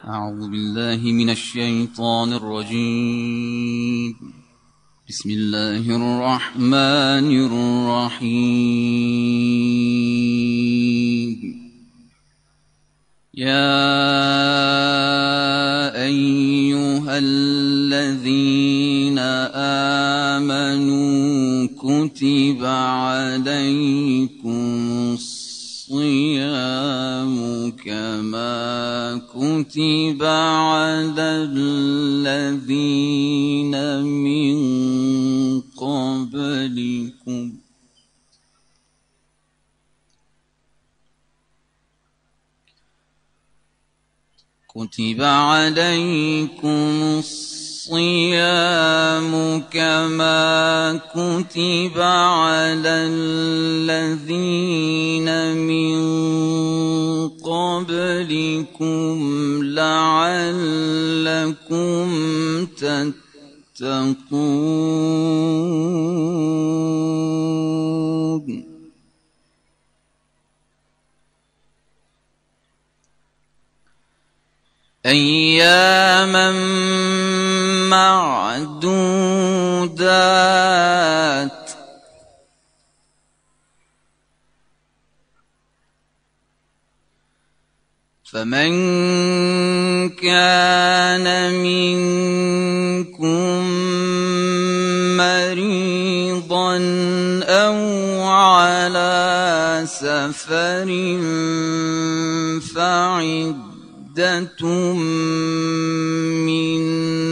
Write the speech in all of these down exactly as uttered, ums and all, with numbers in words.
أعوذ بالله من الشيطان الرجيم. بسم الله الرحمن الرحيم. يا أيها الذين آمنوا كتب عليكم الصيام كما كتب على الذين من قبلكم كتب عليكم الصيام كما كتب على الذين من قبلكم لعلكم تتقون. أياما معدودات فمن كان منكم مريضا أو على سفر فعدة من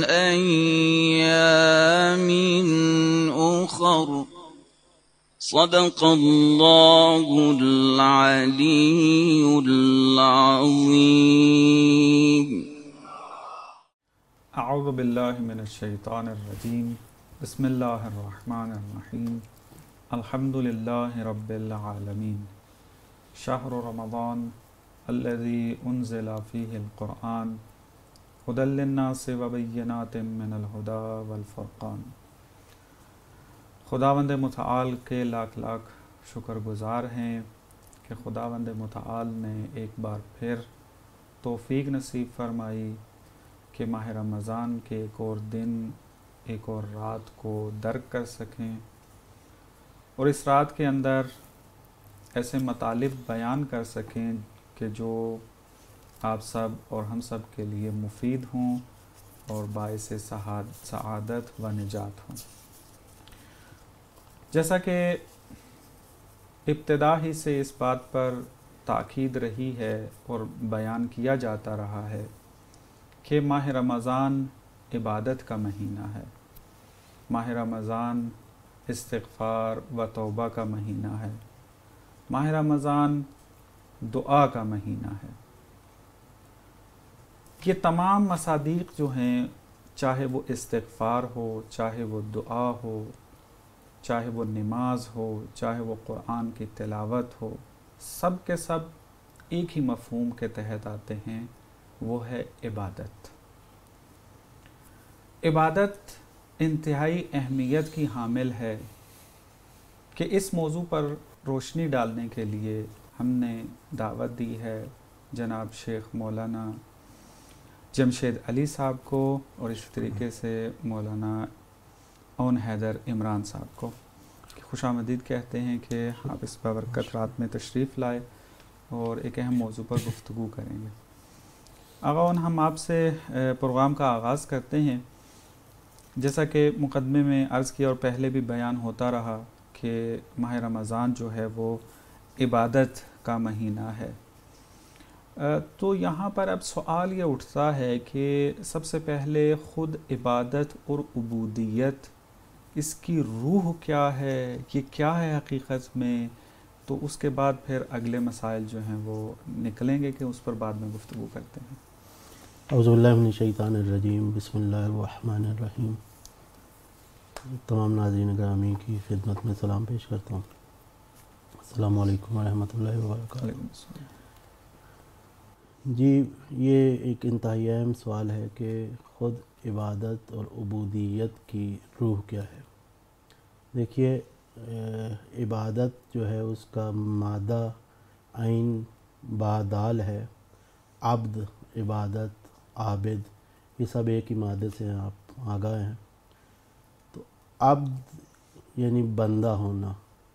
أيام أخر. صدق الله العلي العظيم. اعوذ باللہ من الشیطان الرجیم. بسم اللہ الرحمن الرحیم. الحمد للہ رب العالمین. شہر رمضان الذي انزل فيه القرآن هدى للناس وبینات من الہدی والفرقان. خداوند متعال کے لاکھ لاکھ شکر گزار ہیں کہ خداوند متعال نے ایک بار پھر توفیق نصیب فرمائی کہ ماہ رمضان کے ایک اور دن ایک اور رات کو درک کر سکیں اور اس رات کے اندر ایسے مطالب بیان کر سکیں کہ جو آپ سب اور ہم سب کے لیے مفید ہوں اور باعث سعادت و نجات ہوں. جیسا کہ ابتدا ہی سے اس بات پر تاکید رہی ہے اور بیان کیا جاتا رہا ہے کہ ماہ رمضان عبادت کا مہینہ ہے. ماہ رمضان استغفار و توبہ کا مہینہ ہے. ماہ رمضان دعا کا مہینہ ہے. یہ تمام مصادیق جو ہیں، چاہے وہ استغفار ہو، چاہے وہ دعا ہو، چاہے وہ نماز ہو، چاہے وہ قرآن کی تلاوت ہو، سب کے سب ایک ہی مفہوم کے تحت آتے ہیں، وہ ہے عبادت. عبادت انتہائی اہمیت کی حامل ہے کہ اس موضوع پر روشنی ڈالنے کے لیے ہم نے دعوت دی ہے جناب شیخ مولانا جمشید علی صاحب کو اور اس طریقے سے مولانا اون حیدر عمران صاحب کو. خوش آمدید کہتے ہیں کہ آپ اس بابرکت رات میں تشریف لائے اور ایک اہم موضوع پر گفتگو کریں گے. آقا اون، ہم آپ سے پروگرام کا آغاز کرتے ہیں. جیسا کہ مقدمے میں عرض کیا اور پہلے بھی بیان ہوتا رہا کہ ماہ رمضان جو ہے وہ عبادت کا مہینہ ہے. تو یہاں پر اب سوال یہ اٹھتا ہے کہ سب سے پہلے خود عبادت اور عبودیت، اس کی روح کیا ہے، یہ کیا ہے حقیقت میں، تو اس کے بعد پھر اگلے مسائل جو ہیں وہ نکلیں گے کہ اس پر بعد میں گفتگو کرتے ہیں. اعوذ باللہ من الشیطان الرجیم. بسم اللہ الرحمن الرحیم. تمام ناظرین گرامی کی خدمت میں سلام پیش کرتا ہوں. السلام علیکم ورحمۃ اللہ وبرکاتہ. جی، یہ ایک انتہائی اہم سوال ہے کہ خود عبادت اور عبودیت کی روح کیا ہے. دیکھیے، عبادت جو ہے اس کا مادہ عین با دال ہے. عبد عبادت عابد، یہ سب ایک ہی مادے سے ہیں، آپ آگاہ ہیں۔ تو عبد یعنی بندہ ہونا،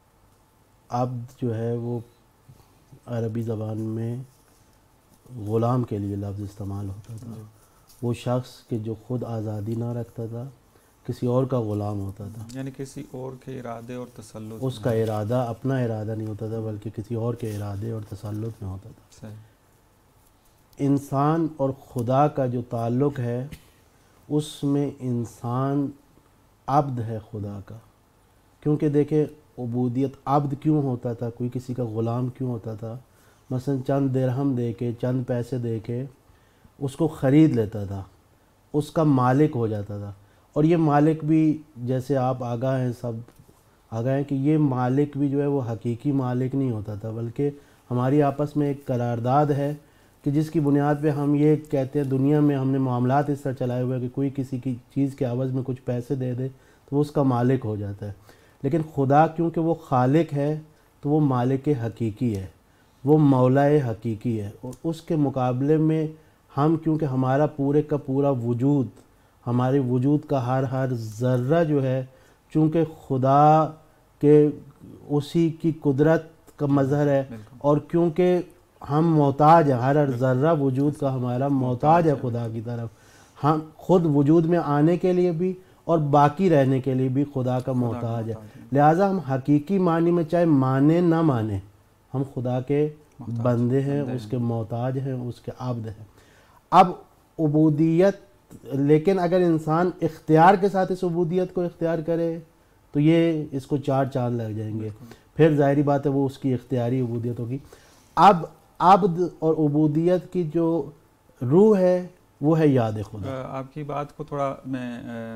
عبد جو ہے وہ عربی زبان میں غلام کے لیے لفظ استعمال ہوتا تھا، وہ شخص کہ جو خود آزادی نہ رکھتا تھا، کسی اور کا غلام ہوتا تھا، یعنی کسی اور کے ارادے اور تسلط، اس کا ارادہ اپنا ارادہ نہیں ہوتا تھا بلکہ کسی اور کے ارادے اور تسلط میں ہوتا تھا۔ صحیح۔ انسان اور خدا کا جو تعلق ہے اس میں انسان عبد ہے خدا کا، کیونکہ دیکھیں عبودیت، عبد کیوں ہوتا تھا، کوئی کسی کا غلام کیوں ہوتا تھا؟ مثلا چند درہم دے کے، چند پیسے دے کے اس کو خرید لیتا تھا، اس کا مالک ہو جاتا تھا۔ اور یہ مالک بھی جیسے آپ آگاہ ہیں، سب آگاہ ہیں کہ یہ مالک بھی جو ہے وہ حقیقی مالک نہیں ہوتا تھا، بلکہ ہماری آپس میں ایک قرارداد ہے کہ جس کی بنیاد پہ ہم یہ کہتے ہیں، دنیا میں ہم نے معاملات اس طرح چلائے ہوئے کہ کوئی کسی کی چیز کے عوض میں کچھ پیسے دے دے تو وہ اس کا مالک ہو جاتا ہے۔ لیکن خدا کیونکہ وہ خالق ہے تو وہ مالک حقیقی ہے، وہ مولا حقیقی ہے، اور اس کے مقابلے میں ہم کیونکہ ہمارا پورے کا پورا وجود، ہمارے وجود کا ہر ہر ذرہ جو ہے چونکہ خدا کے اسی کی قدرت کا مظہر ہے، اور کیونکہ ہم محتاج ہیں، ہر ہر ذرہ وجود کا ہمارا محتاج ہے خدا کی طرف، ہم خود وجود میں آنے کے لیے بھی اور باقی رہنے کے لیے بھی خدا کا محتاج ہے، لہٰذا ہم حقیقی معنی میں چاہے مانیں نہ مانیں، ہم خدا کے بندے ہیں، اس کے محتاج ہیں، اس کے عبد ہیں۔ اب عبودیت، لیکن اگر انسان اختیار کے ساتھ اس عبودیت کو اختیار کرے تو یہ اس کو چار چاند لگ جائیں گے، پھر ظاہری بات ہے وہ اس کی اختیاری عبودیت ہوگی۔ اب عبد اور عبودیت کی جو روح ہے وہ ہے یاد خدا۔ آپ کی بات کو تھوڑا میں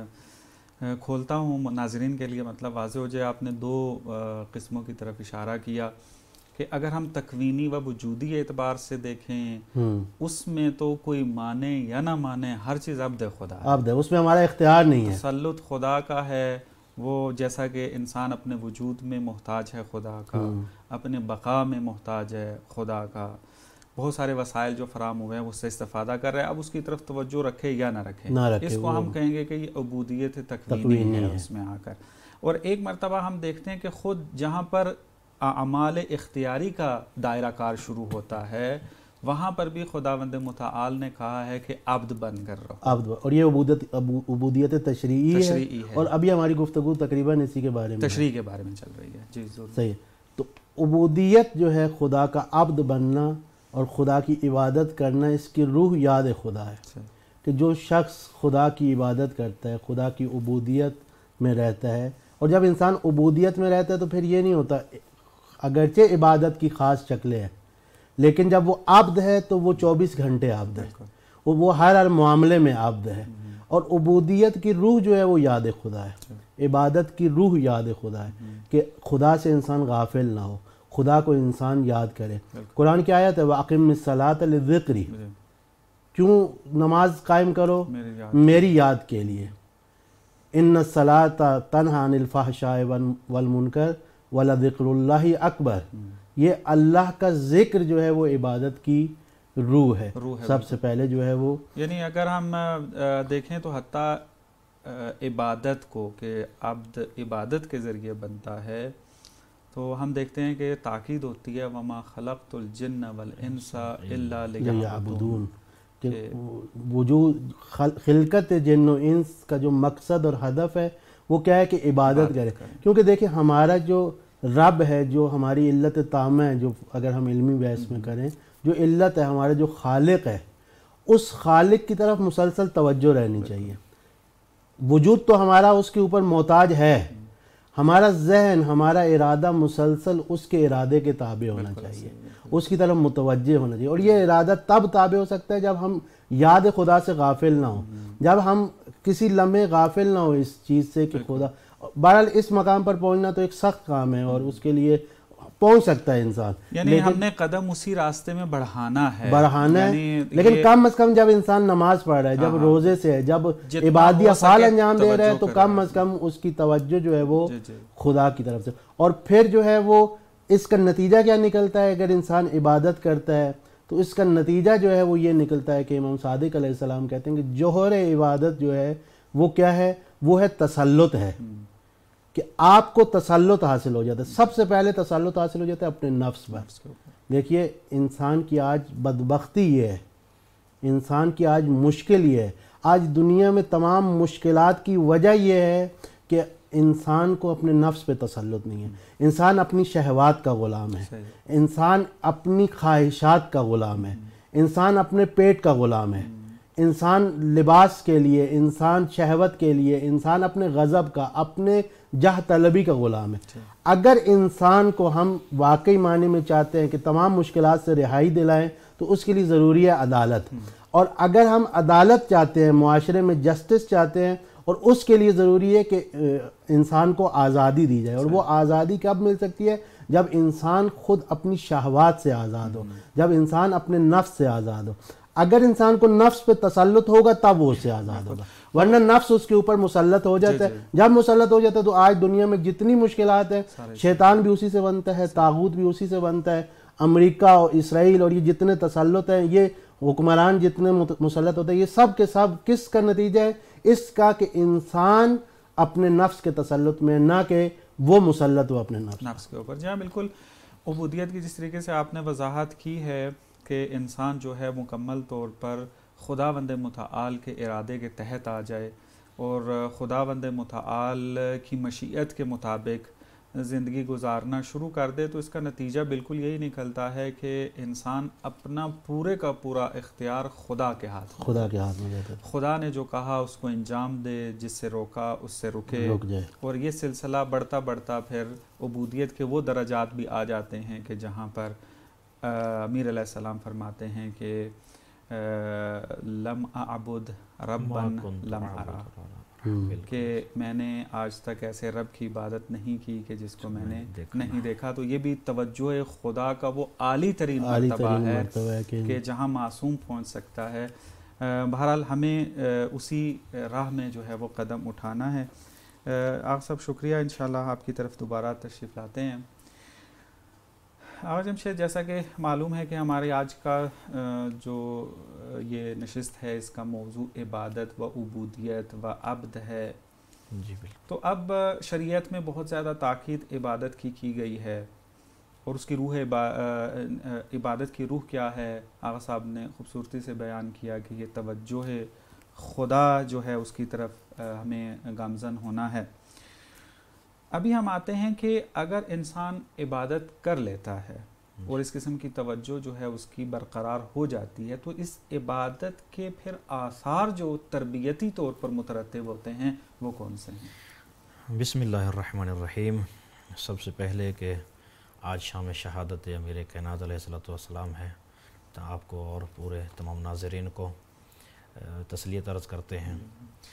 کھولتا ہوں ناظرین کے لیے، مطلب واضح ہو جائے۔ آپ نے دو قسموں کی طرف اشارہ کیا کہ اگر ہم تکوینی و وجودی اعتبار سے دیکھیں اس میں تو کوئی مانے یا نہ مانے ہر چیز عبد خدا ہے، عبد ہے، اس میں ہمارا اختیار نہیں ہے، تسلط خدا کا ہے۔ وہ جیسا کہ انسان اپنے وجود میں محتاج ہے خدا کا، اپنے بقا میں محتاج ہے خدا کا، بہت سارے وسائل جو فراہم ہوئے ہیں اس سے استفادہ کر رہے ہیں، اب اس کی طرف توجہ رکھے یا نہ رکھے، اس کو ہم کہیں گے کہ یہ عبودیت تکوینی ہے اس میں آ کر۔ اور ایک مرتبہ ہم دیکھتے ہیں کہ خود جہاں پر اعمال اختیاری کا دائرہ کار شروع ہوتا ہے وہاں پر بھی خداوند متعال نے کہا ہے کہ عبد بن کر رہو، عبد، اور یہ عبودیت عبودیت تشریعی ہے، اور ابھی ہماری گفتگو تقریباً اسی کے بارے میں تشریع کے بارے میں چل رہی ہے۔ جی ضرور، صحیح۔ تو عبودیت جو ہے خدا کا عبد بننا اور خدا کی عبادت کرنا، اس کی روح یاد خدا ہے، کہ جو شخص خدا کی عبادت کرتا ہے، خدا کی عبودیت میں رہتا ہے، اور جب انسان عبودیت میں رہتا ہے تو پھر یہ نہیں ہوتا، اگرچہ عبادت کی خاص شکلیں ہیں لیکن جب وہ عبد ہے تو وہ چوبیس گھنٹے عبد ہے، وہ ہر ہر معاملے میں عبد ہے، اور عبودیت کی روح جو ہے وہ یاد خدا ہے، عبادت کی روح یاد خدا ہے، کہ خدا سے انسان غافل نہ ہو، خدا کو انسان یاد کرے۔ قرآن کی آیت ہے وَأَقِمِ الصَّلَاةَ لِلذِّكْرِ، کیوں نماز قائم کرو؟ میری یاد کے لیے۔ إِنَّ الصَّلَاةَ تَنْهَىٰ عَنِ الْفَحْشَاءِ وَالْمُنكَرِ وَلَذِكْرُ اللَّهِ أَكْبَرُ۔ یہ اللہ کا ذکر جو ہے وہ عبادت کی روح ہے، سب سے پہلے جو ہے وہ، یعنی اگر ہم دیکھیں تو حتیٰ عبادت کو کہ عبد عبادت کے ذریعے بنتا ہے تو ہم دیکھتے ہیں کہ تاکید ہوتی ہے وَمَا خَلَقْتُ الْجِنَّ وَالْإِنسَ إِلَّا لِيَعْبُدُونَ، کہ وجود خلقت جن و انس کا جو مقصد اور ہدف ہے وہ کیا ہے کہ عبادت کرے، کیونکہ دیکھیں ہمارا جو رب ہے، جو ہماری علت تامہ ہے، جو اگر ہم علمی بحث میں کریں جو علت ہے، ہمارا جو خالق ہے، اس خالق کی طرف مسلسل توجہ رہنی چاہیے۔ وجود تو ہمارا اس کے اوپر محتاج ہے، ہمارا ذہن، ہمارا ارادہ مسلسل اس کے ارادے کے تابع ہونا چاہیے، اس کی طرف متوجہ ہونا چاہیے، اور یہ ارادہ تب تابع ہو سکتا ہے جب ہم یاد خدا سے غافل نہ ہوں، جب ہم کسی لمحے غافل نہ ہو اس چیز سے کہ خدا، بہرحال اس مقام پر پہنچنا تو ایک سخت کام ہے اور اس کے لیے پہنچ سکتا ہے انسان، یعنی ہم نے قدم اسی راستے میں بڑھانا ہے بڑھانا ہے لیکن کم از کم جب انسان نماز پڑھ رہا ہے، جب روزے سے ہے، جب عبادی افعال انجام دے رہا ہے تو کم از کم اس کی توجہ جو ہے وہ خدا کی طرف سے، اور پھر جو ہے وہ اس کا نتیجہ کیا نکلتا ہے؟ اگر انسان عبادت کرتا ہے تو اس کا نتیجہ جو ہے وہ یہ نکلتا ہے کہ امام صادق علیہ السلام کہتے ہیں کہ جوہر عبادت جو ہے وہ کیا ہے؟ وہ ہے تسلط ہے، کہ آپ کو تسلط حاصل ہو جاتا ہے. سب سے پہلے تسلط حاصل ہو جاتا ہے اپنے نفس پر. دیکھیے انسان کی آج بدبختی یہ ہے، انسان کی آج مشکل یہ ہے، آج دنیا میں تمام مشکلات کی وجہ یہ ہے کہ انسان کو اپنے نفس پہ تسلط نہیں ہے. انسان اپنی شہوات کا غلام ہے، انسان اپنی خواہشات کا غلام ہے، انسان اپنے پیٹ کا غلام ہے، انسان لباس کے لیے، انسان شہوت کے لیے، انسان اپنے غضب کا، اپنے جاہ طلبی کا غلام ہے. اگر انسان کو ہم واقعی معنی میں چاہتے ہیں کہ تمام مشکلات سے رہائی دلائیں تو اس کے لیے ضروری ہے عدالت. اور اگر ہم عدالت چاہتے ہیں، معاشرے میں جسٹس چاہتے ہیں، اور اس کے لیے ضروری ہے کہ انسان کو آزادی دی جائے. اور وہ آزادی کب مل سکتی ہے؟ جب انسان خود اپنی شہوات سے آزاد ہو، جب انسان اپنے نفس سے آزاد ہو. اگر انسان کو نفس پہ تسلط ہوگا تب وہ اس سے آزاد ہوگا، ورنہ نفس اس کے اوپر مسلط ہو جاتا ہے. جب مسلط ہو جاتا ہے تو آج دنیا میں جتنی مشکلات ہیں، شیطان بھی اسی سے بنتا ہے، طاغوت بھی اسی سے بنتا ہے. امریکہ اور اسرائیل اور یہ جتنے تسلط ہیں، یہ حکمران جتنے مسلط ہوتے ہیں، یہ سب کے سب کس کا نتیجہ ہے؟ اس کا کہ انسان اپنے نفس کے تسلط میں، نہ کہ وہ مسلط ہو اپنے نفس نفس کے اوپر. جی ہاں بالکل. عبودیت کی جس طریقے سے آپ نے وضاحت کی ہے کہ انسان جو ہے مکمل طور پر خداوند متعال کے ارادے کے تحت آ جائے اور خداوند متعال کی مشیت کے مطابق زندگی گزارنا شروع کر دے، تو اس کا نتیجہ بالکل یہی نکلتا ہے کہ انسان اپنا پورے کا پورا اختیار خدا کے ہاتھ میں خدا کے ہاتھ میں جاتا ہے. خدا نے جو کہا اس کو انجام دے، جس سے روکا اس سے رکے، رک جائے. اور یہ سلسلہ بڑھتا بڑھتا پھر عبودیت کے وہ درجات بھی آ جاتے ہیں کہ جہاں پر امیر علیہ السلام فرماتے ہیں کہ لم اعبد ربا لم ارا، کہ میں نے آج تک ایسے رب کی عبادت نہیں کی کہ جس کو میں نے نہیں دیکھا. تو یہ بھی توجہ خدا کا وہ عالی ترین مرتبہ ہے کہ جہاں معصوم پہنچ سکتا ہے. بہرحال ہمیں اسی راہ میں جو ہے وہ قدم اٹھانا ہے. آپ سب شکریہ، انشاءاللہ آپ کی طرف دوبارہ تشریف لاتے ہیں. آج جمشید، جیسا کہ معلوم ہے کہ ہمارے آج کا جو یہ نشست ہے اس کا موضوع عبادت و عبودیت و عبد ہے. جی بالکل. تو اب شریعت میں بہت زیادہ تاکید عبادت کی کی گئی ہے، اور اس کی روح عبادت کی روح کیا ہے آغا صاحب نے خوبصورتی سے بیان کیا کہ یہ توجہ خدا جو ہے اس کی طرف ہمیں گامزن ہونا ہے. ابھی ہم آتے ہیں کہ اگر انسان عبادت کر لیتا ہے اور اس قسم کی توجہ جو ہے اس کی برقرار ہو جاتی ہے، تو اس عبادت کے پھر آثار جو تربیتی طور پر مترتب ہوتے ہیں وہ کون سے ہیں؟ بسم اللہ الرحمن الرحیم. سب سے پہلے کہ آج شام شہادت امیر کائنات علیہ الصلوۃ والسلام ہے، تو آپ کو اور پورے تمام ناظرین کو تسلیت عرض کرتے ہیں.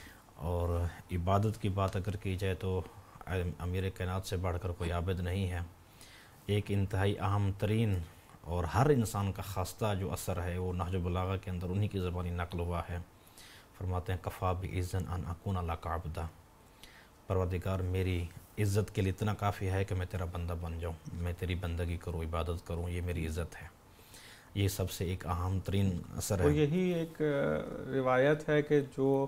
اور عبادت کی بات اگر کی جائے تو امیر کائنات سے بڑھ کر کوئی عابد نہیں ہے. ایک انتہائی اہم ترین اور ہر انسان کا خاصہ جو اثر ہے وہ نہج البلاغہ کے اندر انہی کی زبانی نقل ہوا ہے. فرماتے ہیں کفا بعزن ان اکون لک عبدا، پروردگار میری عزت کے لیے اتنا کافی ہے کہ میں تیرا بندہ بن جاؤں، میں تیری بندگی کروں، عبادت کروں، یہ میری عزت ہے. یہ سب سے ایک اہم ترین اثر ہے. یہی ایک روایت ہے کہ جو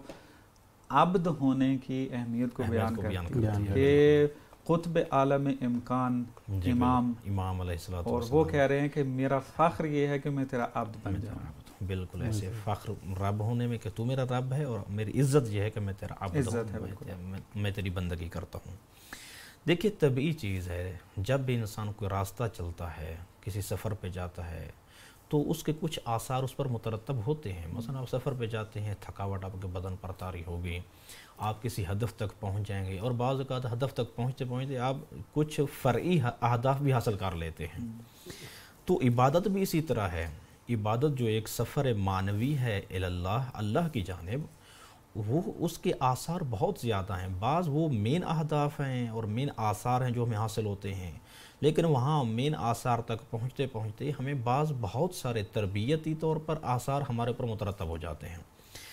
عبد ہونے کی اہمیت کو بیان کرتی ہے کہ قطب عالم امکان امام امام علیہ الصلوۃ اور وہ کہہ رہے ہیں کہ میرا فخر یہ ہے کہ میں تیرا عبد بن جاؤں. بالکل ایسے فخر رب ہونے میں کہ تو میرا رب ہے، اور میری عزت یہ ہے کہ میں تیرا عبد ہوں، میں تیری بندگی کرتا ہوں. دیکھیے طبعی چیز ہے، جب بھی انسان کوئی راستہ چلتا ہے، کسی سفر پہ جاتا ہے، تو اس کے کچھ آثار اس پر مترتب ہوتے ہیں. مثلا آپ سفر پہ جاتے ہیں، تھکاوٹ آپ کے بدن پر طاری ہوگی، آپ کسی ہدف تک پہنچ جائیں گے، اور بعض اوقات ہدف تک پہنچتے پہنچتے آپ کچھ فرعی اہداف بھی حاصل کر لیتے ہیں. تو عبادت بھی اسی طرح ہے. عبادت جو ایک سفر معنوی ہے اللہ اللہ کی جانب، وہ اس کے آثار بہت زیادہ ہیں. بعض وہ مین اہداف ہیں اور مین آثار ہیں جو ہمیں حاصل ہوتے ہیں، لیکن وہاں مین آثار تک پہنچتے پہنچتے ہمیں بعض بہت سارے تربیتی طور پر آثار ہمارے اوپر مترتب ہو جاتے ہیں.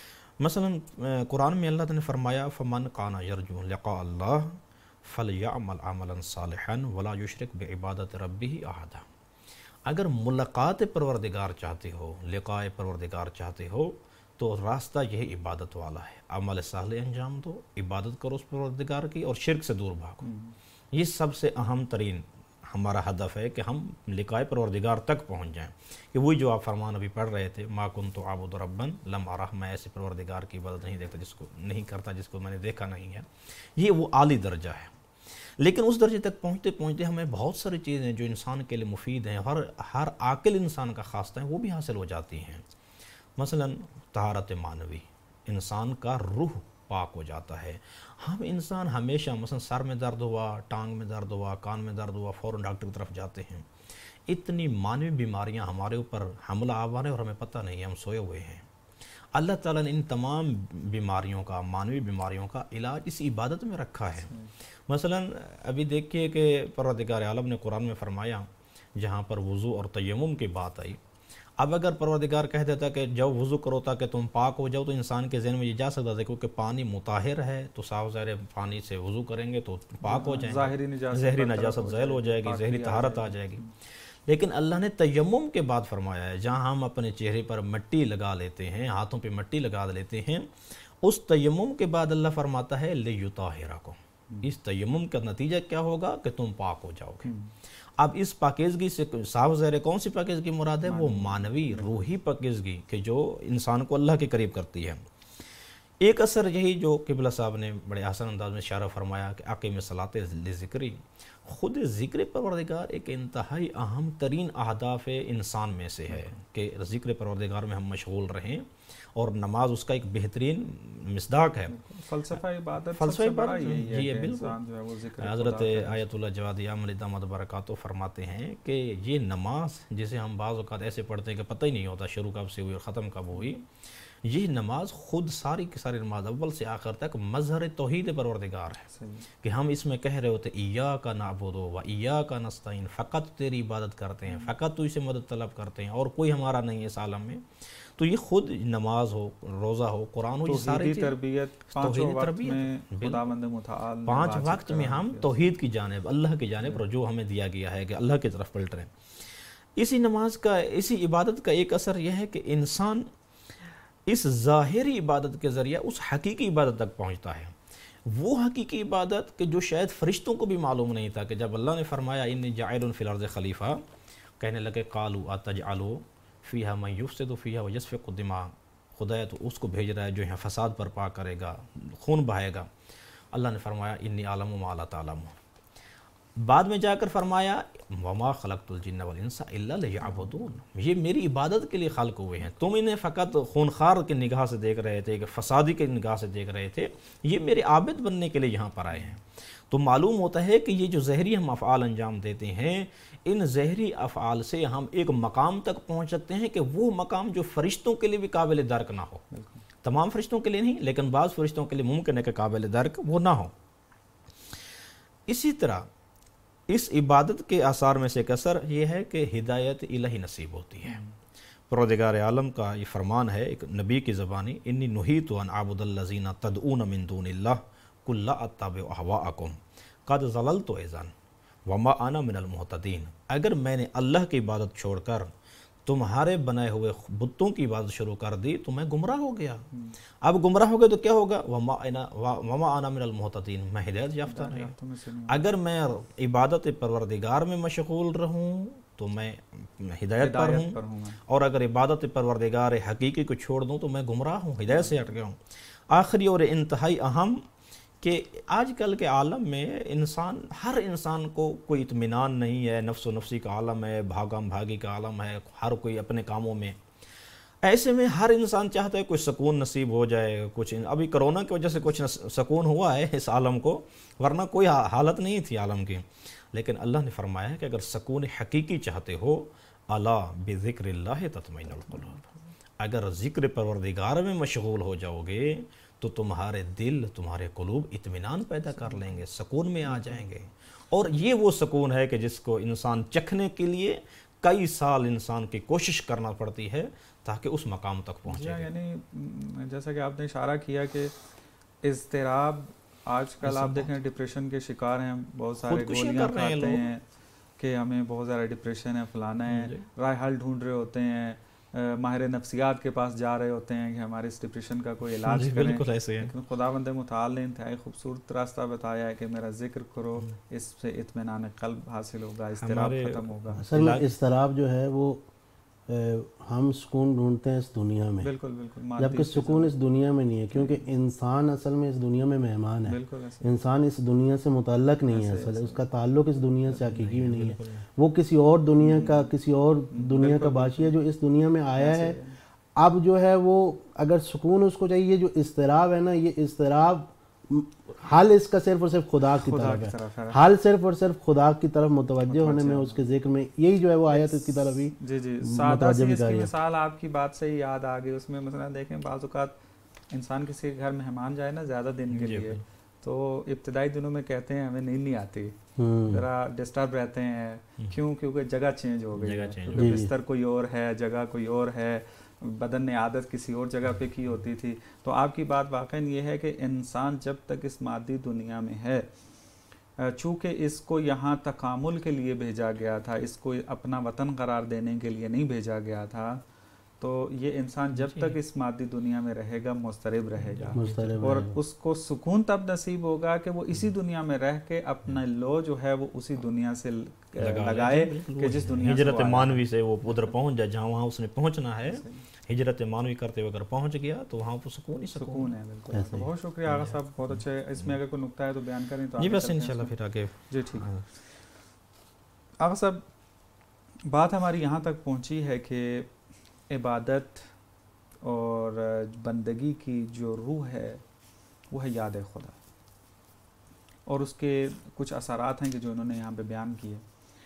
مثلا قرآن میں اللہ نے فرمایا فمن کان یرجو لقاء اللہ فلیعمل عملا صالحا ولا یشرک بعبادت ربہ احدا. اگر ملاقات پروردگار چاہتے ہو، لقائے پروردگار چاہتے ہو، تو راستہ یہ عبادت والا ہے. عمل صالح انجام دو، عبادت کرو اس پروردگار کی، اور شرک سے دور بھاگو. یہ سب سے اہم ترین ہمارا ہدف ہے کہ ہم لقائے پروردگار تک پہنچ جائیں. کہ وہی جو آپ فرمان ابھی پڑھ رہے تھے، ما کنت اعبد ربا لم ارہ، میں ایسے پروردگار کی عبادت نہیں دیکھتا جس کو نہیں کرتا جس کو میں نے دیکھا نہیں ہے. یہ وہ عالی درجہ ہے. لیکن اس درجے تک پہنچتے پہنچتے ہمیں بہت ساری چیزیں جو انسان کے لیے مفید ہیں، ہر ہر عاقل انسان کا خاصہ ہے، وہ بھی حاصل ہو جاتی ہیں. مثلا طہارت معنوی، انسان کا روح پاک ہو جاتا ہے. ہم انسان ہمیشہ مثلا سر میں درد ہوا، ٹانگ میں درد ہوا، کان میں درد ہوا، فوراً ڈاکٹر کی طرف جاتے ہیں. اتنی معنوی بیماریاں ہمارے اوپر حملہ آور ہیں اور ہمیں پتہ نہیں ہے، ہم سوئے ہوئے ہیں. اللہ تعالیٰ نے ان تمام بیماریوں کا، معنوی بیماریوں کا علاج اس عبادت میں رکھا ہے. مثلا ابھی دیکھیے کہ پروردگار عالم نے قرآن میں فرمایا، جہاں پر وضو اور تیمم کی بات آئی، اب اگر پروردگار کہہ دیتا کہ جب وضو کرو تاکہ تم پاک ہو جاؤ، تو انسان کے ذہن میں یہ جا سکتا تھا کیونکہ پانی مطہر ہے، تو صاف ظاہر پانی سے وضو کریں گے تو پاک ہو جائیں گے، ظاہری نجاست زائل ہو جائے گی، ظاہری طہارت آ جائے گی. لیکن اللہ نے تیمم کے بعد فرمایا ہے، جہاں ہم اپنے چہرے پر مٹی لگا لیتے ہیں، ہاتھوں پہ مٹی لگا لیتے ہیں، اس تیمم کے بعد اللہ فرماتا ہے لِیُطَہِّرَکُم، اس تیمم کا نتیجہ کیا ہوگا کہ تم پاک ہو جاؤ گے. اب اس پاکیزگی سے صاف ظاہر کون سی پاکیزگی مراد ہے؟ وہ معنوی روحی پاکیزگی کہ جو انسان کو اللہ کے قریب کرتی ہے. ایک اثر یہی جو قبلہ صاحب نے بڑے آسان انداز میں اشارہ فرمایا کہ اقیم الصلاۃ لذکری، خود ذکر پروردگار ایک انتہائی اہم ترین اہداف انسان میں سے ہے کہ ذکر پروردگار میں ہم مشغول رہیں، اور نماز اس کا ایک بہترین مصداق ہے. فلسفہ عبادت فلسفہ سب سے بڑا عبادت یہی ہے جی کہ بالکل. انسان جو ہے وہ ذکر حضرت خدا کرے. آیت اللہ جوادی عامل دامت برکاتہ فرماتے ہیں کہ یہ نماز جسے ہم بعض اوقات ایسے پڑھتے ہیں کہ پتہ ہی نہیں ہوتا شروع کب سے ہوئی اور ختم کب ہوئی، یہ نماز خود ساری کی ساری نماز اول سے آخر تک مظہر توحید پروردگار ہے. کہ ہم اس میں کہہ رہے ہوتے ایاک نعبد و ایاک نستعین، فقط تیری عبادت کرتے ہیں، فقط تو اسے مدد طلب کرتے ہیں، اور کوئی ہمارا نہیں ہے اس عالم میں. تو یہ خود نماز ہو، روزہ ہو، قرآن ہو، یہ ساری تربیت پانچوں وقت میں خداوند متعال پانچ وقت میں ہم توحید کی جانب، اللہ کی جانب رجوع ہمیں دیا گیا ہے کہ اللہ کی طرف پلٹ رہے ہیں. اسی نماز کا، اسی عبادت کا ایک اثر یہ ہے کہ انسان اس ظاہری عبادت کے ذریعہ اس حقیقی عبادت تک پہنچتا ہے. وہ حقیقی عبادت کہ جو شاید فرشتوں کو بھی معلوم نہیں تھا، کہ جب اللہ نے فرمایا انی جاعل فی الارض خلیفہ، کہنے لگے قالوا اتجعل فیہا من یفسد فیہا ویسفک الدماء، خدا تو اس کو بھیج رہا ہے جو یہاں فساد برپا کرے گا، خون بہائے گا. اللہ نے فرمایا انی اعلم ما لا تعلمون. بعد میں جا کر فرمایا وما خلقت الجن والانس الا لیعبدون، یہ میری عبادت کے لیے خلق ہوئے ہیں، تم انہیں فقط خونخوار کی نگاہ سے دیکھ رہے تھے، کہ فسادی کی نگاہ سے دیکھ رہے تھے، یہ میرے عابد بننے کے لیے یہاں پر آئے ہیں. تو معلوم ہوتا ہے کہ یہ جو ظاہری ہم افعال انجام دیتے ہیں، ان ظاہری افعال سے ہم ایک مقام تک پہنچ سکتے ہیں کہ وہ مقام جو فرشتوں کے لیے بھی قابل درک نہ ہو. تمام فرشتوں کے لیے نہیں، لیکن بعض فرشتوں کے لیے ممکن ہے کہ قابل درک وہ نہ ہو. اسی طرح اس عبادت کے آثار میں سے ایک اثر یہ ہے کہ ہدایت الہی نصیب ہوتی ہے. پروردگار عالم کا یہ فرمان ہے ایک نبی کی زبانی، انی نہیت ان اعبد الذین تدعون من دون اللہ قل لا اتبع اہواءکم قد ضللت اذا وما انا من المہتدین. اگر میں نے اللہ کی عبادت چھوڑ کر تمہارے بنائے ہوئے بتوں کی عبادت شروع کر دی تو میں گمراہ ہو گیا. اب گمراہ ہو گئے تو کیا ہوگا؟ وما انا وما انا من المہتدین، میں ہدایت یافتہ نہیں. اگر میں عبادت پروردگار میں مشغول رہوں تو میں ہدایت پر ہوں، اور اگر عبادت پروردگار حقیقی کو چھوڑ دوں تو میں گمراہ ہوں، ہدایت سے ہٹ گیا ہوں. آخری اور انتہائی اہم کہ آج کل کے عالم میں انسان، ہر انسان کو کوئی اطمینان نہیں ہے، نفس و نفسی کا عالم ہے، بھاگم بھاگی کا عالم ہے، ہر کوئی اپنے کاموں میں. ایسے میں ہر انسان چاہتا ہے کوئی سکون نصیب ہو جائے. کچھ ابھی کرونا کی وجہ سے کچھ سکون ہوا ہے اس عالم کو، ورنہ کوئی حالت نہیں تھی عالم کی. لیکن اللہ نے فرمایا ہے کہ اگر سکون حقیقی چاہتے ہو، الا بذکر اللہ تطمئن القلوب، اگر ذکر پروردگار میں مشغول ہو جاؤ گے تو تمہارے دل، تمہارے قلوب اطمینان پیدا کر لیں گے، سکون میں آ جائیں گے. اور یہ وہ سکون ہے کہ جس کو انسان چکھنے کے لیے کئی سال انسان کی کوشش کرنا پڑتی ہے تاکہ اس مقام تک پہنچے. یعنی جیسا کہ آپ نے اشارہ کیا کہ اضطراب، آج کل آپ دیکھیں ڈپریشن کے شکار ہیں، بہت سارے گولیاں کھاتے ہیں، کہ ہمیں بہت زیادہ ڈپریشن ہے، فلانا ہے، رائے حل ڈھونڈ رہے ہوتے ہیں، ماہر نفسیات کے پاس جا رہے ہوتے ہیں کہ ہمارے اس ڈپریشن کا کوئی علاج کریں، لیکن خداوند متعال نے انتہائی خوبصورت راستہ بتایا ہے کہ میرا ذکر کرو، اس سے اطمینان قلب حاصل ہوگا، اضطراب ختم ہوگا۔ اصل میں اضطراب جو ہے وہ ہم سکون ڈھونڈتے ہیں اس دنیا میں، بالکل بالکل، جبکہ سکون اس دنیا میں نہیں ہے، کیونکہ انسان اصل میں اس دنیا میں مہمان ہے، انسان اس دنیا سے متعلق نہیں ہے، اصل اس کا تعلق اس دنیا سے حقیقی میں نہیں ہے، وہ کسی اور دنیا کا کسی اور دنیا کا باشی ہے جو اس دنیا میں آیا ہے۔ اب جو ہے وہ اگر سکون اس کو چاہیے، جو اضطراب ہے نا، یہ اضطراب حل اس کا صرف اور صرف خدا کی طرف ہے، حل صرف اور صرف خدا کی طرف متوجہ ہونے میں، اس کے ذکر میں، یہی جو ہے وہ آیت اس کی طرف ہی جی جی سادہ سی اس کی مثال آپ کی بات سے ہی یاد آ گئی۔ اس میں مثلا دیکھیں بعض اوقات انسان کسی کے گھر مہمان جائے نا زیادہ دن کے لیے، تو ابتدائی دنوں میں کہتے ہیں ہمیں نیند نہیں آتی، ذرا ڈسٹرب رہتے ہیں، کیوں؟ کیونکہ جگہ چینج ہو گئی ہے، بستر کوئی اور ہے، جگہ کوئی اور ہے، بدن نے عادت کسی اور جگہ پہ کی ہوتی تھی۔ تو آپ کی بات واقعاً یہ ہے کہ انسان جب تک اس مادی دنیا میں ہے، چونکہ اس کو یہاں تکامل کے لیے بھیجا گیا تھا، اس کو اپنا وطن قرار دینے کے لیے نہیں بھیجا گیا تھا، تو یہ انسان جب تک اس مادی دنیا میں رہے گا مضطرب رہے گا، اور اس کو سکون تب نصیب ہوگا کہ وہ اسی دنیا میں رہ کے اپنا لو جو ہے وہ اسی دنیا سے لگائے کہ جس دنیا سے ہجرت مانوی سے وہ ادھر پہنچ جائے جہاں وہاں اس نے پہنچنا ہے، ہجرت مانوی کرتے ہوئے اگر پہنچ گیا تو وہاں پر سکون ہی سکون ہے۔ بالکل، بہت شکریہ آغا صاحب، بہت اچھے۔ اس میں اگر کوئی نکتہ ہے تو بیان کریں تو جی بس انشاءاللہ پھر آگے۔ جی ٹھیک ہے آغا صاحب، بات ہماری یہاں تک پہنچی ہے کہ عبادت اور بندگی کی جو روح ہے وہ ہے یاد خدا، اور اس کے کچھ اثرات ہیں کہ جو انہوں نے یہاں پہ بیان کیے۔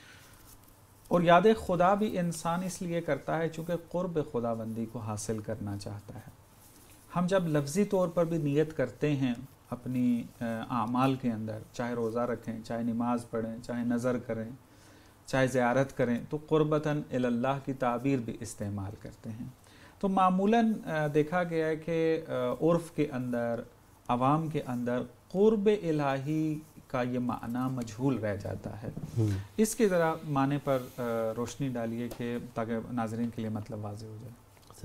اور یاد خدا بھی انسان اس لیے کرتا ہے چونکہ قرب خدا بندی کو حاصل کرنا چاہتا ہے۔ ہم جب لفظی طور پر بھی نیت کرتے ہیں اپنی اعمال کے اندر، چاہے روزہ رکھیں، چاہے نماز پڑھیں، چاہے نظر کریں، چاہے زیارت کریں، تو قربتاً الی اللہ کی تعبیر بھی استعمال کرتے ہیں۔ تو معمولاً دیکھا گیا ہے کہ عرف کے اندر، عوام کے اندر قرب الہی کا یہ معنی مجہول رہ جاتا ہے۔ اس کے ذرا معنی پر روشنی ڈالیے کہ تاکہ ناظرین کے لیے مطلب واضح ہو جائے۔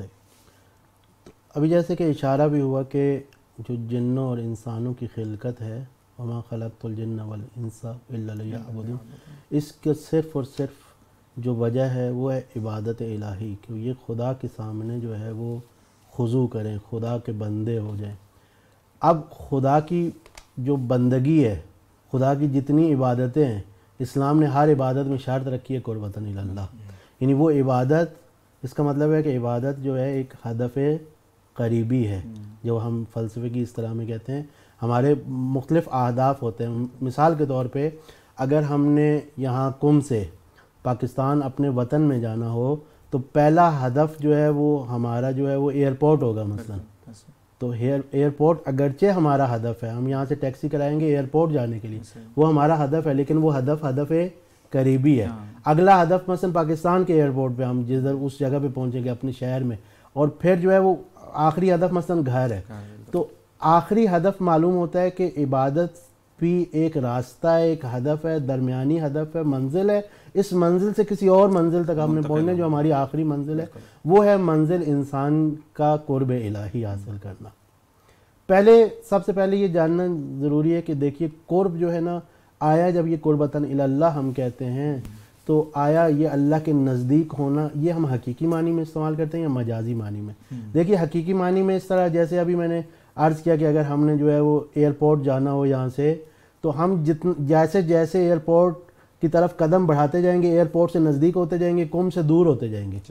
صحیح۔ ابھی جیسے کہ اشارہ بھی ہوا کہ جو جنوں اور انسانوں کی خلقت ہے، وما خلقت الجن والانس الا لیعبدون، اس کے صرف اور صرف جو وجہ ہے وہ ہے عبادت الہی، کہ یہ خدا کے سامنے جو ہے وہ خضوع کریں، خدا کے بندے ہو جائیں۔ اب خدا کی جو بندگی ہے، خدا کی جتنی عبادتیں ہیں، اسلام نے ہر عبادت میں شرط رکھی ہے قربتاً الی اللہ، یعنی وہ عبادت، اس کا مطلب ہے کہ عبادت جو ہے ایک ہدف قریبی ہے، جو ہم فلسفے کی اصطلاح میں کہتے ہیں۔ ہمارے مختلف اہداف ہوتے ہیں، مثال کے طور پہ اگر ہم نے یہاں کم سے پاکستان اپنے وطن میں جانا ہو تو پہلا ہدف جو ہے وہ ہمارا جو ہے وہ ایئرپورٹ ہوگا مثلا، تو ایئرپورٹ اگرچہ ہمارا ہدف ہے، ہم یہاں سے ٹیکسی کرائیں گے ایئرپورٹ جانے کے لیے، وہ ہمارا ہدف ہے، لیکن وہ ہدف ہدف قریبی ہے۔ اگلا ہدف مثلا پاکستان کے ایئرپورٹ پہ ہم جس در اس جگہ پہ پہنچیں گے اپنے شہر میں، اور پھر جو ہے وہ آخری ہدف مثلا گھر ہے، تو آخری ہدف معلوم ہوتا ہے کہ عبادت بھی ایک راستہ ہے، ایک ہدف ہے، درمیانی ہدف ہے، منزل ہے، اس منزل سے کسی اور منزل تک ہم نے پہنچنا، جو ہماری آخری منزل ہے وہ ہے منزل انسان کا قرب الہی حاصل کرنا۔ پہلے سب سے پہلے یہ جاننا ضروری ہے کہ دیکھیے قرب جو ہے نا، آیا جب یہ قربتاً الی اللہ ہم کہتے ہیں تو آیا یہ اللہ کے نزدیک ہونا، یہ ہم حقیقی معنی میں استعمال کرتے ہیں یا مجازی معنی میں؟ دیکھیے حقیقی معنی میں اس طرح، جیسے ابھی میں نے عرض کیا کہ اگر ہم نے جو ہے وہ ایئرپورٹ جانا ہو یہاں سے، تو ہم جتن جیسے جیسے ایئرپورٹ کی طرف قدم بڑھاتے جائیں گے، ایئرپورٹ سے نزدیک ہوتے جائیں گے، قم سے دور ہوتے جائیں گے،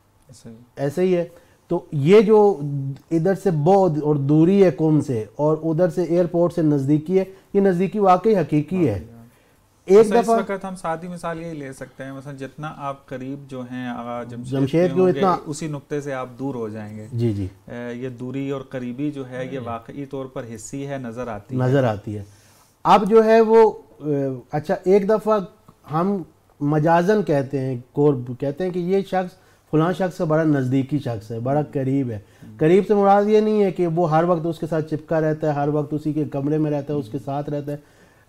ایسے ہی ہے۔ تو یہ جو ادھر سے بعد اور دوری ہے قم سے، اور ادھر سے ایئرپورٹ سے نزدیکی ہے، یہ نزدیکی واقعی حقیقی ہے۔ ایک دفعہ اس وقت ہم سادی مثال یہی لے سکتے ہیں، مثلا جتنا آپ قریب جو ہیں جمشید کو، اتنا اسی نقطے سے آپ دور ہو جائیں گے۔ جی جی، یہ دوری اور قریبی جو ہے یہ واقعی طور پر حسی ہے، نظر آتی ہے نظر آتی ہے۔ اب جو ہے وہ اچھا ایک دفعہ ہم مجازن کہتے ہیں، قرب کہتے ہیں کہ یہ شخص فلاں شخص سے بڑا نزدیکی شخص ہے، بڑا قریب ہے۔ قریب سے مراد یہ نہیں ہے کہ وہ ہر وقت اس کے ساتھ چپکا رہتا ہے، ہر وقت اسی کے کمرے میں رہتا ہے، اس کے ساتھ رہتا ہے۔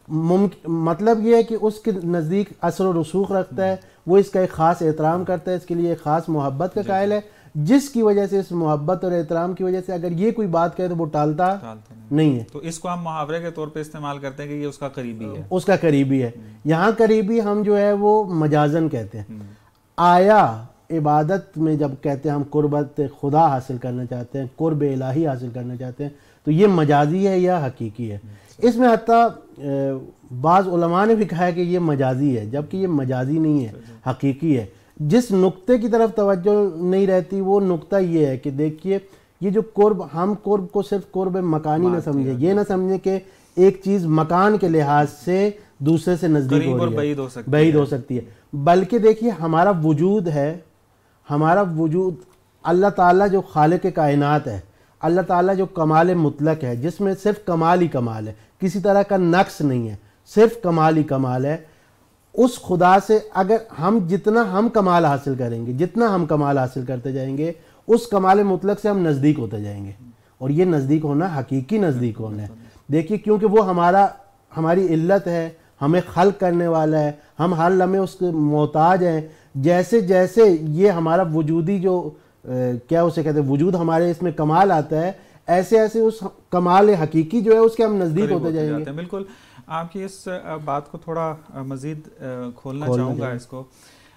مطلب یہ ہے کہ اس کے نزدیک اثر و رسوخ رکھتا ہے، وہ اس کا ایک خاص احترام کرتا ہے، اس کے لیے ایک خاص محبت کا قائل ہے، جس کی وجہ سے اس محبت اور احترام کی وجہ سے اگر یہ کوئی بات کہے تو وہ ٹالتا نہیں ہے. تو اس کو ہم محاورے کے طور پہ استعمال کرتے ہیں کہ یہ اس کا قریبی ہے، اس کا قریبی ہے. یہاں قریبی ہم جو ہے وہ مجازن کہتے ہیں. آیا عبادت میں جب کہتے ہیں ہم قربت خدا حاصل کرنا چاہتے ہیں، قرب الہی حاصل کرنا چاہتے ہیں، تو یہ مجازی ہے یا حقیقی ہے؟ اس میں حتیٰ بعض علماء نے بھی کہا ہے کہ یہ مجازی ہے، جبکہ یہ مجازی نہیں ہے، حقیقی ہے. جس نقطے کی طرف توجہ نہیں رہتی وہ نقطہ یہ ہے کہ دیکھیے یہ جو قرب، ہم قرب کو صرف قرب مکانی نہ سمجھیں، یہ نہ سمجھیں کہ ایک چیز مکان کے لحاظ سے دوسرے سے نزدیک ہو رہی ہے، بعید ہو سکتی ہے، بلکہ دیکھیے ہمارا وجود ہے، ہمارا وجود اللہ تعالیٰ جو خالق کائنات ہے، اللہ تعالیٰ جو کمال مطلق ہے، جس میں صرف کمال ہی کمال ہے، کسی طرح کا نقص نہیں ہے، صرف کمال ہی کمال ہے. اس خدا سے اگر ہم جتنا ہم کمال حاصل کریں گے، جتنا ہم کمال حاصل کرتے جائیں گے، اس کمال مطلق سے ہم نزدیک ہوتے جائیں گے. اور یہ نزدیک ہونا حقیقی نزدیک ہونا ہے. دیکھیے کیونکہ وہ ہمارا ہماری علت ہے، ہمیں خلق کرنے والا ہے، ہم ہر لمحے اس کے محتاج ہیں. جیسے جیسے یہ ہمارا وجودی جو کیا اسے کہتے ہیں وجود ہمارے اس میں کمال آتا ہے، ایسے ایسے اس کمال حقیقی جو ہے اس کے ہم نزدیک ہوتے جائیں گے. بالکل. آپ کی اس بات کو تھوڑا مزید کھولنا چاہوں گا اس کو.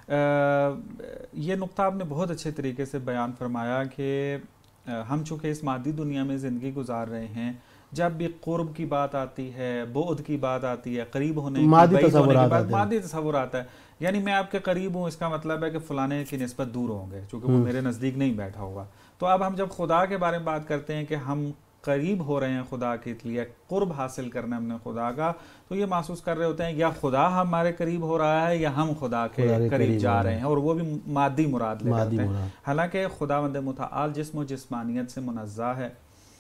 یہ نقطہ آپ نے بہت اچھے طریقے سے بیان فرمایا کہ ہم چونکہ اس مادی دنیا میں زندگی گزار رہے ہیں، جب بھی قرب کی بات آتی ہے، بعد کی بات آتی ہے، قریب ہونے کی، بعید ہونے کی بات، مادی تصور آتا ہے. یعنی میں آپ کے قریب ہوں، اس کا مطلب ہے کہ فلانے کی نسبت دور ہوں گے چونکہ وہ میرے نزدیک نہیں بیٹھا ہوگا. تو اب ہم جب خدا کے بارے میں بات کرتے ہیں کہ ہم قریب ہو رہے ہیں خدا کے لیے، قرب حاصل کرنا ہم نے خدا کا، تو یہ محسوس کر رہے ہوتے ہیں یا خدا ہمارے قریب ہو رہا ہے یا ہم خدا کے قریب جا رہے ہیں، اور وہ بھی مادی مراد لے کرتے ہیں. حالانکہ خداوند متعال جسم و جسمانیت سے منزہ ہے،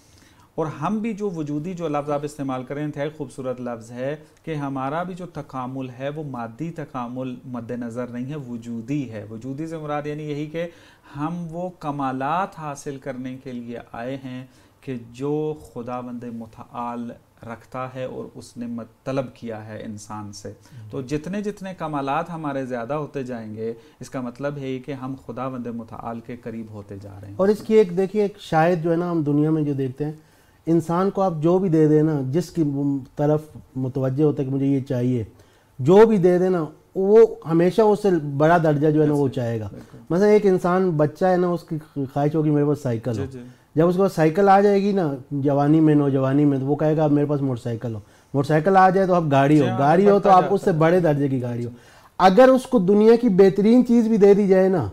اور ہم بھی جو وجودی جو لفظ آپ استعمال کریں انتہائی خوبصورت لفظ ہے کہ ہمارا بھی جو تکامل ہے وہ مادی تکامل مد نظر نہیں ہے، وجودی ہے. وجودی سے مراد یعنی یہی کہ ہم وہ کمالات حاصل کرنے کے لیے آئے ہیں کہ جو خداوند متعال رکھتا ہے اور اس نے طلب کیا ہے انسان سے. تو جتنے جتنے کمالات ہمارے زیادہ ہوتے جائیں گے، اس کا مطلب ہے کہ ہم خداوند متعال کے قریب ہوتے جا رہے ہیں. اور اس کی ایک دیکھیے ایک شاید جو ہے نا ہم دنیا میں جو دیکھتے ہیں، انسان کو آپ جو بھی دے دیں نا، جس کی طرف متوجہ ہوتا ہے کہ مجھے یہ چاہیے، جو بھی دے دیں نا وہ ہمیشہ اس سے بڑا درجہ جو ہے نا وہ چاہے گا. مثلا ایک انسان بچہ ہے نا، اس کی خواہش ہوگی میرے پاس سائیکل ہو. جب اس کے پاس سائیکل آ جائے گی نا جوانی میں، نوجوانی میں، تو وہ کہے گا اب میرے پاس موٹر سائیکل ہو. موٹر سائیکل آ جائے تو اب گاڑی ہو، گاڑی ہو تو آپ اس سے بڑے درجے کی گاڑی ہو. اگر اس کو دنیا کی بہترین چیز بھی دے دی جائے نا،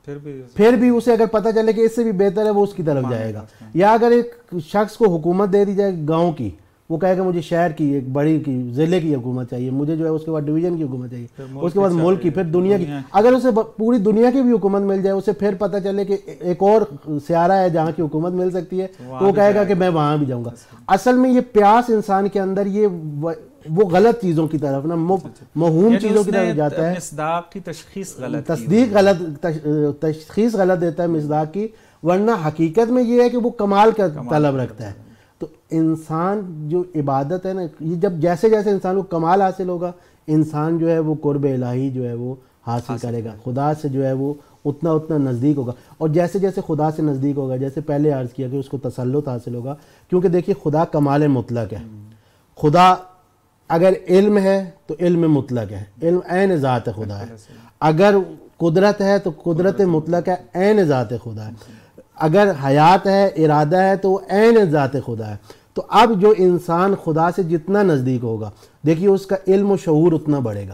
پھر بھی اسے اگر پتہ چلے کہ اس سے بھی بہتر ہے وہ اس کی طرف جائے گا. یا اگر ایک شخص کو حکومت دے دی جائے گاؤں کی، وہ کہے گا مجھے شہر کی ایک بڑی کی ضلع کی حکومت چاہیے، مجھے جو ہے اس کے بعد ڈویژن کی حکومت چاہیے، اس کے بعد ملک کی، پھر دنیا کی. اگر اسے پوری دنیا کی بھی حکومت مل جائے، اسے پھر پتہ چلے کہ ایک اور سیارہ ہے جہاں کی حکومت مل سکتی ہے، تو وہ کہے گا کہ میں وہاں بھی جاؤں گا. اصل میں یہ پیاس انسان کے اندر یہ وہ غلط چیزوں کی طرف نا، موہوم چیزوں کی طرف جاتا ہے. مصداق کی تشخیص غلط، تصدیق غلط، تشخیص غلط دیتا ہے مصداق کی. ورنہ حقیقت میں یہ ہے کہ وہ کمال کا طلب رکھتا ہے. تو انسان جو عبادت ہے نا، یہ جب جیسے جیسے انسان کو کمال حاصل ہوگا، انسان جو ہے وہ قرب الہی جو ہے وہ حاصل کرے گا، خدا سے جو ہے وہ اتنا اتنا نزدیک ہوگا. اور جیسے جیسے خدا سے نزدیک ہوگا، جیسے پہلے عرض کیا کہ اس کو تسلط حاصل ہوگا، کیونکہ دیکھیے خدا کمال مطلق ہے. خدا اگر علم ہے تو علم مطلق ہے، علم عین ذات خدا ہے. اگر قدرت ہے تو قدرت مطلق ہے، عین ذات خدا ہے. اگر حیات ہے، ارادہ ہے، تو وہ عین ذات خدا ہے. تو اب جو انسان خدا سے جتنا نزدیک ہوگا، دیکھیے اس کا علم و شعور اتنا بڑھے گا.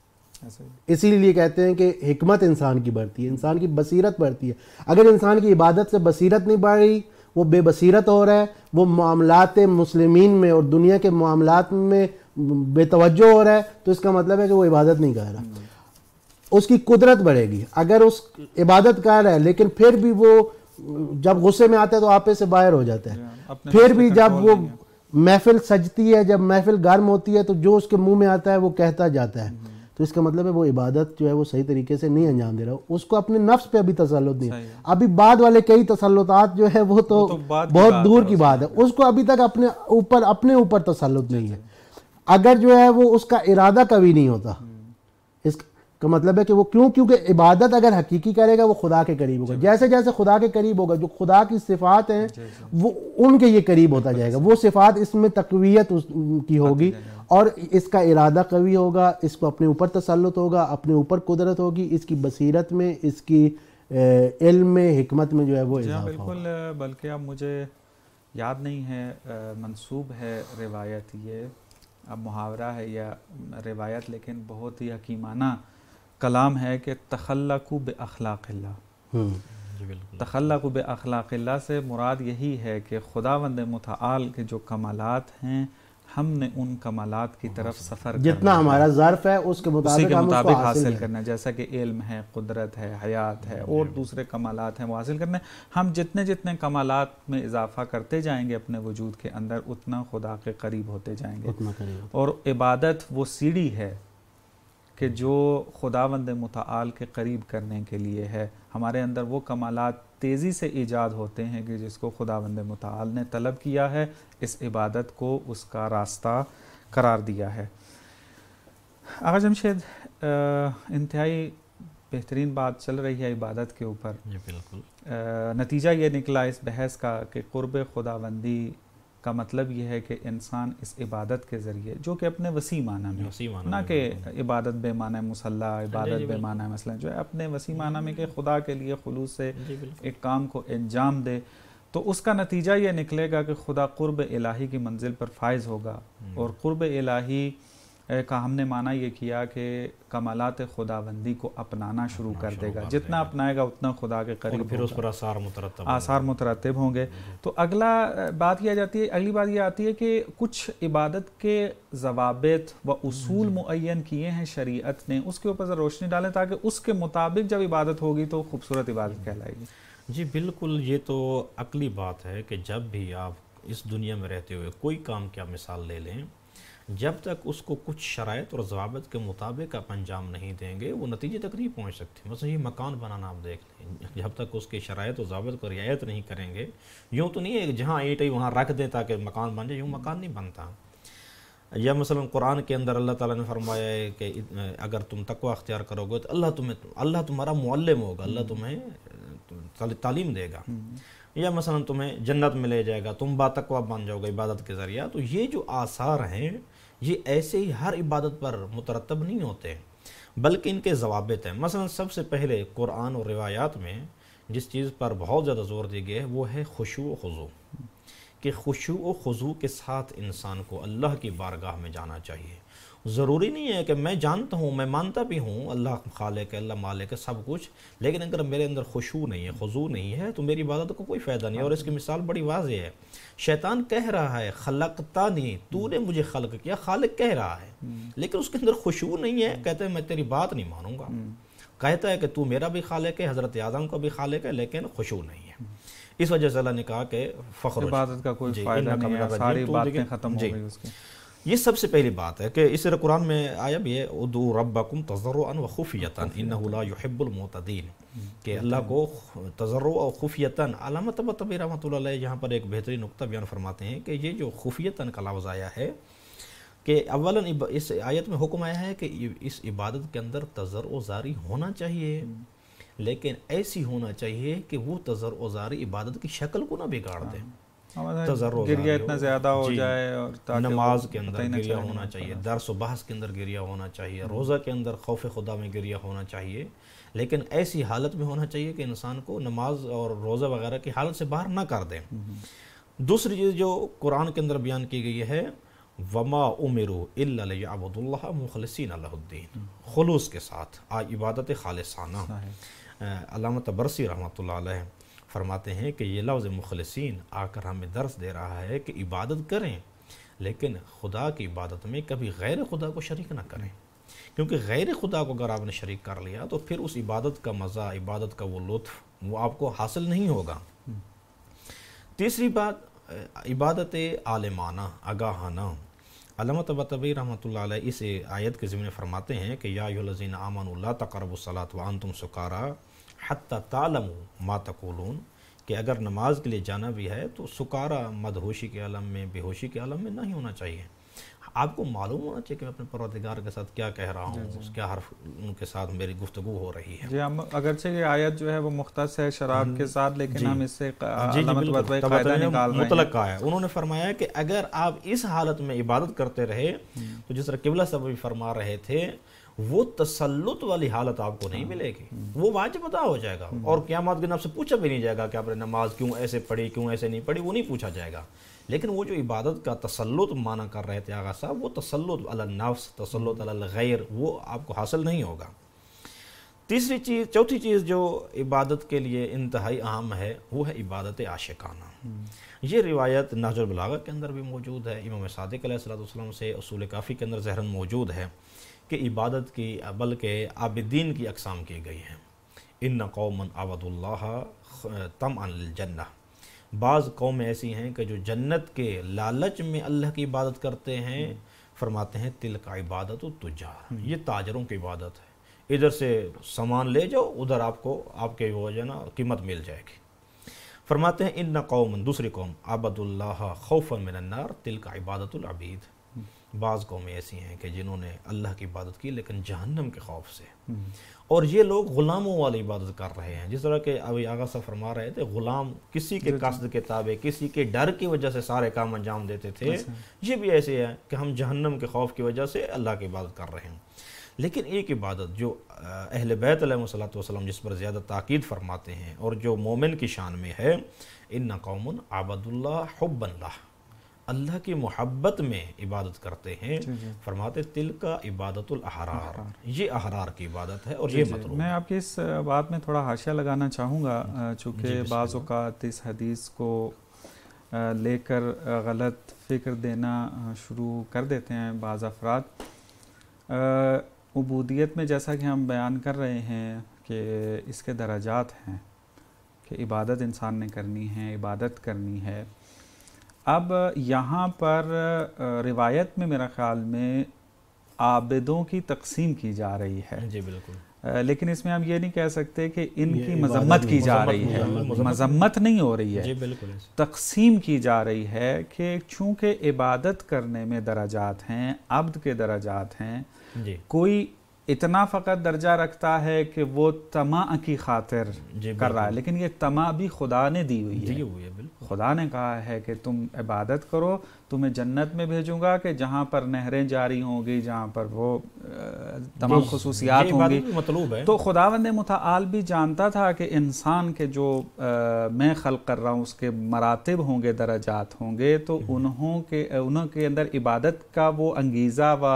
اسی لیے کہتے ہیں کہ حکمت انسان کی بڑھتی ہے، انسان کی بصیرت بڑھتی ہے. اگر انسان کی عبادت سے بصیرت نہیں بڑھ رہی، وہ بے بصیرت ہو رہا ہے، وہ معاملات مسلمین میں اور دنیا کے معاملات میں بے توجہ ہو رہا ہے، تو اس کا مطلب ہے کہ وہ عبادت نہیں کر رہا. اس کی قدرت بڑھے گی. اگر اس عبادت کر رہا ہے لیکن پھر بھی وہ جب غصے میں آتا ہے تو آپے سے باہر ہو جاتا ہے، پھر بھی جب وہ محفل سجتی ہے، جب محفل گرم ہوتی ہے، تو جو اس کے منہ میں آتا ہے وہ کہتا جاتا ہے. تو اس کا مطلب ہے وہ عبادت جو ہے وہ صحیح طریقے سے نہیں انجام دے رہا. اس کو اپنے نفس پہ ابھی تسلط نہیں ہے. ابھی بعد والے کئی تسلطات جو ہے وہ تو بہت دور کی بات ہے، اس کو ابھی تک اپنے اوپر اپنے اوپر تسلط نہیں ہے. اگر جو ہے وہ اس کا ارادہ کبھی نہیں ہوتا. اس کا مطلب ہے کہ وہ کیوں کیونکہ عبادت اگر حقیقی کرے گا وہ خدا کے قریب ہوگا. جیسے جیسے خدا کے قریب ہوگا جو خدا کی صفات ہیں وہ ان کے یہ قریب ہوتا جائے گا. وہ صفات اس میں تقویت کی ہوگی اور اس کا ارادہ قوی ہوگا, اس کو اپنے اوپر تسلط ہوگا, اپنے اوپر قدرت ہوگی, اس کی بصیرت میں, اس کی علم میں, حکمت میں جو ہے وہ اضافہ ہوگا. بالکل. بلکہ اب مجھے یاد نہیں ہے منسوب ہے روایت, یہ اب محاورہ ہے یا روایت, لیکن بہت ہی حکیمانہ کلام ہے کہ تخلقوا باخلاق اللہ. تخلقوا باخلاق اللہ سے مراد یہی ہے کہ خداوند متعال کے جو کمالات ہیں ہم نے ان کمالات کی طرف سفر کرنا, جتنا ہمارا ظرف ہے اس کے مطابق, اسی کے ہم مطابق اس کو حاصل کرنا ہے. جیسا کہ علم ہے, قدرت ہے, حیات ہے اور دوسرے کمالات ہیں وہ حاصل کرنا ہے. ہم جتنے جتنے کمالات میں اضافہ کرتے جائیں گے اپنے وجود کے اندر اتنا خدا کے قریب ہوتے جائیں گے. اور عبادت وہ سیڑھی ہے کہ جو خداوند متعال کے قریب کرنے کے لیے ہے. ہمارے اندر وہ کمالات تیزی سے ایجاد ہوتے ہیں کہ جس کو خداوند متعال نے طلب کیا ہے, اس عبادت کو اس کا راستہ قرار دیا ہے. آقا جمشید, انتہائی بہترین بات چل رہی ہے عبادت کے اوپر. جی بالکل. نتیجہ یہ نکلا اس بحث کا کہ قرب خداوندی کا مطلب یہ ہے کہ انسان اس عبادت کے ذریعے, جو کہ اپنے وسیع معنی میں, نہ کہ عبادت بے معنی مصلی, عبادت بے معنی مثلا, جو ہے اپنے وسیع معنی میں کہ خدا کے لیے خلوص سے ایک کام کو انجام دے, تو اس کا نتیجہ یہ نکلے گا کہ خدا قرب الہی کی منزل پر فائز ہوگا. اور قرب الہی کا ہم نے معنی یہ کیا کہ کمالات خداوندی کو اپنانا شروع کر دے گا. جتنا اپنائے گا اتنا خدا کے قریب, پھر اس پر آثار مترتب آثار مترتب ہوں گے. تو اگلا بات یہ جاتی ہے, اگلی بات یہ آتی ہے کہ کچھ عبادت کے ضوابط و اصول معین کیے ہیں شریعت نے, اس کے اوپر ذرا روشنی ڈالیں تاکہ اس کے مطابق جب عبادت ہوگی تو خوبصورت عبادت کہلائے گی. جی بالکل. یہ تو عقلی بات ہے کہ جب بھی آپ اس دنیا میں رہتے ہوئے کوئی کام کیا مثال لے لیں, جب تک اس کو کچھ شرائط اور ضوابط کے مطابق آپ انجام نہیں دیں گے وہ نتیجے تک نہیں پہنچ سکتے. مثلا یہ مکان بنانا آپ دیکھ لیں, جب تک اس کے شرائط اور ضوابط کو رعایت نہیں کریں گے, یوں تو نہیں ہے کہ جہاں اینٹ ہے وہاں رکھ دیں تاکہ مکان بن جائے, یوں مکان نہیں بنتا. یا مثلا قرآن کے اندر اللہ تعالیٰ نے فرمایا ہے کہ اگر تم تقوی اختیار کرو گے تو اللہ تمہیں اللہ تمہارا معلم ہوگا, اللہ تمہیں تعلیم دے گا. یا مثلا تمہیں جنت میں لے جائے گا, تم با تقوی بن جاؤ گے عبادت کے ذریعہ. تو یہ جو آثار ہیں یہ ایسے ہی ہر عبادت پر مترتب نہیں ہوتے بلکہ ان کے ضوابط ہیں. مثلا سب سے پہلے قرآن اور روایات میں جس چیز پر بہت زیادہ زور دیا گیا ہے وہ ہے خشوع و خضوع, کہ خشوع و خضوع کے ساتھ انسان کو اللہ کی بارگاہ میں جانا چاہیے. ضروری نہیں ہے کہ میں جانتا ہوں, میں مانتا بھی ہوں اللہ خالق ہے, اللہ مالک ہے, سب کچھ, لیکن اگر میرے اندر خشوع نہیں ہے, خضوع نہیں ہے تو میری عبادت کو کوئی فائدہ نہیں ہے. اور اس کی مثال بڑی واضح ہے. شیطان کہہ رہا ہے خلقتانی, تو نے مجھے خلق کیا, خالق کہہ رہا ہے, لیکن اس کے اندر خشوع نہیں ہے. کہتا ہے میں تیری بات نہیں مانوں گا. کہتا ہے کہ تو میرا بھی خالق ہے, حضرت آدم کا بھی خالق ہے, لیکن خشوع نہیں ہے. اس وجہ سے اللہ نے کہا کہ فخر عبادت کا کوئی فائدہ نہیں ہے, ساری باتیں ختم ہو گئی اس کی. یہ سب سے پہلی بات ہے کہ اس طرح قرآن میں آیا بھی ہے ادعوا ربکم تضرعا وخفیۃ انہ لا یحب المعتدین, کہ اللہ کو تضرع و خفیتاً. علامہ طباطبائی رحمۃ اللہ علیہ یہاں پر ایک بہترین نقطہ بیان فرماتے ہیں کہ یہ جو خفیتاً کا لفظ آیا ہے کہ اولاً اس آیت میں حکم آیا ہے کہ اس عبادت کے اندر تضرع و زاری ہونا چاہیے, لیکن ایسی ہونا چاہیے کہ وہ تضرع و زاری عبادت کی شکل کو نہ بگاڑ دے. گریہ اتنا زیادہ ہو جائے, اور نماز کے اندر گریہ ہونا چاہیے, درس و بحث کے اندر گریہ ہونا چاہیے, روزہ کے اندر خوف خدا میں گریہ ہونا چاہیے, لیکن ایسی حالت میں ہونا چاہیے کہ انسان کو نماز اور روزہ وغیرہ کی حالت سے باہر نہ کر دیں. دوسری چیز جو قرآن کے اندر بیان کی گئی ہے وما امروا الا لیعبدوا اللہ مخلصین لہ الدین, خلوص کے ساتھ عبادت خالصانہ. علامہ طبرسی رحمۃ اللہ علیہ فرماتے ہیں کہ یہ لفظ مخلصین آ کر ہمیں درس دے رہا ہے کہ عبادت کریں لیکن خدا کی عبادت میں کبھی غیر خدا کو شریک نہ کریں, کیونکہ غیر خدا کو اگر آپ نے شریک کر لیا تو پھر اس عبادت کا مزہ, عبادت کا وہ لطف وہ آپ کو حاصل نہیں ہوگا. تیسری بات عبادت عالمانہ, آگاہانہ. علامہ طباطبائی رحمۃ اللہ علیہ اس آیت کے ضمن میں فرماتے ہیں کہ یا ایھا الذین آمنوا لا تقربوا الصلاۃ وانتم سکارى حتی تعلموا ما تقولون, کہ اگر نماز کے لیے جانا بھی ہے تو سکارا, مدہوشی کے عالم میں, بے ہوشی کے عالم میں نہیں ہونا چاہیے. آپ کو معلوم ہونا چاہیے کہ میں اپنے پروردگار کے ساتھ کیا کہہ رہا ہوں، اس کیا حرف ان کے ساتھ میری گفتگو ہو رہی ہے. جی ہم اگرچہ یہ آیت جو ہے وہ مختص ہے شراب کے ساتھ، لیکن ہم اس سے جی جی بالکل قاعدہ نکال رہے ہیں. مطلق ہے. انہوں نے فرمایا کہ اگر آپ اس حالت میں عبادت کرتے رہے تو جس طرح قبلہ صاحب بھی فرما رہے تھے، وہ تسلط والی حالت آپ کو نہیں ملے گی، وہ واجب ادا ہو جائے گا، اور قیامت کے دن آپ سے پوچھا بھی نہیں جائے گا کہ آپ نے نماز کیوں ایسے پڑھی، کیوں ایسے نہیں پڑھی، وہ نہیں پوچھا جائے گا. لیکن وہ جو عبادت کا تسلط مانا کر رہے تھے آغا صاحب، وہ تسلط علی النفس، تسلط علی الغیر، وہ آپ کو حاصل نہیں ہوگا. تیسری چیز، چوتھی چیز جو عبادت کے لیے انتہائی اہم ہے، وہ ہے عبادت عاشقانہ. یہ روایت نہج البلاغہ کے اندر بھی موجود ہے، امام صادق علیہ الصلوۃ والسلام سے اصول کافی کے اندر ظاہراً موجود ہے کہ عبادت کی بلکہ عابدین کی اقسام کی گئی ہیں. ان قوما عبدوا اللہ طمعا للجنہ، بعض قومیں ایسی ہیں کہ جو جنت کے لالچ میں اللہ کی عبادت کرتے ہیں. فرماتے ہیں تلک عبادت التجار، یہ تاجروں کی عبادت ہے، ادھر سے سامان لے جاؤ، ادھر آپ کو آپ کے وہ جو ہے نا قیمت مل جائے گی. فرماتے ہیں ان قوما، دوسری قوم، عبدوا اللہ خوفا من النار تلک عبادت العبید. بعض قومیں ایسی ہیں کہ جنہوں نے اللہ کی عبادت کی لیکن جہنم کے خوف سے، اور یہ لوگ غلاموں والی عبادت کر رہے ہیں. جس طرح کہ ابھی آغا صاحب فرما رہے تھے، غلام کسی کے قصد کے تابع، کسی کے ڈر کی وجہ سے سارے کام انجام دیتے تھے، یہ بھی ایسے ہے کہ ہم جہنم کے خوف کی وجہ سے اللہ کی عبادت کر رہے ہیں. لیکن ایک عبادت جو اہل بیت علیہ الصلوۃ والسلام جس پر زیادہ تاکید فرماتے ہیں اور جو مومن کی شان میں ہے، ان قوم عبدوا اللہ حبا لہ، اللہ کی محبت میں عبادت کرتے ہیں. فرماتے تلک عبادت الاحرار، یہ احرار کی عبادت ہے اور یہ مطلوب. میں آپ کی اس بات میں تھوڑا حاشیہ لگانا چاہوں گا، چونکہ بعض اوقات اس حدیث کو لے کر غلط فکر دینا شروع کر دیتے ہیں بعض افراد. عبودیت میں جیسا کہ ہم بیان کر رہے ہیں کہ اس کے درجات ہیں کہ عبادت انسان نے کرنی ہے، عبادت کرنی ہے. اب یہاں پر روایت میں میرا خیال میں عابدوں کی تقسیم کی جا رہی ہے. جی بالکل. لیکن اس میں ہم یہ نہیں کہہ سکتے کہ ان کی مذمت کی جا رہی ہے، مذمت نہیں ہو رہی ہے، جی بالکل تقسیم کی جا رہی ہے کہ چونکہ عبادت کرنے میں درجات ہیں، عبد کے درجات ہیں. جی. کوئی اتنا فقط درجہ رکھتا ہے کہ وہ طمع کی خاطر کر رہا ہے، لیکن یہ طمع بھی خدا نے دی ہوئی ہے. خدا نے کہا ہے کہ تم عبادت کرو، تمہیں جنت میں بھیجوں گا کہ جہاں پر نہریں جاری ہوں گی، جہاں پر وہ تمام خصوصیات ہوں گی. تو خداوند متعال بھی جانتا تھا کہ انسان کے جو میں خلق کر رہا ہوں اس کے مراتب ہوں گے، درجات ہوں گے، تو انہوں کے انہوں کے اندر عبادت کا وہ انگیزہ و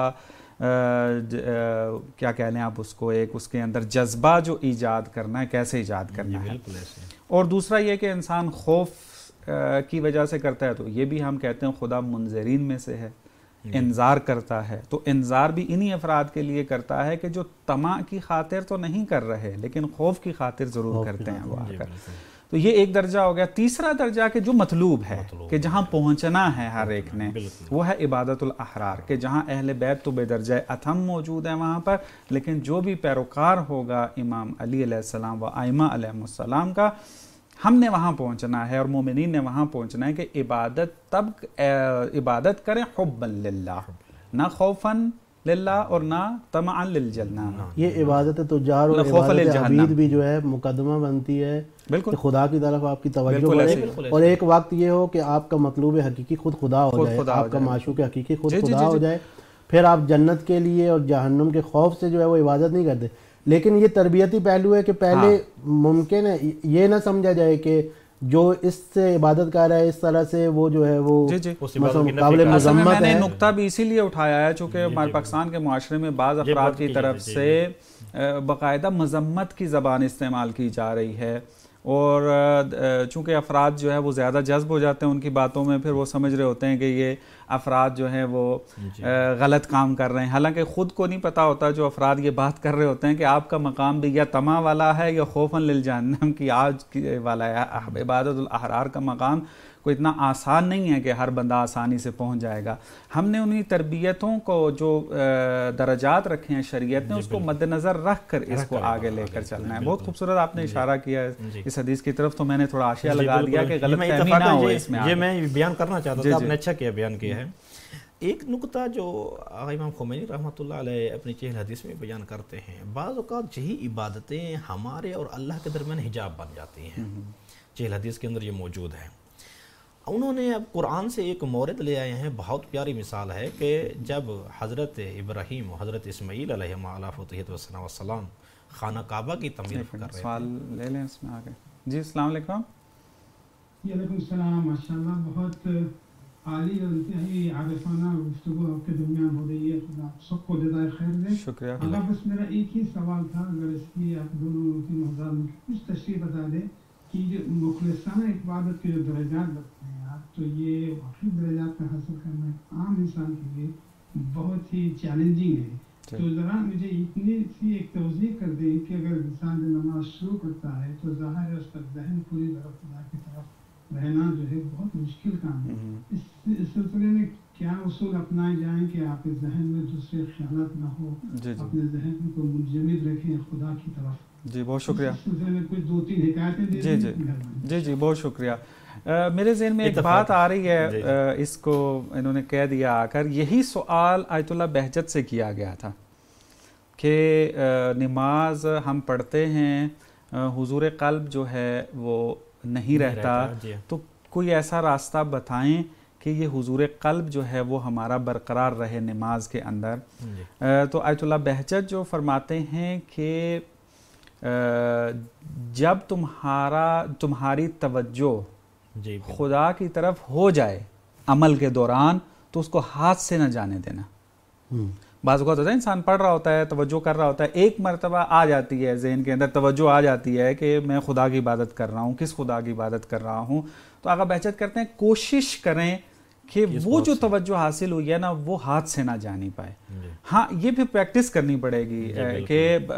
کیا کہہ لیں آپ اس کو، ایک اس کے اندر جذبہ جو ایجاد کرنا ہے، کیسے ایجاد کرنا ہے. اور دوسرا یہ کہ انسان خوف کی وجہ سے کرتا ہے، تو یہ بھی ہم کہتے ہیں خدا منذرین میں سے ہے، انذار کرتا ہے. تو انذار بھی انہی افراد کے لیے کرتا ہے کہ جو طمع کی خاطر تو نہیں کر رہے لیکن خوف کی خاطر ضرور کرتے ہیں وہ آ کر. تو یہ ایک درجہ ہو گیا. تیسرا درجہ کہ جو مطلوب ہے، کہ جہاں پہنچنا ہے ہر ایک نے، وہ ہے عبادت الاحرار، کہ جہاں اہل بیت تو بے درجہ اتم موجود ہیں وہاں پر، لیکن جو بھی پیروکار ہوگا امام علی علیہ السلام و ائمہ علیہ السلام کا، ہم نے وہاں پہنچنا ہے اور مومنین نے وہاں پہنچنا ہے کہ عبادت تب عبادت کریں حبا للہ، نہ خوفاً للہ اور نہ طمعا للجنہ. یہ عبادت تجار اور عبادت عبید بھی جو ہے مقدمہ بنتی ہے کہ خدا کی طرف آپ کی توجہ بڑھے، اور ایک وقت یہ ہو کہ آپ کا مطلوب حقیقی خود خدا ہو جائے، آپ کا معشوق حقیقی خود خدا ہو جائے، پھر آپ جنت کے لیے اور جہنم کے خوف سے جو ہے وہ عبادت نہیں کرتے. لیکن یہ تربیتی پہلو ہے کہ پہلے ممکن ہے یہ نہ سمجھا جائے کہ جو اس سے عبادت کر رہا ہے اس طرح سے وہ جو ہے وہ قابل مذمت ہے. میں نے نقطہ بھی اسی لیے اٹھایا ہے چونکہ ہمارے پاکستان کے معاشرے میں بعض افراد کی طرف سے باقاعدہ مذمت کی زبان استعمال کی جا رہی ہے، اور چونکہ افراد جو ہے وہ زیادہ جذب ہو جاتے ہیں ان کی باتوں میں، پھر وہ سمجھ رہے ہوتے ہیں کہ یہ افراد جو ہیں وہ غلط کام کر رہے ہیں، حالانکہ خود کو نہیں پتہ ہوتا جو افراد یہ بات کر رہے ہوتے ہیں کہ آپ کا مقام بھی یا طمع والا ہے یا خوفاً للجہنم کی آج والا ہے. عبادت الاحرار کا مقام کوئی اتنا آسان نہیں ہے کہ ہر بندہ آسانی سے پہنچ جائے گا. ہم نے انہی تربیتوں کو جو درجات رکھے ہیں شریعت نے، اس کو مد نظر رکھ کر اس کو آگے لے کر چلنا ہے. بہت خوبصورت آپ نے اشارہ کیا ہے اس حدیث کی طرف، تو میں نے تھوڑا حاشیہ لگا دیا کہ غلط فہمی نہ ہو اس میں. یہ میں بیان کرنا چاہتا تھا، آپ نے اچھا کیا بیان کیا ہے. ایک نکتہ جو آقا امام خمینی رحمۃ اللہ علیہ اپنی چہل حدیث میں بیان کرتے ہیں، بعض اوقات یہی عبادتیں ہمارے اور اللہ کے درمیان حجاب بن جاتی ہیں، چہل حدیث کے اندر یہ موجود ہے۔ انہوں نے اب قرآن سے ایک مورد لے آئے ہیں، بہت پیاری مثال ہے کہ جب حضرت ابراہیم و حضرت اسماعیل علیہ السلام خانہ کعبہ کی تعمیر کر رہے تھے۔ سوال لے لیں اس میں آگے۔ جی السلام علیکم۔ وعلیکم السلام، ماشاءاللہ بہت عالی اور انتہائی عارفانہ گفتگو آپ کے درمیان ہو رہی ہے، خدا آپ سب کو جزائے خیر دے۔ شکریہ۔ اللہ بس میرا ایک ہی سوال تھا، اگر اس کی آپ دونوں تین حضرات کچھ تشریح بتا دیں کہ جو مخلصانہ عبادت کے جو درجات بتائے ہیں آپ، تو یہ واقعی درجات کا حاصل کرنا ایک عام انسان کے لیے بہت ہی چیلنجنگ ہے۔ تو ذرا مجھے اتنی سی ایک توضیح کر دیں کہ اگر انسان جو نماز شروع کرتا ہے تو ظاہر ہے اس کا ذہن پوری طرح خدا کی طرف رہنا جو ہے بہت مشکل کام ہے۔ اس سلسلے میں کیا اصول اپنائے جائیں کہ آپ کے ذہن میں دوسرے خیالات نہ ہو، اپنے ذہن کو منجمد رکھیں خدا کی طرف؟ جی بہت شکریہ۔ اس سلسلے میں کچھ دو تین حکایتیں دے جی جی جی جی بہت شکریہ۔ میرے ذہن میں ایک بات آ رہی ہے، اس کو انہوں نے کہہ دیا آ کر، یہی سوال آیت اللہ بہجت سے کیا گیا تھا کہ نماز ہم پڑھتے ہیں، حضور قلب جو ہے وہ نہیں رہتا، تو کوئی ایسا راستہ بتائیں کہ یہ حضور قلب جو ہے وہ ہمارا برقرار رہے نماز کے اندر۔ تو آیت اللہ بہجت جو فرماتے ہیں کہ جب تمہارا تمہاری توجہ خدا کی طرف ہو جائے عمل کے دوران تو اس کو ہاتھ سے نہ جانے دینا۔ بعض اوقات ہوتا ہے انسان پڑھ رہا ہوتا ہے، توجہ کر رہا ہوتا ہے، ایک مرتبہ آ جاتی ہے ذہن کے اندر، توجہ آ جاتی ہے کہ میں خدا کی عبادت کر رہا ہوں، کس خدا کی عبادت کر رہا ہوں، تو آقا بہجت کرتے ہیں کوشش کریں کہ وہ جو توجہ حاصل ہوئی ہے نا وہ ہاتھ سے نہ جانی پائے۔ ہاں یہ بھی پریکٹس کرنی پڑے گی کہ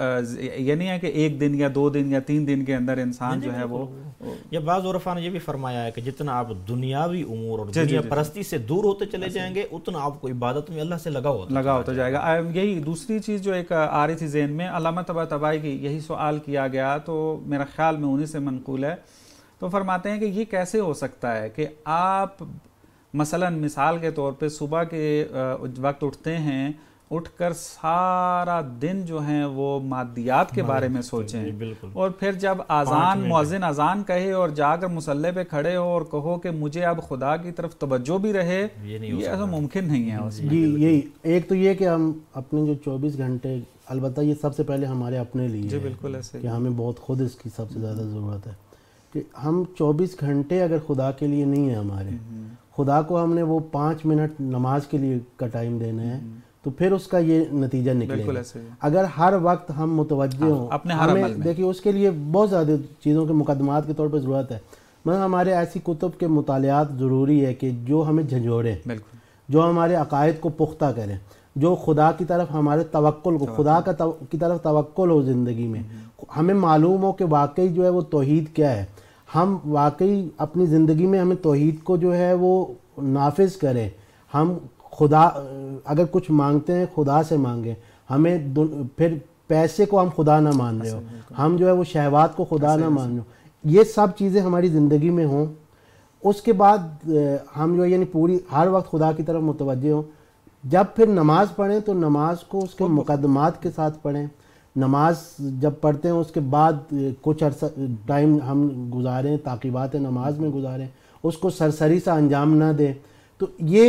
یہ نہیں ہے کہ ایک دن یا دو دن یا تین دن کے اندر انسان جو ہے وہ، یا بعض عرفاء نے یہ بھی فرمایا ہے کہ جتنا آپ دنیاوی امور اور دنیا پرستی سے دور ہوتے چلے جائیں گے اتنا آپ کو عبادت میں اللہ سے لگاؤ ہوتا لگا ہوتا جائے گا۔ یہی دوسری چیز جو ایک آ رہی تھی ذہن میں، علامہ طباطبائی کی یہی سوال کیا گیا تو میرا خیال میں انہی سے منقول ہے، تو فرماتے ہیں کہ یہ کیسے ہو سکتا ہے کہ آپ مثلا مثال کے طور پہ صبح کے وقت اٹھتے ہیں، اٹھ کر سارا دن جو ہیں وہ مادیات کے بارے میں سوچیں، اور پھر جب آذان مؤذن آذان کہے اور جا کر مصلی پہ کھڑے ہو اور کہو کہ مجھے اب خدا کی طرف توجہ بھی رہے، یہ ایسا ممکن نہیں ہے اس میں۔ جی یہی ایک تو یہ کہ ہم اپنے جو چوبیس گھنٹے، البتہ یہ سب سے پہلے ہمارے اپنے لیے جی بالکل ایسے کہ ہمیں بہت خود اس کی سب سے زیادہ ضرورت ہے کہ ہم چوبیس گھنٹے اگر خدا کے لیے نہیں ہیں ہمارے، خدا کو ہم نے وہ پانچ منٹ نماز کے لیے کا ٹائم دینا ہے، تو پھر اس کا یہ نتیجہ نکلے گا۔ اگر ہر وقت ہم متوجہ ہوں اپنے ہر عمل میں، دیکھیے اس کے لیے بہت زیادہ چیزوں کے مقدمات کے طور پہ ضرورت ہے، مگر ہمارے ایسی کتب کے مطالعات ضروری ہے کہ جو ہمیں جھنجھوڑیں، جو ہمارے عقائد کو پختہ کریں، جو خدا کی طرف ہمارے توکل کو، خدا کا کی طرف توکل ہو زندگی میں، ہمیں معلوم ہو کہ واقعی جو ہے وہ توحید کیا ہے، ہم واقعی اپنی زندگی میں ہمیں توحید کو جو ہے وہ نافذ کریں، ہم خدا اگر کچھ مانگتے ہیں خدا سے مانگیں، ہمیں پھر پیسے کو ہم خدا نہ مان رہے ہو، ہم جو ہے وہ شہوات کو خدا نہ مان رہے ہو، یہ سب چیزیں ہماری زندگی میں ہوں، اس کے بعد ہم جو یعنی پوری ہر وقت خدا کی طرف متوجہ ہوں۔ جب پھر نماز پڑھیں تو نماز کو اس کے مقدمات کے ساتھ پڑھیں، نماز جب پڑھتے ہیں اس کے بعد کچھ عرصہ ٹائم ہم گزاریں، تعقیبات نماز میں گزاریں، اس کو سرسری سا انجام نہ دیں۔ تو یہ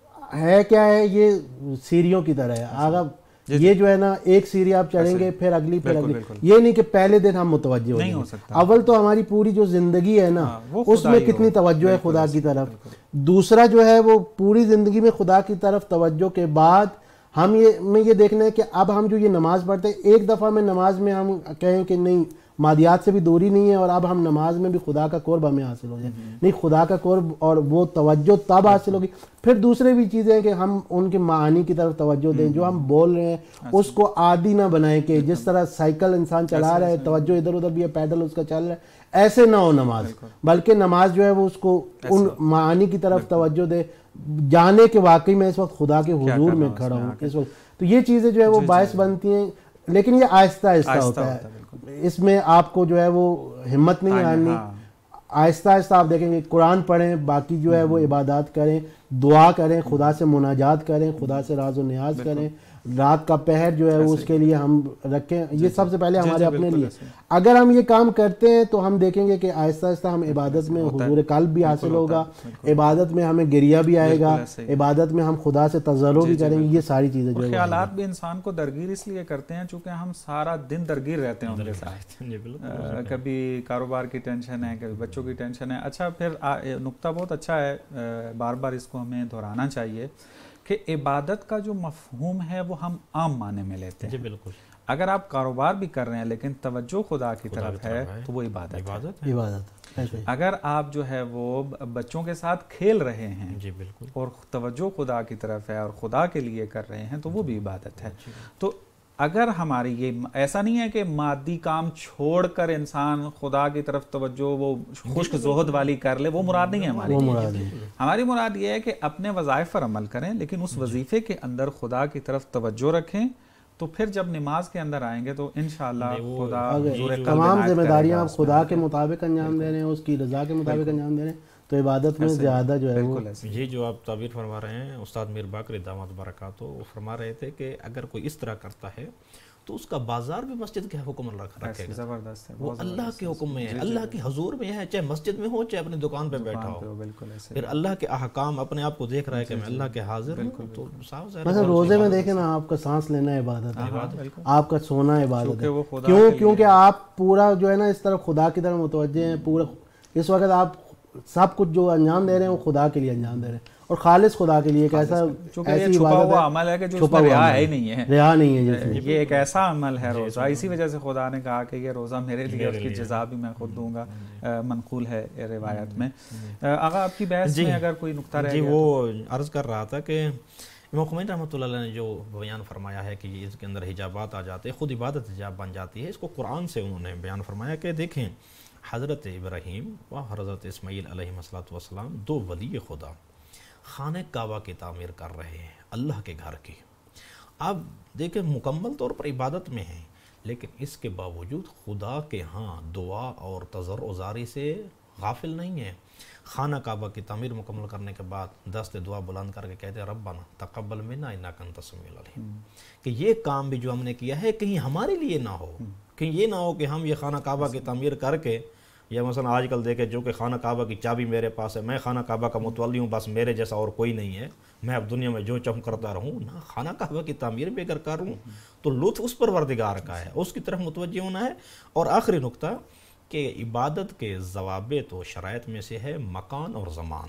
ہے کیا ہے، یہ سیڑھیوں کی طرح ہے، آگا یہ جو ہے نا ایک سیڑھی آپ چڑھیں گے پھر اگلی پھر اگلی، یہ نہیں کہ پہلے دن ہم متوجہ ہو جائیں، اول تو ہماری پوری جو زندگی ہے نا اس میں کتنی توجہ ہے خدا کی طرف، دوسرا جو ہے وہ پوری زندگی میں خدا کی طرف توجہ کے بعد ہم یہ میں یہ دیکھنا ہے کہ اب ہم جو یہ نماز پڑھتے ہیں، ایک دفعہ میں نماز میں ہم کہیں کہ نہیں مادیات سے بھی دوری نہیں ہے اور اب ہم نماز میں بھی خدا کا قرب ہمیں حاصل ہو جائے، نہیں، خدا کا قرب اور وہ توجہ تب حاصل ہوگی۔ پھر دوسرے بھی چیزیں ہیں کہ ہم ان کے معانی کی طرف توجہ دیں، جو ہم بول رہے ہیں اس کو عادی نہ بنائیں کہ جس طرح سائیکل انسان چلا رہا ہے توجہ ادھر ادھر بھی ہے، پیڈل اس کا چل رہا ہے، ایسے نہ ہو نماز، بلکہ نماز جو ہے وہ اس کو ان معانی کی طرف توجہ دے، جانے کہ واقعی میں اس وقت خدا کے حضور میں کھڑا ہوں اس وقت۔ تو یہ چیزیں جو ہے وہ باعث بنتی ہیں، لیکن یہ آہستہ آہستہ ہوتا ہے، اس میں آپ کو جو ہے وہ ہمت نہیں آنی، آہستہ آہستہ آپ دیکھیں گے قرآن پڑھیں، باقی جو ہے وہ عبادات کریں، دعا کریں، خدا سے مناجات کریں، خدا سے راز و نیاز کریں، رات کا پہر جو ہے وہ اس کے لیے ہم رکھیں. یہ سب سے پہلے ہمارے اپنے لیے. اگر ہم یہ کام کرتے ہیں تو ہم دیکھیں گے کہ آہستہ آہستہ ہم عبادت میں حضور قلب بھی حاصل ہوگا، عبادت میں ہمیں گریہ بھی آئے گا، عبادت میں ہم خدا سے تضرع بھی کریں گے. یہ ساری چیزیں جو خیالات بھی انسان کو درگیر اس لیے کرتے ہیں چونکہ ہم سارا دن درگیر رہتے ہیں ان کے ساتھ. کبھی کاروبار کی ٹینشن ہے، کبھی بچوں کی ٹینشن ہے. اچھا پھر نقطہ بہت اچھا ہے، بار بار اس کو ہمیں دہرانا چاہیے کہ عبادت کا جو مفہوم ہے وہ ہم عام معنی میں لیتے ہیں. جی بالکل. اگر آپ کاروبار بھی کر رہے ہیں لیکن توجہ خدا کی طرف ہے تو وہ عبادت ہے. عبادت. اگر آپ جو ہے وہ بچوں کے ساتھ کھیل رہے ہیں جی بالکل اور توجہ خدا کی طرف ہے اور خدا کے لیے کر رہے ہیں تو وہ بھی عبادت ہے. تو اگر ہماری یہ ایسا نہیں ہے کہ مادی کام چھوڑ کر انسان خدا کی طرف توجہ وہ خشک زہد والی کر لے، وہ مراد نہیں ہے ہماری. ہماری مراد یہ ہے کہ اپنے وظائف پر عمل کریں لیکن اس وظیفے کے اندر خدا کی طرف توجہ رکھیں. تو پھر جب نماز کے اندر آئیں گے تو انشاءاللہ خدا تمام ذمہ داریاں آپ خدا کے مطابق انجام دے رہے ہیں، اس کی رضا کے مطابق انجام دے رہے ہیں تو عبادت میں زیادہ جو ہے وہ. یہ جو آپ تعبیر فرما رہے ہیں استاد میر باقر دامت برکاتہ وہ فرما رہے تھے کہ اگر کوئی اس طرح کرتا ہے تو اس کا بازار بھی مسجد کے حکم رکھے گا. زبردست ہے، وہ اللہ کے حکم میں ہے، اللہ کے حضور میں ہے، چاہے مسجد میں ہو چاہے اپنی دکان پہ بیٹھا ہو. پھر اللہ کے احکام اپنے آپ کو دیکھ رہا ہے کہ میں اللہ کے حاضر ہوں. تو مثلا روزے میں دیکھیں نا، آپ کا سانس لینا عبادت ہے، آپ کا سونا عبادت ہے. کیوں؟ کیونکہ آپ پورا جو ہے نا اس طرف خدا کی طرف متوجہ ہیں. پورا اس وقت آپ سب کچھ جو انجام دے رہے ہیں وہ خدا کے لیے انجام دے رہے ہیں اور خالص خدا کے لیے. ایک ایسا ایسی چھپا ہوا عمل ہے کہ جو اس میں ریا ہے ہی نہیں ہے، ریا نہیں ہے جیسے یہ ایک ایسا عمل ہے روزہ. اسی وجہ سے خدا نے کہا کہ یہ روزہ میرے لیے، اس کی جزا بھی میں خود دوں گا. منقول ہے روایت میں. آقا آپ کی بحث میں اگر کوئی نقطہ رہ گیا. جی وہ عرض کر رہا تھا کہ امام خمینی رحمۃ اللہ علیہ نے جو بیان فرمایا ہے کہ اس کے اندر حجابات آ جاتے ہیں، خود عبادت حجاب بن جاتی ہے. اس کو قرآن سے انہوں نے بیان فرمایا کہ دیکھیں حضرت ابراہیم و حضرت اسماعیل علیہ الصلوۃ والسلام دو ولی خدا خانہ کعبہ کی تعمیر کر رہے ہیں، اللہ کے گھر کی. آپ دیکھیں مکمل طور پر عبادت میں ہیں لیکن اس کے باوجود خدا کے ہاں دعا اور تضرع و زاری سے غافل نہیں ہیں. خانہ کعبہ کی تعمیر مکمل کرنے کے بعد دست دعا بلند کر کے کہتے ہیں ربنا تقبل منا انک انت السمیع العلیم، کہ یہ کام بھی جو ہم نے کیا ہے کہیں ہمارے لیے نہ ہو، کہیں یہ نہ ہو کہ ہم یہ خانہ کعبہ کی تعمیر کر کے، یا مثلا آج کل دیکھیں جو کہ خانہ کعبہ کی چابی میرے پاس ہے، میں خانہ کعبہ کا متولی ہوں، بس میرے جیسا اور کوئی نہیں ہے، میں اب دنیا میں جو چاہوں کرتا رہوں. نہ، خانہ کعبہ کی تعمیر بھی اگر کروں تو لطف اس پروردگار کا ہے، اس کی طرف متوجہ ہونا ہے. اور آخری نقطہ کہ عبادت کے ضوابط و شرائط میں سے ہے مکان اور زمان.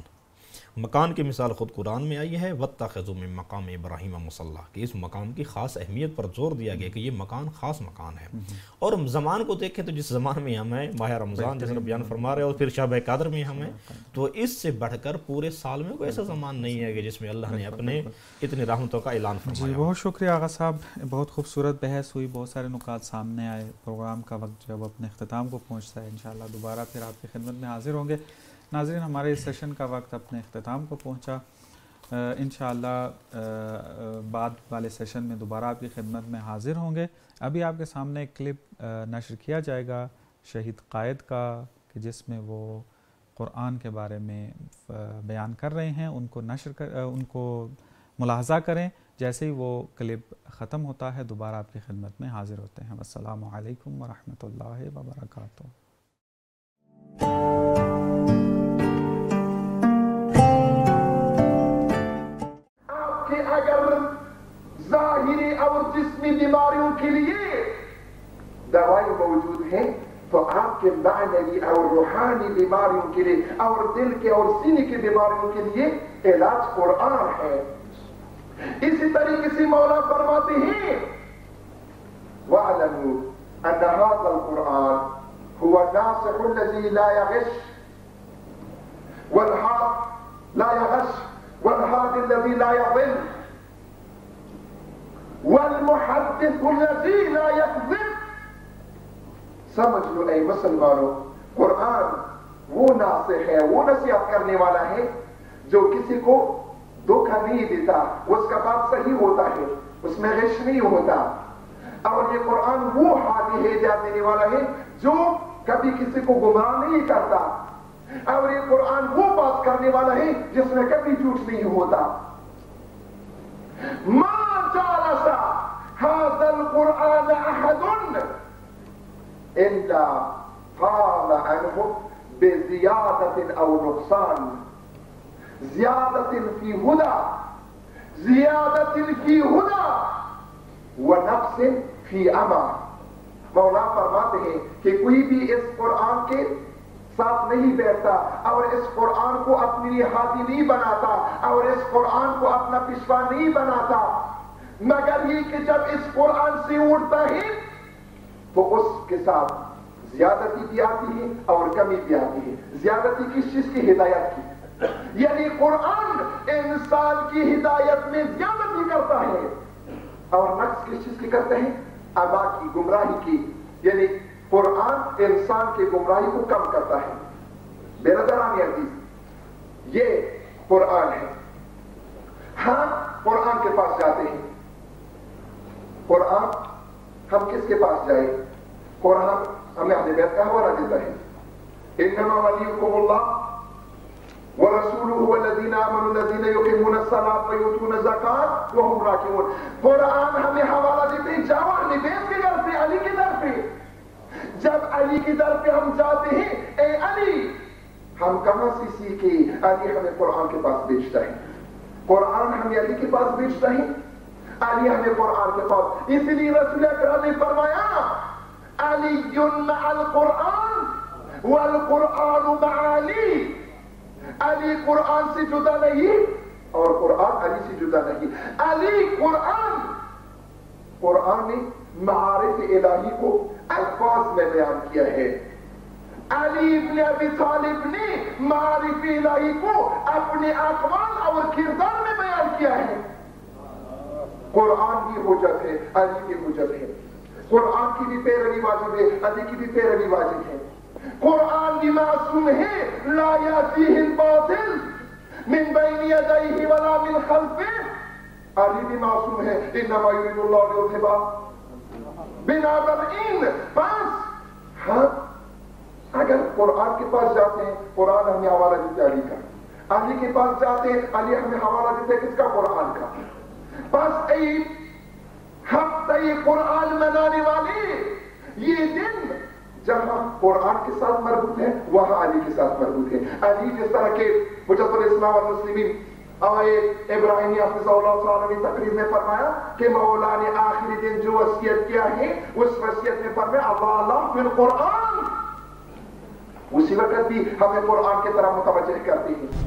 مکان کی مثال خود قرآن میں آئی ہے وَاتَّخِذُوا مِن مَّقَامِ إِبْرَاهِيمَ مُصَلًّى، کہ اس مقام کی خاص اہمیت پر زور دیا گیا کہ یہ مکان خاص مکان ہے. اور زمان کو دیکھیں تو جس زمان میں ہم ہیں ماہ رمضان جس نے بیان فرما رہے اور پھر شب قدر میں ہم ہیں، تو اس سے بڑھ کر پورے سال میں کوئی ایسا زمان نہیں ہے کہ جس میں اللہ نے اپنے اتنی رحمتوں کا اعلان فرمایا. جی بہت شکریہ آغا صاحب، بہت خوبصورت بحث ہوئی، بہت سارے نکات سامنے آئے. پروگرام کا وقت جب اپنے اختتام کو پہنچتا ہے انشاءاللہ دوبارہ پھر آپ کی خدمت میں حاضر ہوں گے. ناظرین ہمارے اس سیشن کا وقت اپنے اختتام کو پہنچا. انشاءاللہ بعد والے سیشن میں دوبارہ آپ کی خدمت میں حاضر ہوں گے. ابھی آپ کے سامنے ایک کلپ نشر کیا جائے گا شہید قائد کا کہ جس میں وہ قرآن کے بارے میں بیان کر رہے ہیں. ان کو نشر کر ان کو ملاحظہ کریں. جیسے ہی وہ کلپ ختم ہوتا ہے دوبارہ آپ کی خدمت میں حاضر ہوتے ہیں. السلام علیکم ورحمۃ اللہ وبرکاتہ. اگر ظاہری اور جسمی بیماریوں کے لیے دوائی موجود ہے تو آپ کے معنوی اور روحانی بیماریوں کے لیے اور دل کے اور سینے کی بیماریوں کے لیے علاج قرآن ہے. اسی طریقے سے مولا فرماتے ہیں وَاعْلَمُوا أَنَّ هَذَا الْقُرْآنَ هُوَ النَّاصِحُ الَّذِي لَا يَغِشُّ وَالْهَادِ لَا يَغِشُّ وَالْهَادِ الَّذِي لَا يَضِلُّ والمحدث الذي لا يكذب. سمجھ لو اے مسلمانوں، قرآن وہ ناصح ہے، وہ نصیحت کرنے والا ہے جو کسی کو دھوکہ نہیں دیتا، اس کا بات صحیح ہوتا ہے، اس میں غش نہیں ہوتا. اور یہ قرآن وہ ہادی ہے، ہدایت دینے والا ہے جو کبھی کسی کو گمراہ نہیں کرتا. اور یہ قرآن وہ بات کرنے والا ہے جس میں کبھی جھوٹ نہیں ہوتا. ما جالس هذا القرآن احد الا قال عنه بزيادة او نقصان، زیادة في هدى، زیادة في هدى ونقص في عمى. مولا فرماتے ہیں کہ کوئی بھی اس قرآن کے ساتھ نہیں بیٹھتا اور اس قرآن کو اپنی ہاتھی نہیں بناتا اور اس قرآن کو اپنا پشوا نہیں بناتا، مگر یہ کہ جب اس قرآن سے اڑتا ہے تو اس کے ساتھ زیادتی بھی آتی ہے اور کمی بھی آتی ہے. زیادتی کس چیز کی؟ ہدایت کی. یعنی قرآن انسان کی ہدایت میں زیادتی کرتا ہے. اور نقص کس چیز کی کرتے ہیں؟ عما کی، گمراہی کی. یعنی قرآن انسان کی گمراہی کو کم کرتا ہے. برادران عزیز، یہ قرآن ہے. ہم قرآن کے پاس جاتے ہیں. قرآن ہم کس کے پاس جائیں؟ قرآن ہمیں اہل بیت کا حوالہ دیتا ہے. انما ولیکم اللہ ورسولہ والذین آمنوا الذین یقیمون الصلاۃ ویؤتون الزکاۃ وهم راکعون. قرآن ہمیں حوالہ دیتے ہیں جاؤ اہل بیت کے در پہ، علی کے در پہ. جب علی کی در پہ ہم جاتے ہیں، اے علی، ہم کہاں سے سیکھے؟ علی ہمیں قرآن کے پاس بھیجتا ہے. قرآن ہمیں علی کے پاس بھیجتا ہے، علی ہمیں قرآن کے پاس. اس لیے رسول اکرم نے فرمایا علی مع القرآن والقرآن مع علی. علی قرآن سے جدا نہیں اور قرآن علی سے جدا نہیں. علی قرآن قرآن نے معارف الہی کو الفاظ میں بیان کیا ہے. علی ابن ابی طالب نے معارف الہی کو اپنے اقوال اور کردار میں بیان کیا ہے. قرآن کی حجت ہے، علی کی حجت ہے. قرآن کی بھی پیروی واجب ہے، علی کی بھی پیروی واجب ہے. قرآن بھی معصوم ہے، لا یاتیہ الباطل من بین یدیہ ولا من خلفہ. علی بھی معصوم ہے، انما یرید اللہ لیذہب بنابرئین. بس ہاں اگر قرآن کے پاس جاتے ہیں، قرآن ہمیں حوالہ دیتے علی کا. علی کے پاس جاتے ہیں، علی ہمیں حوالہ دیتے کس کا؟ قرآن کا. بس ای ہفتہ قرآن منانے والے، یہ دن جہاں قرآن کے ساتھ مربوط ہے وہاں علی کے ساتھ مربوط ہے. علی جس طرح کے حجت الاسلام والمسلمین آئے ابراہیمی حافظ اللہ تعالیٰ نے تقریر میں فرمایا کہ مولا نے آخری دن جو وصیت کیا ہے اس وصیت میں فرمایا اللہ اللہ فی القرآن. اسی وقت بھی ہمیں قرآن کی طرح متوجہ کرتی ہے.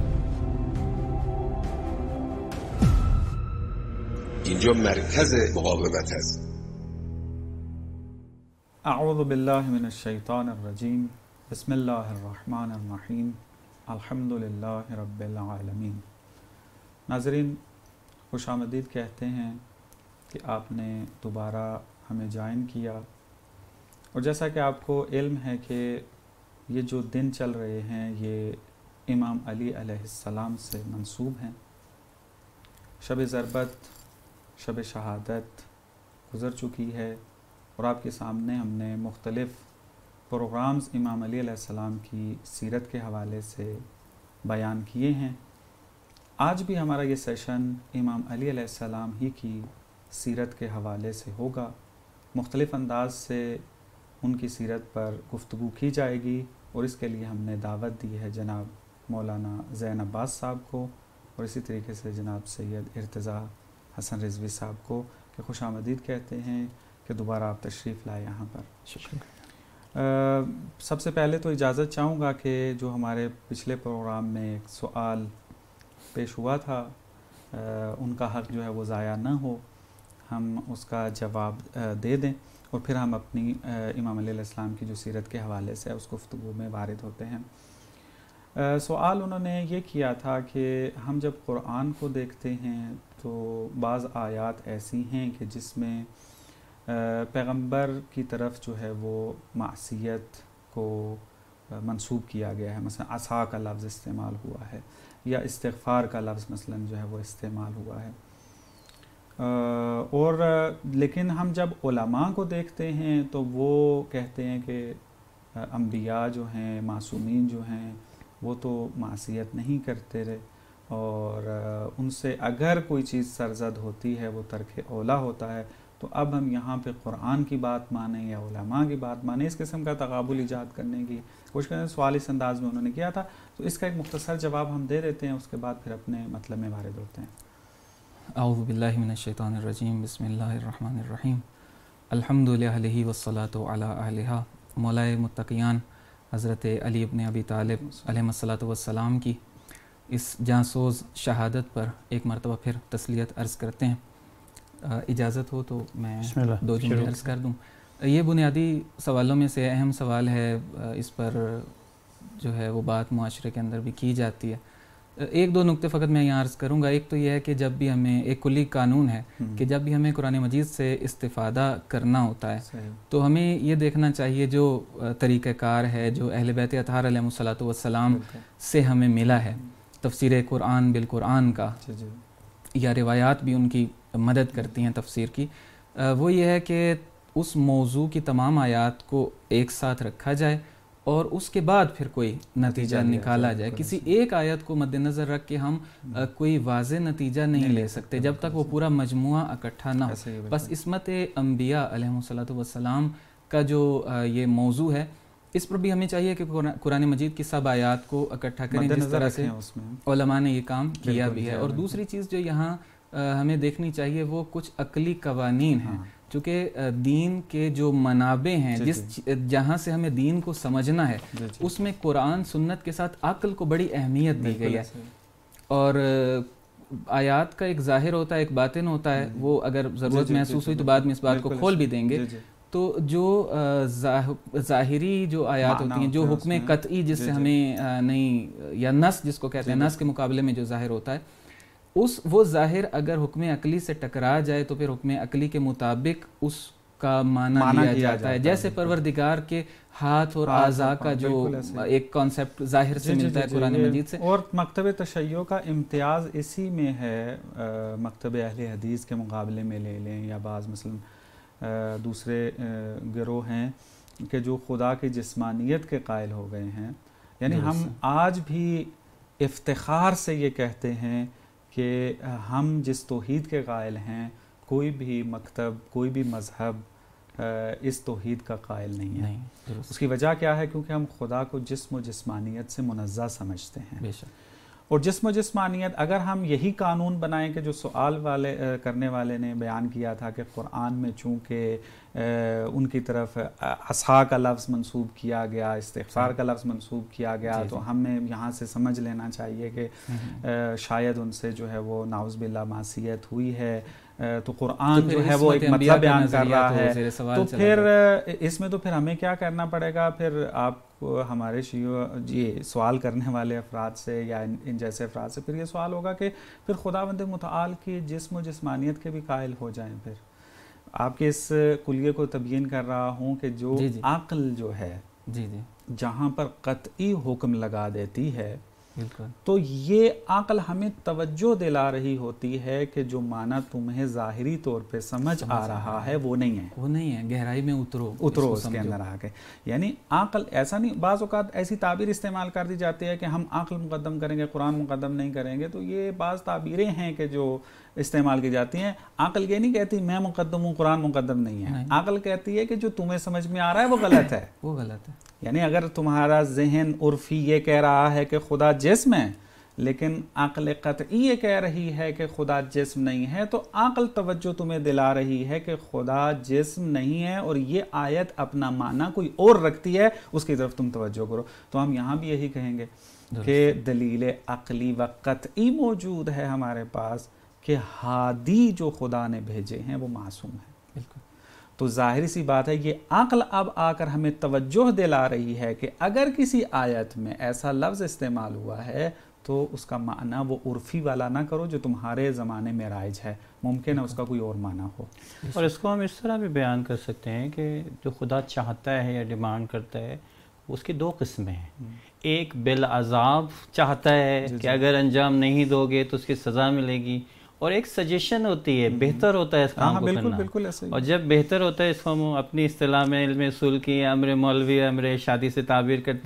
اینجا مرکز مقاومت است. اعوذ باللہ من الشیطان الرجیم. بسم اللہ الرحمن الرحیم. الحمد للہ رب العالمین. ناظرین، خوش آمدید کہتے ہیں کہ آپ نے دوبارہ ہمیں جوائن کیا. اور جیسا کہ آپ کو علم ہے کہ یہ جو دن چل رہے ہیں یہ امام علی علیہ السلام سے منسوب ہیں. شب ضربت، شب شہادت گزر چکی ہے اور آپ کے سامنے ہم نے مختلف پروگرامز امام علی علیہ السلام کی سیرت کے حوالے سے بیان کیے ہیں. آج بھی ہمارا یہ سیشن امام علی علیہ السلام ہی کی سیرت کے حوالے سے ہوگا. مختلف انداز سے ان کی سیرت پر گفتگو کی جائے گی اور اس کے لیے ہم نے دعوت دی ہے جناب مولانا زین عباس صاحب کو اور اسی طریقے سے جناب سید ارتضیٰ حسن رضوی صاحب کو کہ خوش آمدید کہتے ہیں کہ دوبارہ آپ تشریف لائے یہاں پر. شکریہ. سب سے پہلے تو اجازت چاہوں گا کہ جو ہمارے پچھلے پروگرام میں ایک سوال پیش ہوا تھا ان کا حق جو ہے وہ ضائع نہ ہو، ہم اس کا جواب دے دیں اور پھر ہم اپنی امام علیہ السلام کی جو سیرت کے حوالے سے اس گفتگو میں وارد ہوتے ہیں. سوال انہوں نے یہ کیا تھا کہ ہم جب قرآن کو دیکھتے ہیں تو بعض آیات ایسی ہیں کہ جس میں پیغمبر کی طرف جو ہے وہ معصیت کو منسوب کیا گیا ہے. مثلا عصا کا لفظ استعمال ہوا ہے یا استغفار کا لفظ مثلا جو ہے وہ استعمال ہوا ہے. اور لیکن ہم جب علماء کو دیکھتے ہیں تو وہ کہتے ہیں کہ انبیاء جو ہیں، معصومین جو ہیں، وہ تو معصیت نہیں کرتے رہے، اور ان سے اگر کوئی چیز سرزد ہوتی ہے وہ ترک اولا ہوتا ہے، تو اب ہم یہاں پہ قرآن کی بات مانیں یا علماء کی بات مانیں، اس قسم کا تقابل ایجاد کرنے کی کوشش کریں۔ سوال اس انداز میں انہوں نے کیا تھا، تو اس کا ایک مختصر جواب ہم دے دیتے ہیں، اس کے بعد پھر اپنے مطلب میں وارد ہوتے ہیں۔ اعوذ باللہ من الشیطان الرجیم، بسم اللہ الرحمن الرحیم، الحمد للہ والصلاۃ علی اہلہا۔ مولائے متقیان حضرت علی ابن ابی طالب علیہ الصلاۃ والسلام کی اس جانسوز شہادت پر ایک مرتبہ پھر تسلیت عرض کرتے ہیں۔ اجازت ہو تو میں دو جملے عرض کر دوں۔ یہ بنیادی سوالوں میں سے اہم سوال ہے، اس پر جو ہے وہ بات معاشرے کے اندر بھی کی جاتی ہے۔ ایک دو نقطے فقط میں یہاں عرض کروں گا۔ ایک تو یہ ہے کہ جب بھی ہمیں ایک کلی قانون ہے کہ جب بھی ہمیں قرآن مجید سے استفادہ کرنا ہوتا ہے تو ہمیں یہ دیکھنا چاہیے جو طریقہ کار ہے جو اہل بیت اطہار علیہ الصلوۃ والسلام سے ہمیں ملا ہے، تفسیر قرآن بالقرآن کا، یا روایات بھی ان کی مدد کرتی ہیں تفسیر کی، وہ یہ ہے کہ اس موضوع کی تمام آیات کو ایک ساتھ رکھا جائے اور اس کے بعد پھر کوئی نتیجہ نکالا جائے۔ کسی ایک آیت کو مد نظر رکھ کے ہم کوئی واضح نتیجہ نہیں لے سکتے جب تک وہ پورا مجموعہ اکٹھا نہ ہو۔ بس عصمت انبیاء علیہ الصلوۃ والسلام کا جو یہ موضوع ہے، اس پر بھی ہمیں چاہیے کہ قرآن مجید کی سب آیات کو اکٹھا کریں، جس طرح سے علماء نے یہ کام کیا بھی ہے۔ اور دوسری چیز جو یہاں ہمیں دیکھنی چاہیے وہ کچھ عقلی قوانین ہیں، چونکہ دین کے جو منابع ہیں، جس جہاں سے ہمیں دین کو سمجھنا ہے، اس میں قرآن سنت کے ساتھ عقل کو بڑی اہمیت دی گئی ہے۔ اور آیات کا ایک ظاہر ہوتا ہے، ایک باطن ہوتا ہے، وہ اگر ضرورت محسوس ہوئی تو بعد میں اس بات کو کھول بھی دیں گے۔ تو جو ظاہری جو آیات ہوتی ہیں، جو حکم قطعی جس سے ہمیں نہیں، یا نص جس کو کہتے ہیں، نص کے مقابلے میں جو ظاہر ہوتا ہے، اس وہ ظاہر اگر حکم عقلی سے ٹکرا جائے تو پھر حکم عقلی کے مطابق اس کا معنی لیا جاتا ہے۔ جیسے پروردگار کے ہاتھ اور اعضاء کا جو ایک کانسیپٹ ظاہر سے ملتا ہے قرآن مجید سے۔ اور مکتب تشیع کا امتیاز اسی میں ہے، مکتب اہل حدیث کے مقابلے میں لے لیں یا بعض مثلا دوسرے گروہ ہیں کہ جو خدا کی جسمانیت کے قائل ہو گئے ہیں۔ یعنی ہم آج بھی افتخار سے یہ کہتے ہیں کہ ہم جس توحید کے قائل ہیں، کوئی بھی مکتب، کوئی بھی مذہب اس توحید کا قائل نہیں ہے۔ اس کی وجہ کیا ہے؟ کیونکہ ہم خدا کو جسم و جسمانیت سے منزہ سمجھتے ہیں۔ بے شک۔ اور جسم و جسمانیت اگر ہم یہی قانون بنائیں کہ جو سوال والے کرنے والے نے بیان کیا تھا کہ قرآن میں چونکہ ان کی طرف عصا کا لفظ منسوب کیا گیا، استغفار کا لفظ منسوب کیا گیا، تو ہمیں یہاں سے سمجھ لینا چاہیے کہ شاید ان سے جو ہے وہ نعوذ باللہ معصیت ہوئی ہے، تو قرآن جو ہے وہ ایک مطلب بیان کر رہا ہے۔ تو پھر اس میں تو پھر ہمیں کیا کرنا پڑے گا؟ پھر آپ ہمارے شیعہ جی سوال کرنے والے افراد سے یا ان جیسے افراد سے پھر یہ سوال ہوگا کہ پھر خداوند متعال کی جسم و جسمانیت کے بھی قائل ہو جائیں۔ پھر آپ کے اس کلیے کو تبیین کر رہا ہوں کہ جو عقل جو ہے جہاں پر قطعی حکم لگا دیتی ہے، تو یہ عقل ہمیں توجہ دلا رہی ہوتی ہے کہ جو معنی تمہیں ظاہری طور پہ سمجھ آ رہا ہے وہ نہیں ہے، وہ نہیں ہے، گہرائی میں اترو اترو اس کے اندر آ کے۔ یعنی عقل ایسا نہیں، بعض اوقات ایسی تعبیر استعمال کر دی جاتی ہے کہ ہم عقل مقدم کریں گے، قرآن مقدم نہیں کریں گے، تو یہ بعض تعبیریں ہیں کہ جو استعمال کی جاتی ہیں۔ عقل یہ نہیں کہتی میں مقدم ہوں، قرآن مقدم نہیں ہے، عقل کہتی ہے کہ جو تمہیں سمجھ میں آ رہا ہے وہ غلط ہے، وہ غلط ہے۔ یعنی اگر تمہارا ذہن عرفی یہ کہہ رہا ہے کہ خدا جسم ہے، لیکن عقل قطعی یہ کہہ رہی ہے کہ خدا جسم نہیں ہے، تو عقل توجہ تمہیں دلا رہی ہے کہ خدا جسم نہیں ہے اور یہ آیت اپنا معنی کوئی اور رکھتی ہے، اس کی طرف تم توجہ کرو۔ تو ہم یہاں بھی یہی کہیں گے کہ دلیل عقلی و قطعی موجود ہے ہمارے پاس کہ ہادی جو خدا نے بھیجے ہیں وہ معصوم ہیں۔ بالکل۔ تو ظاہری سی بات ہے، یہ عقل اب آ کر ہمیں توجہ دلا رہی ہے کہ اگر کسی آیت میں ایسا لفظ استعمال ہوا ہے تو اس کا معنی وہ عرفی والا نہ کرو جو تمہارے زمانے میں رائج ہے، ممکن ہے اس کا کوئی اور معنی ہو۔ اور اس کو ہم اس طرح بھی بیان کر سکتے ہیں کہ جو خدا چاہتا ہے یا ڈیمانڈ کرتا ہے، اس کی دو قسمیں ہیں۔ ایک بالعذاب چاہتا ہے کہ اگر انجام نہیں دو گے تو اس کی سزا ملے گی، اور ایک سجیشن ہوتی ہے، بہتر ہوتا ہے اس کام کو کرنا۔ اور جب بہتر ہوتا ہے، اس کو ہم اپنی اصطلاح میں علم اصول کی امر مولوی امر شادی سے تعبیر کرتے ہیں،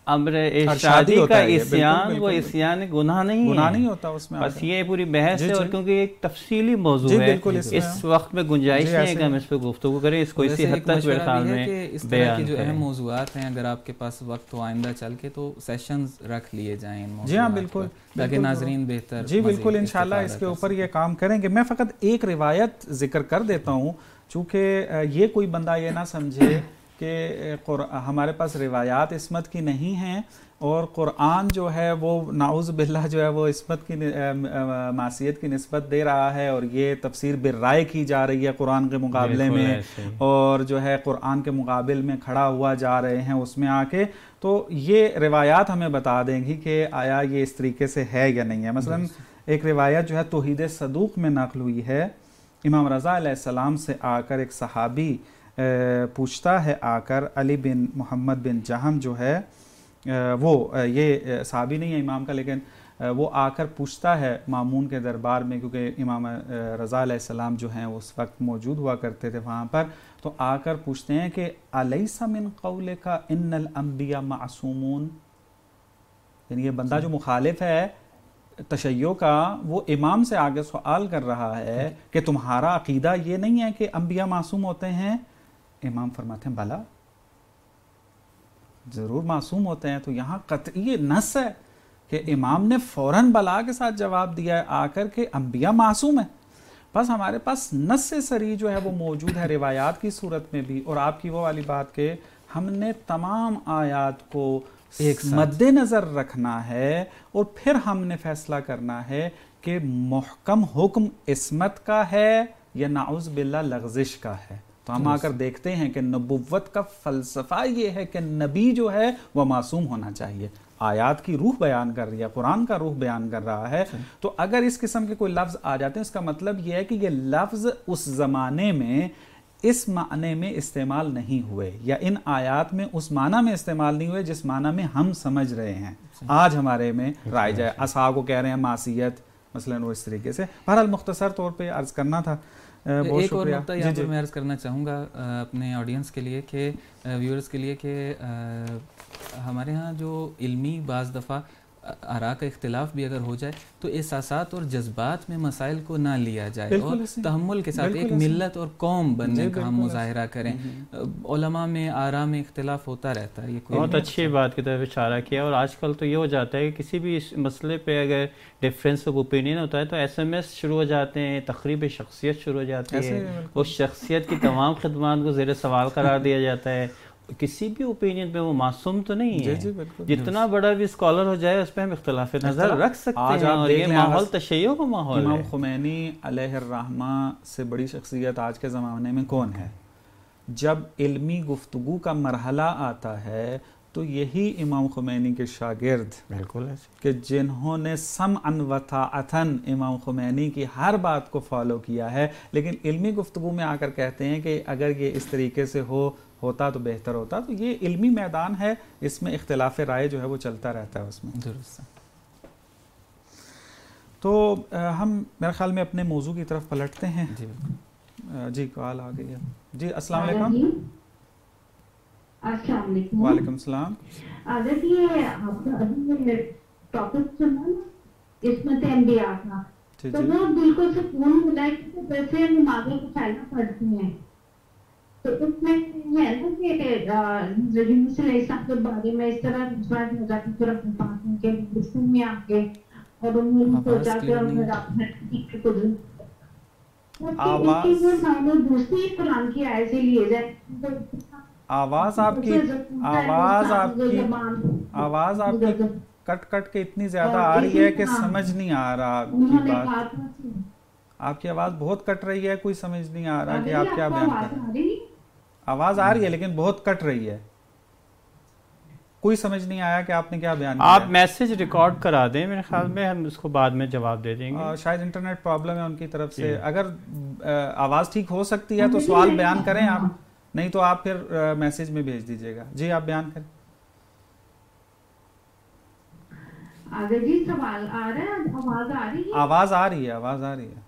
امر ارشادی کا اسیان وہ اسیان گناہ نہیں گناہ نہیں ہوتا اس میں. بس یہ پوری بحث ہے اور کیونکہ ایک تفصیلی موضوع ہے اس وقت میں گنجائش نہیں ہے کہ ہم اس پہ گفتگو کریں. اس کو اسی حد تک میرے خیال میں اس طرح کی جو اہم موضوعات ہیں اگر آپ کے پاس وقت ہو آئندہ چل کے تو سیشنز رکھ لیے جائیں ان موضوعات. جی ہاں بالکل, تاکہ ناظرین بہتر. جی بالکل انشاءاللہ اس کے اوپر یہ کام کریں گے. میں فقط ایک روایت ذکر کر دیتا ہوں چونکہ یہ کوئی بندہ یہ نہ سمجھے کہ ہمارے پاس روایات عصمت کی نہیں ہیں اور قرآن جو ہے وہ نعوذ باللہ جو ہے وہ عصمت کی معصیت کی نسبت دے رہا ہے اور یہ تفسیر بالرائے کی جا رہی ہے قرآن کے مقابلے میں اور جو ہے قرآن کے مقابل میں کھڑا ہوا جا رہے ہیں اس میں آ کے. تو یہ روایات ہمیں بتا دیں گی کہ آیا یہ اس طریقے سے ہے یا نہیں ہے. مثلا ایک روایت جو ہے توحید صدوق میں نقل ہوئی ہے, امام رضا علیہ السلام سے آ کر ایک صحابی پوچھتا ہے آ کر, علی بن محمد بن جہم جو ہے وہ یہ صحابی نہیں ہے امام کا لیکن وہ آ کر پوچھتا ہے مامون کے دربار میں کیونکہ امام رضا علیہ السلام جو ہیں اس وقت موجود ہوا کرتے تھے وہاں پر. تو آ کر پوچھتے ہیں کہ الیس من قولک ان الانبیاء معصومون, یعنی یہ بندہ جو مخالف ہے تشیع کا وہ امام سے آگے سوال کر رہا ہے کہ تمہارا عقیدہ یہ نہیں ہے کہ انبیاء معصوم ہوتے ہیں؟ امام فرماتے ہیں بلا ضرور معصوم ہوتے ہیں. تو یہاں قطعی نص ہے کہ امام نے فوراً بلا کے ساتھ جواب دیا ہے آ کر کہ انبیاء معصوم ہیں. بس ہمارے پاس نص صریح جو ہے وہ موجود ہے روایات کی صورت میں بھی, اور آپ کی وہ والی بات کہ ہم نے تمام آیات کو ایک مد نظر رکھنا ہے اور پھر ہم نے فیصلہ کرنا ہے کہ محکم حکم عصمت کا ہے یا نعوذ باللہ لغزش کا ہے. تو ہم آ کر دیکھتے ہیں کہ نبوت کا فلسفہ یہ ہے کہ نبی جو ہے وہ معصوم ہونا چاہیے. آیات کی روح بیان کر رہی ہے, قرآن کا روح بیان کر رہا ہے. تو اگر اس قسم کے کوئی لفظ آ جاتے ہیں اس کا مطلب یہ ہے کہ یہ لفظ اس زمانے میں اس معنی میں استعمال نہیں ہوئے یا ان آیات میں اس معنی میں استعمال نہیں ہوئے جس معنی میں ہم سمجھ رہے ہیں آج ہمارے میں رائج ہے. عصا کو کہہ رہے ہیں معصیت مثلا, وہ اس طریقے سے. بہرحال مختصر طور پہ عرض کرنا تھا. ایک اور نقطہ یہاں پر میں عرض کرنا چاہوں گا اپنے آڈینس کے لیے کہ ویورز کے لیے کہ ہمارے ہاں جو علمی بعض دفعہ آراء کا اختلاف بھی اگر ہو جائے تو احساسات اور جذبات میں مسائل کو نہ لیا جائے اور تحمل کے ساتھ ایک ملت اور قوم بننے کا ہم مظاہرہ کریں. علماء میں آراء میں اختلاف ہوتا رہتا ہے. یہ بہت اچھی بات کی طرف اشارہ کیا. اور آج کل تو یہ ہو جاتا ہے کہ کسی بھی مسئلے پہ اگر ڈفرینس آف اوپینین ہوتا ہے تو ایس ایم ایس شروع ہو جاتے ہیں, تقریب شخصیت شروع ہو جاتی ہے, اس شخصیت کی تمام خدمات کو زیر سوال قرار دیا جاتا ہے. کسی بھی اوپینین پہ وہ معصوم تو نہیں ہے, جتنا بڑا بھی اسکالر ہو جائے اس پہ ہم اختلاف نظر رکھ سکتے ہیں اور یہ ماحول تشیع کا ماحول ہے. امام خمینی علیہ الرحمہ سے بڑی شخصیت آج کے زمانے میں کون ہے؟ جب علمی گفتگو کا مرحلہ آتا ہے تو یہی امام خمینی کے شاگرد بالکل کہ جنہوں نے سمعاً و طاعتاً امام خمینی کی ہر بات کو فالو کیا ہے, لیکن علمی گفتگو میں آ کر کہتے ہیں کہ اگر یہ اس طریقے سے ہو ہوتا تو بہتر ہوتا. تو یہ علمی میدان ہے, اس میں اختلاف رائے جو ہے وہ چلتا رہتا ہے اس میں. درست. تو ہم میرے خیال میں اپنے موضوع کی طرف پلٹتے ہیں. جی جی کال آ گئی ہے. جی السلام علیکم. السلام علیکم. وعلیکم السلام. حضرت یہ آپ کا ابھی ٹاپک سنا نا عصمت انبیاء کا, تو وہ دل کو سکون ملا کہ ویسے نمازیں کو پھیلنا پڑتی ہیں تو اس میں یہ ہے نا کہ یونس علیہ السلام کے بارے میں اس طرح رجوعات ہو جاتی پھر اپنے پاس ان کے جسم میں آ کے اور انہوں نے سوچا کہ انہوں نے اپنے ٹھیک کو دن دوسری قرآن کی آیت سے لیے جائے. آواز آپ کی آواز آپ کی آواز آپ کی کٹ کٹ کے اتنی زیادہ آ رہی ہے کہ سمجھ نہیں آ رہا آپ کی بات. آپ کی آواز بہت کٹ رہی ہے, کوئی سمجھ نہیں آ رہا کہ آپ کیا بیان کر رہے ہیں. آواز آ رہی ہے لیکن بہت کٹ رہی ہے, کوئی سمجھ نہیں آیا کہ آپ نے کیا بیان کیا. آپ میسج ریکارڈ کرا دیں, میرے خیال میں ہم اس کو بعد میں جواب دے دیں گے. شاید انٹرنیٹ پرابلم ہے ان کی طرف سے. اگر آواز ٹھیک ہو سکتی ہے تو سوال بیان کریں آپ, نہیں تو آپ پھر میسج میں بھیج دیجیے گا. جی آپ بیان کریں. اگر جی سوال آ رہا ہے, آواز آ رہی ہے. آواز آ رہی ہے آواز آ رہی ہے.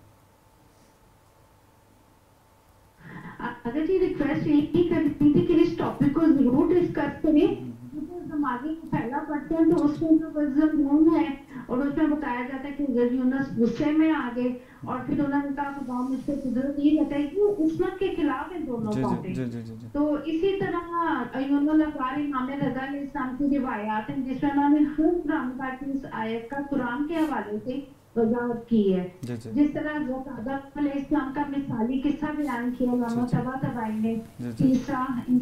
اگر جی ریکویسٹ یہی کرتی تھی کہ اس ٹاپک کو ضرور ڈسکس کریں. ہم آگے پھیلا پڑتے ہیں تو اس میں جو مضمون ہے اور اس میں بتایا جاتا ہے کہ حضرت یونس غصے میں آ گئے اور پھر انہوں نے کہا خدا مجھ پہ قدرت نہیں رہتا ہے کہ عصمت کے خلاف ہیں دونوں باتیں. تو اسی طرح عیون الاقوار امام رضا علیہ السلام کی روایات ہیں جس میں انہوں نے خود قرآن پاک کی اس آیت کا قرآن کے حوالے سے وضاحت کی ہے. جس طرح حضرت آدم علیہ السلام کا مثالی قصہ بیان کیا علامہ طبع طبعی نے تیسرا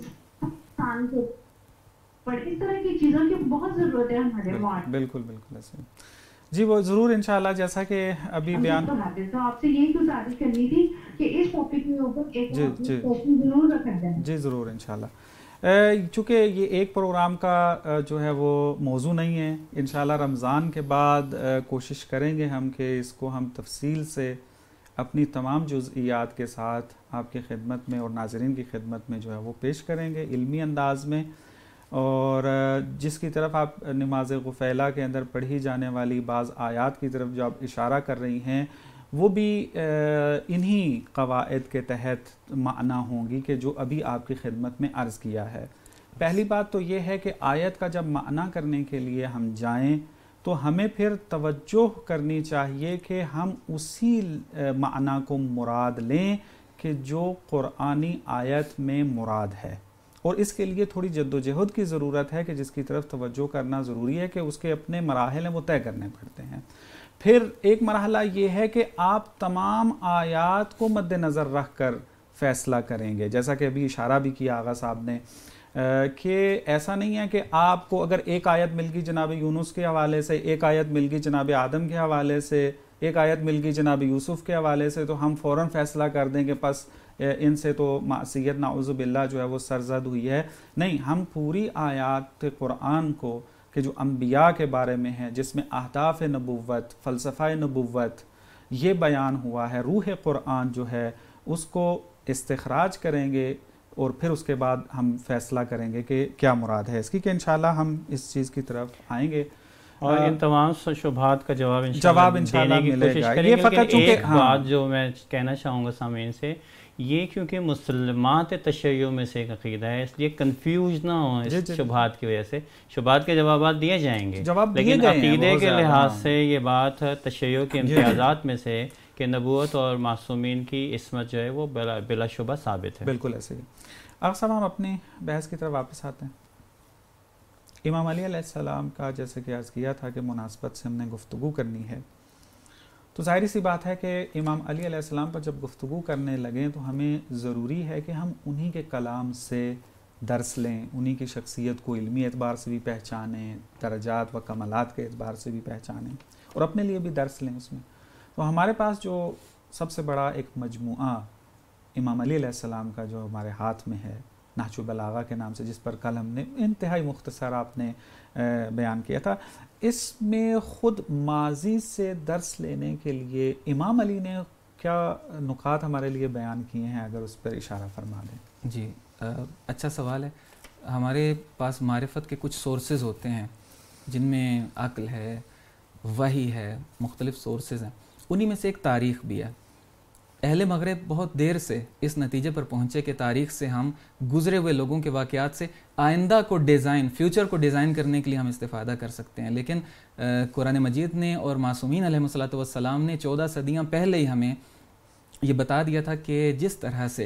انسان کے پر اس طرح کی چیزوں کی بہت ضرورت ہے ہمارے وہاں. بالکل بالکل ایسے جی وہ ضرور انشاءاللہ جیسا کہ ابھی بیان تو آپ سے یہی گزارش کرنی تھی کہ اس ٹاپک کے اوپر ایک سیشن ضرور رکھا جائے. جی ضرور انشاءاللہ. چونکہ یہ ایک پروگرام کا جو ہے وہ موضوع نہیں ہے، انشاءاللہ رمضان کے بعد کوشش کریں گے ہم کہ اس کو ہم تفصیل سے اپنی تمام جزئیات کے ساتھ آپ کی خدمت میں اور ناظرین کی خدمت میں جو ہے وہ پیش کریں گے علمی انداز میں. اور جس کی طرف آپ نماز غفیلہ کے اندر پڑھی جانے والی بعض آیات کی طرف جو آپ اشارہ کر رہی ہیں وہ بھی انہی قواعد کے تحت معنی ہوں گی کہ جو ابھی آپ کی خدمت میں عرض کیا ہے. پہلی بات تو یہ ہے کہ آیت کا جب معنی کرنے کے لیے ہم جائیں تو ہمیں پھر توجہ کرنی چاہیے کہ ہم اسی معنی کو مراد لیں کہ جو قرآنی آیت میں مراد ہے. اور اس کے لیے تھوڑی جد و جہد کی ضرورت ہے کہ جس کی طرف توجہ کرنا ضروری ہے کہ اس کے اپنے مراحل ہیں وہ طے کرنے پڑتے ہیں. پھر ایک مرحلہ یہ ہے کہ آپ تمام آیات کو مد نظر رکھ کر فیصلہ کریں گے، جیسا کہ ابھی اشارہ بھی کیا آغا صاحب نے کہ ایسا نہیں ہے کہ آپ کو اگر ایک آیت مل گئی جناب یونس کے حوالے سے، ایک آیت مل گئی جناب آدم کے حوالے سے، ایک آیت مل گئی جناب یوسف کے حوالے سے تو ہم فوراً فیصلہ کر دیں کہ پس ان سے تو معصیت نعوذ باللہ جو ہے وہ سرزد ہوئی ہے. نہیں، ہم پوری آیات قرآن کو کہ جو انبیاء کے بارے میں ہے، جس میں اہداف نبوت، فلسفہ نبوت یہ بیان ہوا ہے، روح قرآن جو ہے اس کو استخراج کریں گے اور پھر اس کے بعد ہم فیصلہ کریں گے کہ کیا مراد ہے اس کی، کہ انشاءاللہ ہم اس چیز کی طرف آئیں گے اور ان تمام شبہات کا جواب جواب انشاءاللہ ملے گا. یہ فقط چونکہ ایک بات جو میں کہنا چاہوں گا سامعین سے، یہ کیونکہ مسلمات تشیع میں سے ایک عقیدہ ہے، اس لیے کنفیوز نہ ہوں اس شبہات کی وجہ سے. شبہات کے جوابات دیے جائیں گے لیکن عقیدے کے لحاظ سے یہ بات تشیع کے امتیازات میں سے کہ نبوت اور معصومین کی عصمت جو ہے وہ بلا بلا شبہ ثابت ہے. بالکل ایسے ہی. آج صاحب ہم اپنی بحث کی طرف واپس آتے ہیں. امام علی علیہ السلام کا جیسے کہ عرض کیا تھا کہ مناسبت سے ہم نے گفتگو کرنی ہے، تو ظاہری سی بات ہے کہ امام علی علیہ السلام پر جب گفتگو کرنے لگیں تو ہمیں ضروری ہے کہ ہم انہی کے کلام سے درس لیں، انہی کی شخصیت کو علمی اعتبار سے بھی پہچانیں، درجات و کمالات کے اعتبار سے بھی پہچانیں اور اپنے لیے بھی درس لیں اس میں. تو ہمارے پاس جو سب سے بڑا ایک مجموعہ امام علی علیہ السلام کا جو ہمارے ہاتھ میں ہے، نہج البلاغہ کے نام سے، جس پر کل ہم نے انتہائی مختصر آپ نے بیان کیا تھا، اس میں خود ماضی سے درس لینے کے لیے امام علی نے کیا نکات ہمارے لیے بیان کیے ہیں، اگر اس پر اشارہ فرما دیں. جی اچھا سوال ہے. ہمارے پاس معرفت کے کچھ سورسز ہوتے ہیں جن میں عقل ہے، وحی ہے، مختلف سورسز ہیں. انہی میں سے ایک تاریخ بھی ہے. اہل مغرب بہت دیر سے اس نتیجے پر پہنچے کہ تاریخ سے ہم گزرے ہوئے لوگوں کے واقعات سے آئندہ کو ڈیزائن، فیوچر کو ڈیزائن کرنے کے لیے ہم استفادہ کر سکتے ہیں. لیکن قرآن مجید نے اور معصومین علیہ الصلوۃ والسلام نے چودہ صدیاں پہلے ہی ہمیں یہ بتا دیا تھا کہ جس طرح سے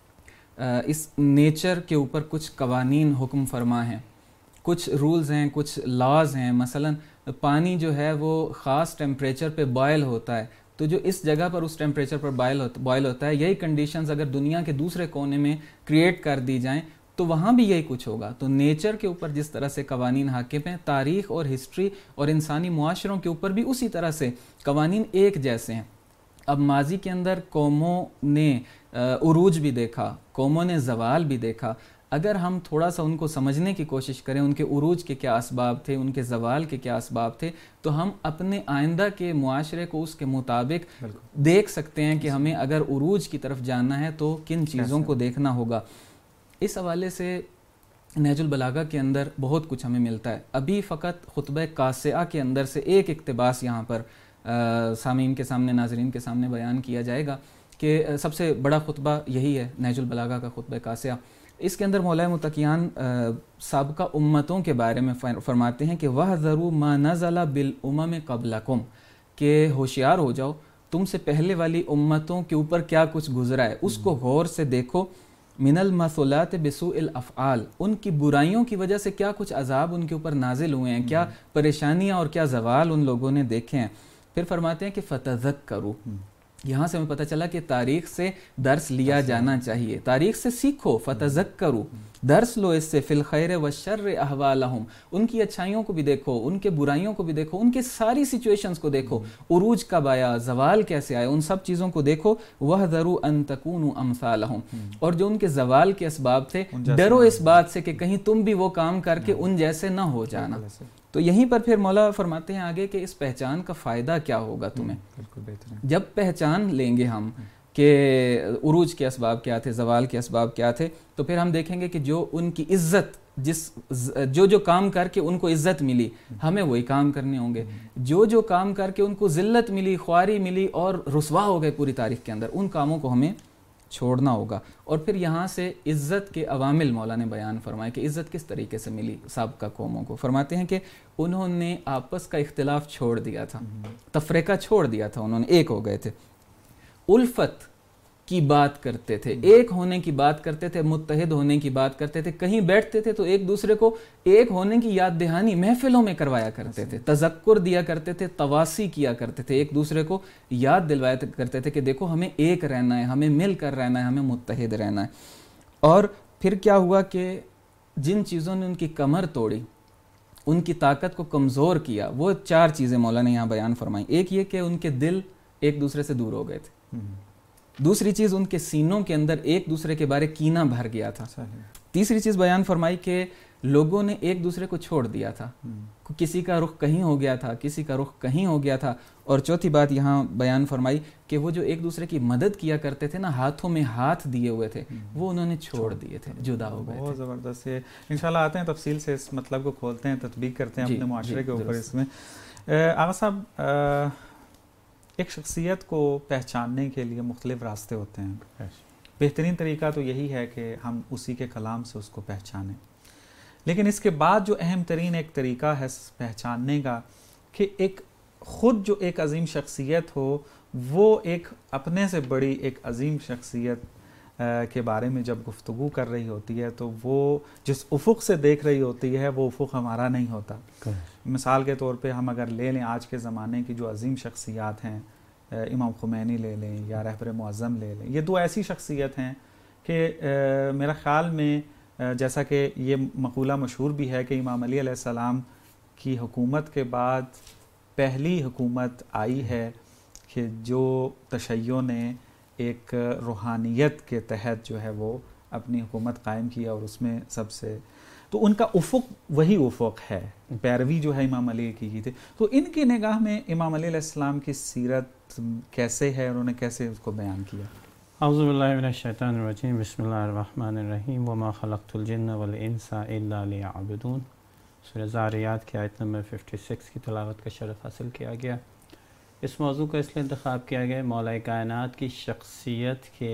اس نیچر کے اوپر کچھ قوانین حکم فرما ہیں، کچھ رولز ہیں، کچھ لاز ہیں. مثلا پانی جو ہے وہ خاص ٹیمپریچر پہ بوائل ہوتا ہے، تو جو اس جگہ پر اس ٹیمپریچر پر بوائل ہوتا بوائل ہوتا ہے، یہی کنڈیشنز اگر دنیا کے دوسرے کونے میں کریٹ کر دی جائیں تو وہاں بھی یہی کچھ ہوگا. تو نیچر کے اوپر جس طرح سے قوانین حاکم ہیں، تاریخ اور ہسٹری اور انسانی معاشروں کے اوپر بھی اسی طرح سے قوانین ایک جیسے ہیں. اب ماضی کے اندر قوموں نے عروج بھی دیکھا، قوموں نے زوال بھی دیکھا. اگر ہم تھوڑا سا ان کو سمجھنے کی کوشش کریں، ان کے عروج کے کیا اسباب تھے، ان کے زوال کے کیا اسباب تھے، تو ہم اپنے آئندہ کے معاشرے کو اس کے مطابق دیکھ سکتے ہیں کہ ہمیں اگر عروج کی طرف جانا ہے تو کن چیزوں کو دیکھنا ہوگا. اس حوالے سے نہج البلاغہ کے اندر بہت کچھ ہمیں ملتا ہے. ابھی فقط خطبہ قاسعہ کے اندر سے ایک اقتباس یہاں پر سامعین کے سامنے، ناظرین کے سامنے بیان کیا جائے گا کہ سب سے بڑا خطبہ یہی ہے نہج البلاغہ کا خطبہ قاسعہ. اس کے اندر مولا متقیان سابقہ امتوں کے بارے میں فرماتے ہیں کہ وَاحْذَرُوا مَا نَزَلَ بِالْأُمَمِ قَبْلَكُمْ، کہ ہوشیار ہو جاؤ، تم سے پہلے والی امتوں کے اوپر کیا کچھ گزرا ہے اس کو غور سے دیکھو. من المثلات بسوء الافعال، ان کی برائیوں کی وجہ سے کیا کچھ عذاب ان کے اوپر نازل ہوئے ہیں، کیا پریشانیاں اور کیا زوال ان لوگوں نے دیکھے ہیں. پھر فرماتے ہیں کہ فتذکروا، یہاں سے ہمیں پتہ چلا کہ تاریخ سے درس لیا جانا چاہیے، تاریخ سے سیکھو. فتذکروا، درس لو اس سے. فی الخیر والشر احوالہم، ان کی اچھائیوں کو بھی دیکھو، ان کے برائیوں کو بھی دیکھو، ان کے ساری سچویشنز کو دیکھو، عروج کب آیا، زوال کیسے آیا، ان سب چیزوں کو دیکھو. وَاحْذَرُوا أَن تَكُونُوا أَمْثَالَهُمْ، اور جو ان کے زوال کے اسباب تھے ڈرو اس بات سے کہ کہیں تم بھی وہ کام کر کے ان جیسے نہ ہو جانا. تو یہیں پر پھر مولا فرماتے ہیں آگے کہ اس پہچان کا فائدہ کیا ہوگا تمہیں. جب پہچان لیں گے ہم کہ عروج کے اسباب کیا تھے، زوال کے اسباب کیا تھے، تو پھر ہم دیکھیں گے کہ جو ان کی عزت، جس جو جو کام کر کے ان کو عزت ملی، ہمیں وہی کام کرنے ہوں گے. جو جو کام کر کے ان کو ذلت ملی، خواری ملی اور رسوا ہو گئے پوری تاریخ کے اندر، ان کاموں کو ہمیں چھوڑنا ہوگا. اور پھر یہاں سے عزت کے عوامل مولا نے بیان فرمائے کہ عزت کس طریقے سے ملی سابقہ قوموں کو. فرماتے ہیں کہ انہوں نے آپس کا اختلاف چھوڑ دیا تھا، تفریقہ چھوڑ دیا تھا، انہوں نے ایک ہو گئے تھے. الفت کی بات کرتے تھے، ایک ہونے کی بات کرتے تھے، متحد ہونے کی بات کرتے تھے. کہیں بیٹھتے تھے تو ایک دوسرے کو ایک ہونے کی یاد دہانی محفلوں میں کروایا کرتے تھے، تذکر دیا کرتے تھے، تواسی کیا کرتے تھے، ایک دوسرے کو یاد دلوایا کرتے تھے کہ دیکھو ہمیں ایک رہنا ہے، ہمیں مل کر رہنا ہے، ہمیں متحد رہنا ہے. اور پھر کیا ہوا کہ جن چیزوں نے ان کی کمر توڑی، ان کی طاقت کو کمزور کیا، وہ چار چیزیں مولا نے یہاں بیان فرمائی. ایک یہ کہ ان کے دل ایک دوسرے سے دور ہو گئے تھے. دوسری چیز، ان کے سینوں کے اندر ایک دوسرے کے بارے کینہ بھر گیا تھا. تیسری چیز بیان فرمائی کہ لوگوں نے ایک دوسرے کو چھوڑ دیا تھا، کسی کا رخ کہیں ہو گیا تھا، کسی کا رخ کہیں ہو گیا تھا. اور چوتھی بات یہاں بیان فرمائی کہ وہ جو ایک دوسرے کی مدد کیا کرتے تھے نا، ہاتھوں میں ہاتھ دیے ہوئے تھے، وہ انہوں نے چھوڑ دیے تھے، جدا ہو گئے تھے. بہت زبردست ہے. انشاءاللہ آتے ہیں تفصیل سے اس مطلب کو کھولتے ہیں، تطبیق کرتے ہیں اپنے معاشرے کے اوپر. اس میں آغا صاحب، ایک شخصیت کو پہچاننے کے لیے مختلف راستے ہوتے ہیں. بہترین طریقہ تو یہی ہے کہ ہم اسی کے کلام سے اس کو پہچانیں. لیکن اس کے بعد جو اہم ترین ایک طریقہ ہے پہچاننے کا، کہ ایک خود جو ایک عظیم شخصیت ہو، وہ ایک اپنے سے بڑی ایک عظیم شخصیت کے بارے میں جب گفتگو کر رہی ہوتی ہے تو وہ جس افق سے دیکھ رہی ہوتی ہے وہ افق ہمارا نہیں ہوتا. مثال کے طور پہ ہم اگر لے لیں آج کے زمانے کی جو عظیم شخصیات ہیں، امام خمینی لے لیں یا رہبر معظم لے لیں، یہ دو ایسی شخصیت ہیں کہ میرا خیال میں جیسا کہ یہ مقولہ مشہور بھی ہے کہ امام علی علیہ السلام کی حکومت کے بعد پہلی حکومت آئی ہے کہ جو تشیع نے ایک روحانیت کے تحت جو ہے وہ اپنی حکومت قائم کیا، اور اس میں سب سے تو ان کا افق وہی افق ہے، پیروی جو ہے امام علی کی کی تھی. تو ان کی نگاہ میں امام علی علیہ السلام کی سیرت کیسے ہے، انہوں نے کیسے اس کو بیان کیا؟ اعوذ باللہ من الشیطان الرجیم، بسم اللہ الرحمن الرحیم. وما خلقت الجن والانس الا لیعبدون. سورہ زاریات کی آیت نمبر چھپن کی تلاوت کا شرف حاصل کیا گیا. اس موضوع کا اس لیے انتخاب کیا گیا، مولا کائنات کی شخصیت کے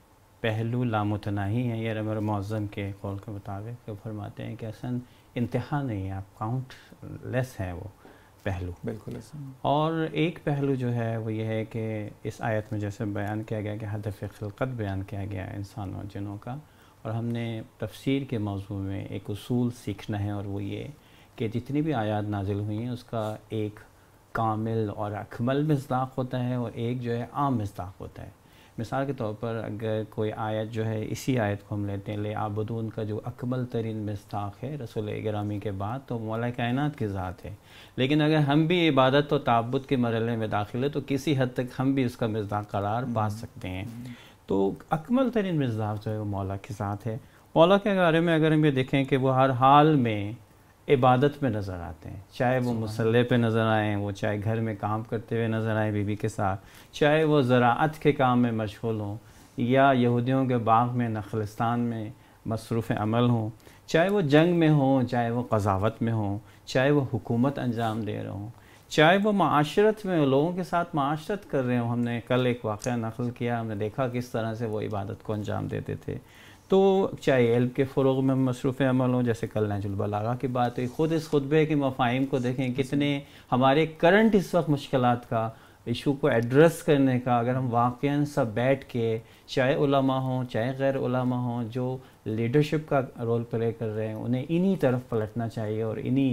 پہلو لامتناہی ہیں. یہ رہبر معظم کے قول کے مطابق وہ فرماتے ہیں کہ اصلاً انتہا نہیں ہے، آپ کاؤنٹ لیس ہے وہ پہلو. بالکل. اور ایک پہلو جو ہے وہ یہ ہے کہ اس آیت میں جیسے بیان کیا گیا کہ ہدف خلقت بیان کیا گیا ہے انسانوں اور جنوں کا، اور ہم نے تفسیر کے موضوع میں ایک اصول سیکھنا ہے، اور وہ یہ کہ جتنی بھی آیات نازل ہوئی ہیں اس کا ایک کامل اور اکمل مصداق ہوتا ہے اور ایک جو ہے عام مصداق ہوتا ہے. مثال کے طور پر اگر کوئی آیت جو ہے، اسی آیت کو ہم لیتے ہیں، لے عابدون کا جو اکمل ترین مصداق ہے رسول گرامی کے بعد، تو مولا کائنات کی ذات ہے. لیکن اگر ہم بھی عبادت و تعبد کے مرحلے میں داخل ہے تو کسی حد تک ہم بھی اس کا مصداق قرار پا سکتے ہیں. تو اکمل ترین مصداق جو ہے وہ مولا کی ذات ہے. مولا کے بارے میں اگر ہم یہ دیکھیں کہ وہ ہر حال میں عبادت میں نظر آتے ہیں، چاہے وہ مصلی پہ نظر آئیں، وہ چاہے گھر میں کام کرتے ہوئے نظر آئیں بیوی کے ساتھ، چاہے وہ زراعت کے کام میں مشغول ہوں یا یہودیوں کے باغ میں نخلستان میں مصروف عمل ہوں، چاہے وہ جنگ میں ہوں، چاہے وہ قضاوت میں ہوں، چاہے وہ حکومت انجام دے رہے ہوں، چاہے وہ معاشرت میں لوگوں کے ساتھ معاشرت کر رہے ہوں. ہم نے کل ایک واقعہ نقل کیا، ہم نے دیکھا کس طرح سے وہ عبادت کو انجام دیتے تھے. تو چاہے علم کے فروغ میں مصروف عمل ہوں، جیسے کل نہج البلاغہ کی بات ہوئی، خود اس خطبے کے مفاہیم کو دیکھیں کتنے ہمارے کرنٹ اس وقت مشکلات کا ایشو کو ایڈریس کرنے کا، اگر ہم واقعاً سب بیٹھ کے چاہے علماء ہوں چاہے غیر علماء ہوں جو لیڈرشپ کا رول پلے کر رہے ہیں، انہیں انہی طرف پلٹنا چاہیے اور انہی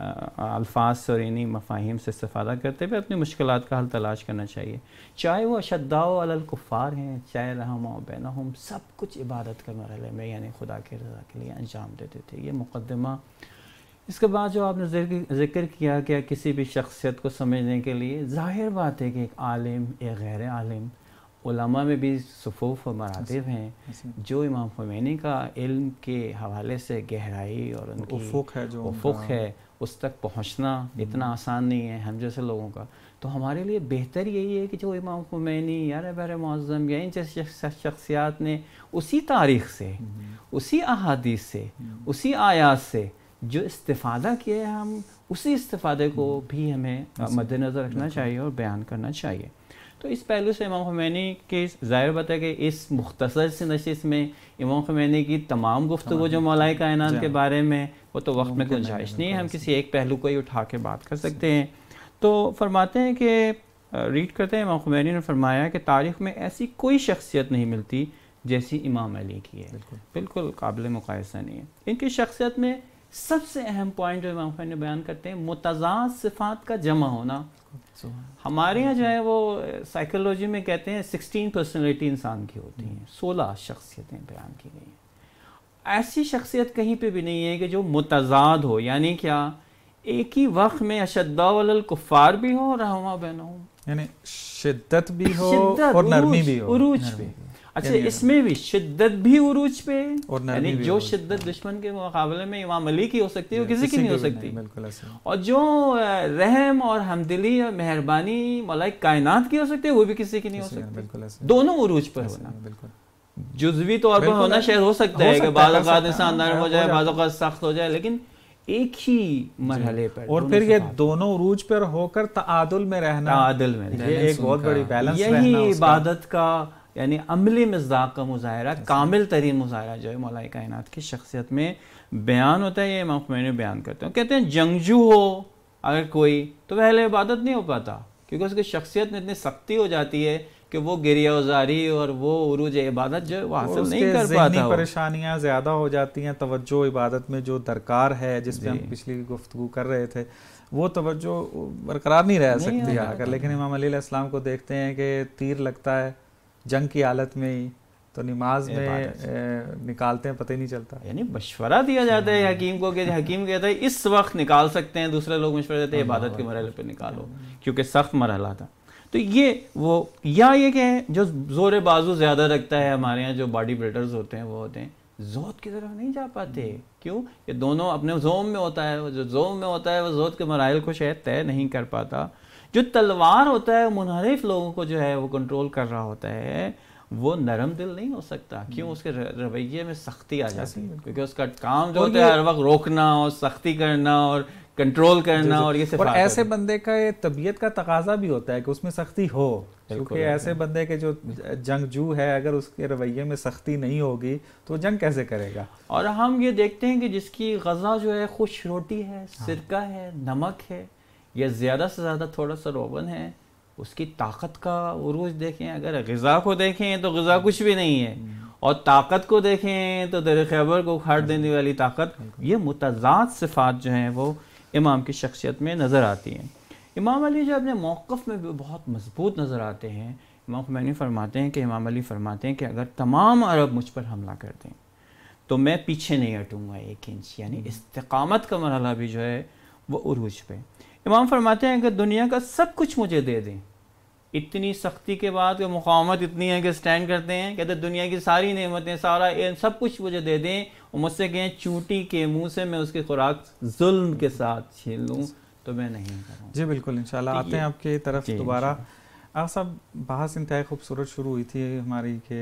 الفاظ سے اور انہی مفاہیم سے استفادہ کرتے ہوئے اپنی مشکلات کا حل تلاش کرنا چاہیے، چاہے وہ اشداء علی الکفار ہیں چاہے رحماء بینہم، سب کچھ عبادت کے مرحلے میں یعنی خدا کے رضا کے لیے انجام دیتے تھے۔ یہ مقدمہ۔ اس کے بعد جو آپ نے ذکر کیا کہ کسی بھی شخصیت کو سمجھنے کے لیے ظاہر بات ہے کہ ایک عالم ایک غیر عالم، علماء میں بھی صفوف و مراتب ہیں، جو امام خمینی کا علم کے حوالے سے گہرائی اور ان کی افق ہے جو افق ہے اس تک پہنچنا اتنا آسان نہیں ہے ہم جیسے لوگوں کا، تو ہمارے لیے بہتر یہی ہے کہ جو امام خمینی یا رہبر معظم یا ان جیسی شخصیات نے اسی تاریخ سے اسی احادیث سے اسی آیات سے جو استفادہ کیا ہے، ہم اسی استفادے کو بھی ہمیں مد نظر رکھنا چاہیے اور بیان کرنا چاہیے۔ تو اس پہلو سے امام خمینی کی ظاہر بات ہے کہ اس مختصر سی نشست میں امام خمینی کی تمام گفتگو جو مولا کائنات کے بارے میں وہ تو وقت میں گنجائش نہیں ہے، ہم کسی ایک پہلو کو ہی اٹھا کے بات کر سکتے ہیں۔ تو فرماتے ہیں کہ ریڈ کرتے ہیں، امام خمینی نے فرمایا کہ تاریخ میں ایسی کوئی شخصیت نہیں ملتی جیسی امام علی کی ہے، بالکل قابل مقایسہ نہیں ہے۔ ان کی شخصیت میں سب سے اہم پوائنٹ جو امام خمینی بیان کرتے ہیں متضاد صفات کا جمع ہونا۔ ہمارے یہاں جو ہے وہ سائیکولوجی میں کہتے ہیں سکسٹین پرسنالٹی انسان کی ہوتی ہیں، سولہ شخصیتیں بیان کی گئی ہیں۔ ایسی شخصیت کہیں پہ بھی نہیں ہے کہ جو متضاد ہو، یعنی کیا ایک ہی وقت میں اشداء علی الکفار بھی ہو اور رحماء بینہم، یعنی شدت بھی ہو اور نرمی بھی ہو، عروج پہ۔ اچھا اس میں بھی شدت بھی عروج پہ، یعنی جو شدت دشمن کے مقابلے میں امام علی کی ہو سکتی ہے وہ کسی کی نہیں ہو سکتی، اور جو رحم اور ہمدلی اور مہربانی مولا کائنات کی ہو سکتی ہے وہ بھی کسی کی نہیں ہو سکتی۔ دونوں عروج پر ہونا، جزوی طور پر ہونا شاید ہو سکتا ہے کہ بعض اوقات انسان نرم ہو جائے بعض اوقات سخت ہو جائے، لیکن ایک ہی مرحلے پر، اور پھر یہ دونوں عروج پر ہو کر تعادل میں رہنا، تعادل میں یہ ایک بہت بڑی بیلنس رہنا، یہی عبادت کا یعنی عملی مصداق کا مظاہرہ، کامل ترین مظاہرہ جو ہے مولا کائنات کی شخصیت میں بیان ہوتا ہے۔ یہ امام خمینی بیان کرتے ہیں، کہتے ہیں جنگجو ہو اگر کوئی تو وہ اہل عبادت نہیں ہو پاتا، کیونکہ اس کی شخصیت میں اتنی سختی ہو جاتی ہے کہ وہ گریہ وزاری اور وہ عروج عبادت جو ہے وہ حاصل نہیں کر پاتا، ذہنی پریشانیاں زیادہ ہو جاتی ہیں، توجہ عبادت میں جو درکار ہے جس پہ ہم پچھلی گفتگو کر رہے تھے وہ توجہ برقرار نہیں رہ سکتی اگر، لیکن امام علی علیہ السلام کو دیکھتے ہیں کہ تیر لگتا ہے جنگ کی حالت میں ہی تو نماز میں نکالتے ہیں پتہ ہی نہیں چلتا، یعنی مشورہ دیا جاتا ہے حکیم کو کہ حکیم کہتا ہے اس وقت نکال سکتے ہیں، دوسرے لوگ مشورہ دیتے ہیں عبادت کے مرحلے پہ نکالو کیونکہ سخت مرحلہ تھا۔ تو یہ وہ یا یہ کہ جو زور بازو زیادہ رکھتا ہے، ہمارے یہاں جو باڈی بلڈرز ہوتے ہیں وہ ہوتے ہیں زہد کی طرف نہیں جا پاتے، کیوں؟ یہ دونوں اپنے زوم میں ہوتا ہے، جو زوم میں ہوتا ہے وہ زہد کے مراحل کو شاید طے نہیں کر پاتا۔ جو تلوار ہوتا ہے منحرف لوگوں کو جو ہے وہ کنٹرول کر رہا ہوتا ہے، وہ نرم دل نہیں ہو سکتا، کیوں؟ اس کے رویے میں سختی آ جاتی ہے، کیونکہ اس کا کام جو ہوتا ہے ہر وقت روکنا اور سختی کرنا اور کنٹرول کرنا، اور یہ اور ایسے بندے کا طبیعت کا تقاضا بھی ہوتا ہے کہ اس میں سختی ہو، کیونکہ ایسے بندے کے جو جنگجو ہے اگر اس کے رویے میں سختی نہیں ہوگی تو جنگ کیسے کرے گا؟ اور ہم یہ دیکھتے ہیں کہ جس کی غذا جو ہے خوش روٹی ہے، سرکہ ہے، نمک ہے، یا زیادہ سے زیادہ تھوڑا سا روغن ہے، اس کی طاقت کا عروج دیکھیں۔ اگر غذا کو دیکھیں تو غذا کچھ بھی نہیں ہے، اور طاقت کو دیکھیں تو در خیبر کو اکھاڑ دینے والی طاقت، یہ متضاد صفات جو ہیں وہ امام کی شخصیت میں نظر آتی ہیں۔ امام علی جو اپنے موقف میں بھی بہت مضبوط نظر آتے ہیں۔ امام خمینی فرماتے ہیں کہ امام علی فرماتے ہیں کہ اگر تمام عرب مجھ پر حملہ کر دیں تو میں پیچھے نہیں ہٹوں گا ایک انچ، یعنی استقامت کا مرحلہ بھی جو ہے وہ عروج پہ۔ امام فرماتے ہیں کہ دنیا کا سب کچھ مجھے دے دیں، اتنی سختی کے بعد کہ مقاومت اتنی ہے کہ سٹینڈ کرتے ہیں، کہتے ہیں دنیا کی ساری نعمتیں، سارا سب کچھ مجھے دے دیں، اور مجھ سے کہیں چونٹی کے منہ سے میں اس کی خوراک ظلم کے ساتھ چھین لوں تو میں نہیں کروں۔ جی بالکل، انشاءاللہ آتے ہیں آپ کی طرف دوبارہ۔ آپ صاحب بحث انتہائی خوبصورت شروع ہوئی تھی ہماری کہ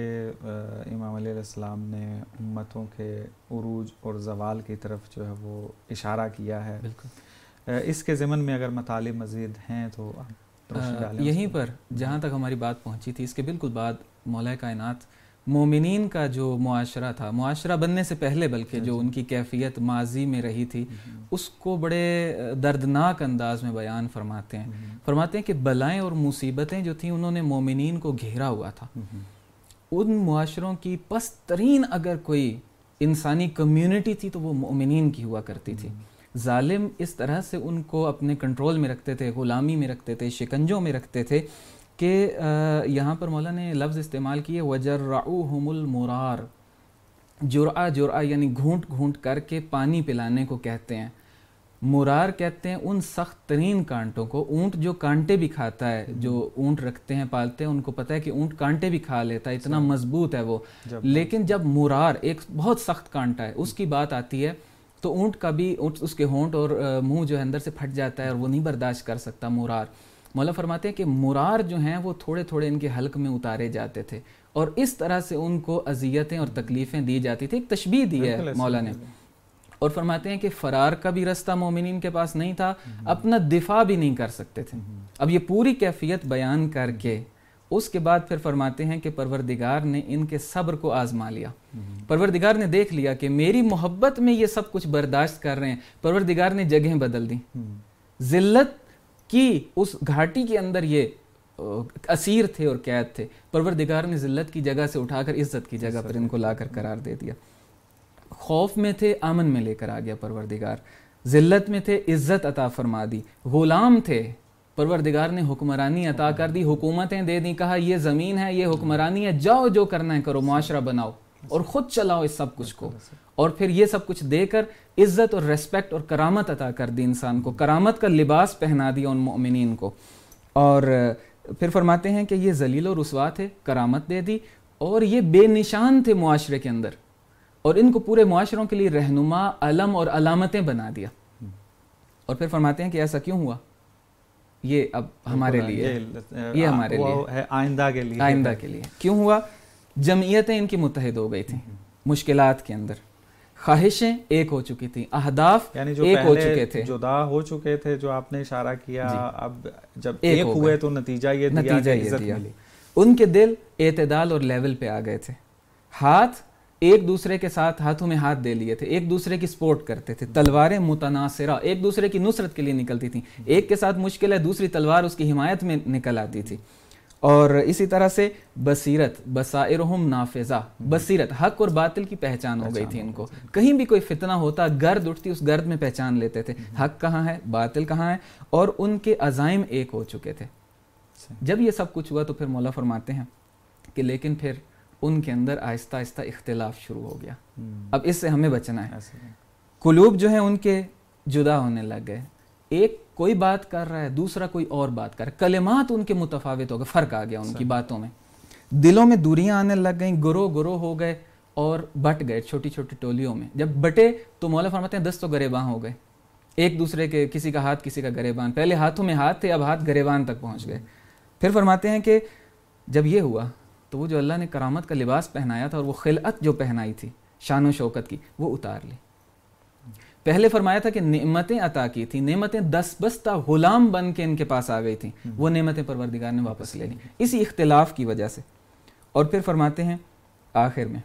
امام علیہ السلام نے امتوں کے عروج اور زوال کی طرف جو ہے وہ اشارہ کیا ہے، بالکل اس کے ضمن میں اگر مطالب مزید ہیں تو یہیں پر جہاں تک ہماری بات پہنچی تھی اس کے بالکل بعد مولا کائنات مومنین کا جو معاشرہ تھا، معاشرہ بننے سے پہلے بلکہ جو ان کی کیفیت ماضی میں رہی تھی، اس کو بڑے دردناک انداز میں بیان فرماتے ہیں. فرماتے ہیں کہ بلائیں اور مصیبتیں جو تھیں انہوں نے مومنین کو گھیرا ہوا تھا. ان معاشروں کی پست ترین اگر کوئی انسانی کمیونٹی تھی تو وہ مومنین کی ہوا کرتی تھی. ظالم اس طرح سے ان کو اپنے کنٹرول میں رکھتے تھے، غلامی میں رکھتے تھے، شکنجوں میں رکھتے تھے کہ یہاں پر مولا نے لفظ استعمال کیے وَجَرَّعُوهُمُ الْمُرَارِ. جرعہ جرعہ یعنی گھونٹ گھونٹ کر کے پانی پلانے کو کہتے ہیں. مرار کہتے ہیں ان سخت ترین کانٹوں کو. اونٹ جو کانٹے بھی کھاتا ہے، جو اونٹ رکھتے ہیں پالتے ہیں، ان کو پتہ ہے کہ اونٹ کانٹے بھی کھا لیتا ہے، اتنا مضبوط ہے وہ. لیکن جب مرار ایک بہت سخت کانٹا ہے اس کی بات آتی ہے تو اونٹ کا بھی اس کے ہونٹ اور منہ جو ہے اندر سے پھٹ جاتا ہے اور وہ نہیں برداشت کر سکتا مرار. مولا فرماتے ہیں کہ مرار جو ہیں وہ تھوڑے تھوڑے ان کے حلق میں اتارے جاتے تھے اور اس طرح سے ان کو اذیتیں اور تکلیفیں دی جاتی تھی. ایک تشبیہ دی ہے مولا نے. اور فرماتے ہیں کہ فرار کا بھی رستہ مومنین کے پاس نہیں تھا، اپنا دفاع بھی نہیں کر سکتے تھے. اب یہ پوری کیفیت بیان کر کے اس کے بعد پھر فرماتے ہیں کہ پروردگار نے ان کے صبر کو آزما لیا. پروردگار نے دیکھ لیا کہ میری محبت میں یہ سب کچھ برداشت کر رہے ہیں. پروردگار نے جگہیں بدل دی. ذلت کی اس گھاٹی کے اندر یہ اسیر تھے اور قید تھے، پروردگار نے ذلت کی جگہ سے اٹھا کر عزت کی جگہ پر ان کو لا کر قرار دے دیا. خوف میں تھے، امن میں لے کر آ گیا پروردگار. ذلت میں تھے، عزت عطا فرما دی. غلام تھے، پروردگار نے حکمرانی عطا کر دی، حکومتیں دے دی. کہا یہ زمین ہے، یہ حکمرانی ہے، جاؤ جو کرنا ہے کرو، معاشرہ بناؤ اور خود چلاؤ اس سب کچھ کو. اور پھر یہ سب کچھ دے کر عزت اور ریسپیکٹ اور کرامت عطا کر دی انسان کو. کرامت کا لباس پہنا دیا ان مومنین کو. اور پھر فرماتے ہیں کہ یہ ذلیل و رسوا تھے، کرامت دے دی. اور یہ بے نشان تھے معاشرے کے اندر اور ان کو پورے معاشروں کے لیے رہنما، علم اور علامتیں بنا دیا. اور پھر فرماتے ہیں کہ ایسا کیوں ہوا؟ یہ اب ہمارے لیے، یہ ہمارے لیے آئندہ کے لیے آئندہ کے لیے کیوں ہوا؟ جمعیتیں ان کی متحد ہو گئی تھیں مشکلات کے اندر، خواہشیں ایک ہو چکی تھیں، اہداف یعنی جو ایک ہو چکے تھے، جدا ہو چکے تھے، جو آپ نے اشارہ کیا. اب جب ایک ہوئے تو نتیجہ یہ دیا کہ عزت ملی. ان کے دل اعتدال اور لیول پہ آ گئے تھے. ہاتھ ایک دوسرے کے ساتھ ہاتھوں میں ہاتھ دے لیے تھے، ایک دوسرے کی سپورٹ کرتے تھے. تلواریں متناصرہ ایک دوسرے کی نصرت کے لیے نکلتی تھیں. ایک کے ساتھ مشکل ہے، دوسری تلوار اس کی حمایت میں نکل آتی تھی. اور اسی طرح سے بصیرت، بصائرہم نافذہ، بصیرت حق اور باطل کی پہچان ہو گئی تھی ان کو. کہیں بھی کوئی فتنہ ہوتا، گرد اٹھتی، اس گرد میں پہچان لیتے تھے حق کہاں ہے، باطل کہاں ہے. اور ان کے عزائم ایک ہو چکے تھے. جب یہ سب کچھ ہوا تو پھر مولا فرماتے ہیں کہ لیکن پھر ان کے اندر آہستہ آہستہ اختلاف شروع ہو گیا. اب اس سے ہمیں بچنا ہے. قلوب جو ہیں ان کے جدا ہونے لگ گئے. ایک کوئی بات کر رہا ہے، دوسرا کوئی اور بات کر رہا ہے. کلمات ان کے متفاوت ہو گئے، فرق آ گیا ان کی باتوں میں. دلوں میں دوریاں آنے لگ گئیں، گروہ گروہ ہو گئے اور بٹ گئے چھوٹی چھوٹی ٹولیوں میں. جب بٹے تو مولا فرماتے ہیں دست و گریباں ہو گئے. ایک دوسرے کے، کسی کا ہاتھ کسی کا گریبان. پہلے ہاتھوں میں ہاتھ تھے، اب ہاتھ گریبان تک پہنچ گئے. پھر فرماتے ہیں کہ جب یہ ہوا تو وہ جو اللہ نے کرامت کا لباس پہنایا تھا اور وہ خلعت جو پہنائی تھی شان و شوکت کی، وہ اتار لی. پہلے فرمایا تھا کہ نعمتیں عطا کی تھی، نعمتیں دس بستہ غلام بن کے ان کے پاس آ گئی تھیں، وہ نعمتیں پروردگار نے واپس لے لیں اسی اختلاف کی وجہ سے. اور پھر فرماتے ہیں آخر میں